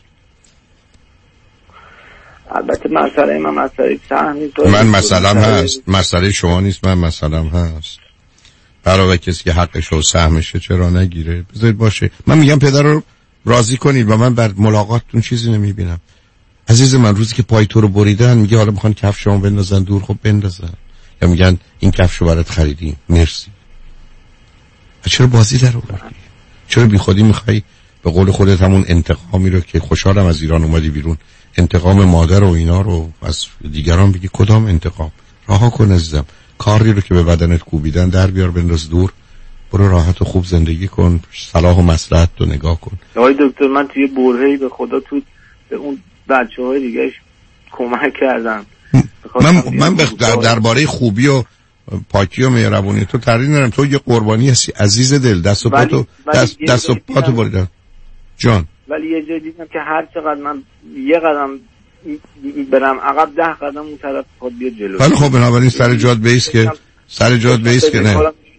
البته مسئله من مسئله سهمی، من مسئله‌ام هست، مسئله شما نیست، من مسئله‌ام هست. برای کسی که حقش و سهمشه چرا نگیره؟ بذارید باشه. من میگم پدر رو راضی کنید و من بر ملاقاتتون چیزی نمیبینم. عزیز من، روزی که پای تو رو بریدن میگه حالا میخوان کفشمو بندازن دور، خب بندازن. یا میگن این کفشو برات خریدیم، مرسی. چرا بازی در آوردی؟ چرا بی خودی میخوای به قول خودت همون انتقامی رو که خوشحالم از ایران اومدی بیرون، انتقام مادر و اینا رو از دیگران بگی؟ کدام انتقام؟ رها کن عزیزم. کاری رو که به بدنت کوبیدن در بیار، بنداز دور، برو راحت و خوب زندگی کن، صلاح و مصلحت رو نگاه کن. آقای دکتر، من توی برهه‌ای به خدا تو به اون بچه‌های دیگه‌اش کمک کردم. من درباره خوبی و پاکی و مهربونی تو تردید ندارم. تو یه قربانی هستی عزیز دل، دست و پاتو بریدن جان. ولی یه جای دیدم که هر چقدر من یه قدم برم عقب 10 قدم اون طرف خود بیاد جلو. ولی خب بنابراین سر جات بیست که نه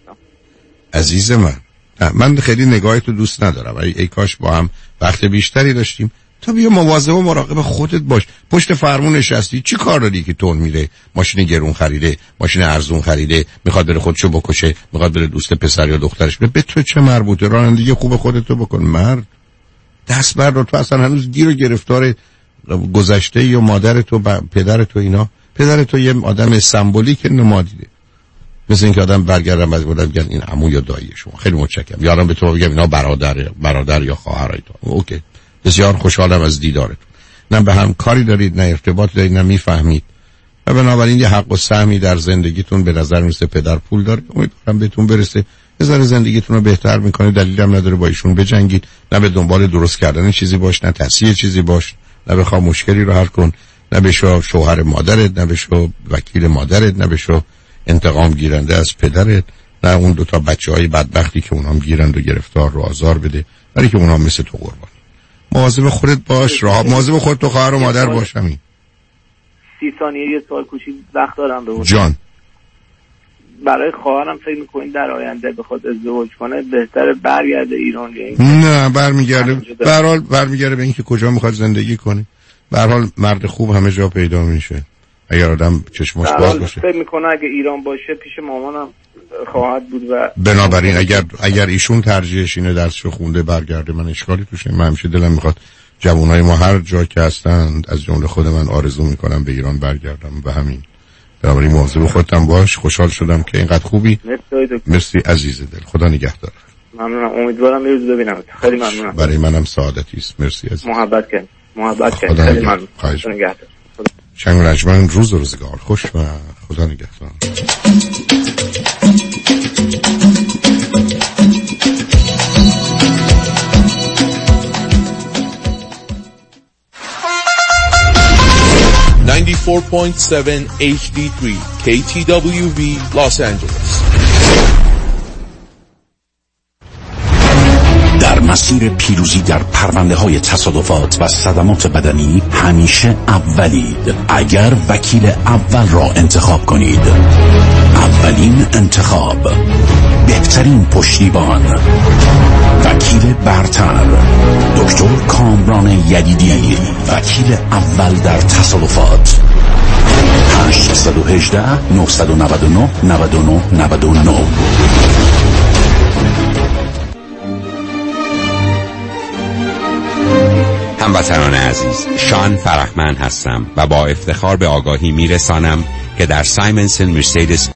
عزیز من خیلی نگاهتو دوست ندارم. ای کاش با هم وقت بیشتری داشتیم. تا بیا مواظب و مراقب خودت باش. پشت فرمون نشستی چی کار داری که تون میره؟ ماشین گرون خریده، ماشین ارزون خریده، میخواد بره خودشو بکشه، میخواد بره دوست پسر یا دخترش بره. به تو چه مربوطه؟ رانندگی خوب خودتو بکن مرد. دست بردار. تو اصلا هنوز گیر و گرفتار گذشته یا مادر تو پدر تو اینا. پدر تو یه آدم سمبولیک نمادیده. مثل اینکه آدم برگردم از بودم بگن این عمو یا دایی شما. خیلی متشکرم. یارم به تو بگم اینا برادر یا خواهرای تو. اوکی. بسیار خوشحالم از دیدارتون. نه به هم کاری دارید، نه ارتباط دارید، نه میفهمید. و بنابراین یه حق و سهمی در زندگیتون به نظر میرسه پدر پول داره. امیدوارم بهتون برسه. یه ذره زندگیتون رو بهتر میکنه. دلیلی هم نداره با ایشون بجنگید. نه به دنبال درست کردن چیزی باش، نه تصحیح چیزی باش، نه بخواه مشکلی رو حل کن، نه بشو شوهر مادرت، نه بشو وکیل مادرت، نه بشو انتقام گیرنده از پدرت، نه اون دوتا بچه‌های بدبختی که اونام گیرند و گرفتار رو آزار بده، ولی که اونام مثل تو قربان. مواظب خودت باش، مواظب خودت تو خواهر و مادر باش. همین 30 ثانیه یه سوال کوچیک وقت دارم به جان. برای خواهرم فکر می‌کنید در آینده بخواد ازدواج کنه بهتره برگرده ایران یا اینکه نه برمیگرده؟ به هر حال برمیگرده به اینکه کجا میخواد زندگی کنه. به هر حال مرد خوب همه جا پیدا میشه اگر آدم چشمش باز باشه. فکر می‌کنه اگه ایران باشه پیش مامانم خواهد بود و بنابراین اگر ایشون ترجیحش اینه درسشو خونده برگرده من اشکالی توش نیست. من همیشه دلم میخواد جوانای ما هر جا که هستند از جمله خود من آرزو میکنم به ایران برگردم و همین. بنابراین مواظب خودتم باش. خوشحال شدم که اینقدر خوبی. مرسی عزیز دل. خدا نگهدار. ممنونم. امیدوارم یه روز ببینم. خیلی ممنونم. برای منم سعادتی است. مرسی عزیز. محبت کن. خیلی ممنون. خدا نگهدار. شنگ رجمن روز و روزگار خوش و خدا نگهدار. $94.7 HD3 KTWV Los Angeles. در مسیر پیروزی در پرونده‌های تصادفات و صدمات بدنی همیشه اولید. اگر وکیل اول را انتخاب کنید، اولین انتخاب، بهترین پشتیبان، وکیل برتر، دکتر کامران یدیدی، وکیل اول در تصادفات. 818 999 99 99. هموطنان عزیز، شان فرحمند هستم و با افتخار به آگاهی میرسانم که در سایمنسن مرسدس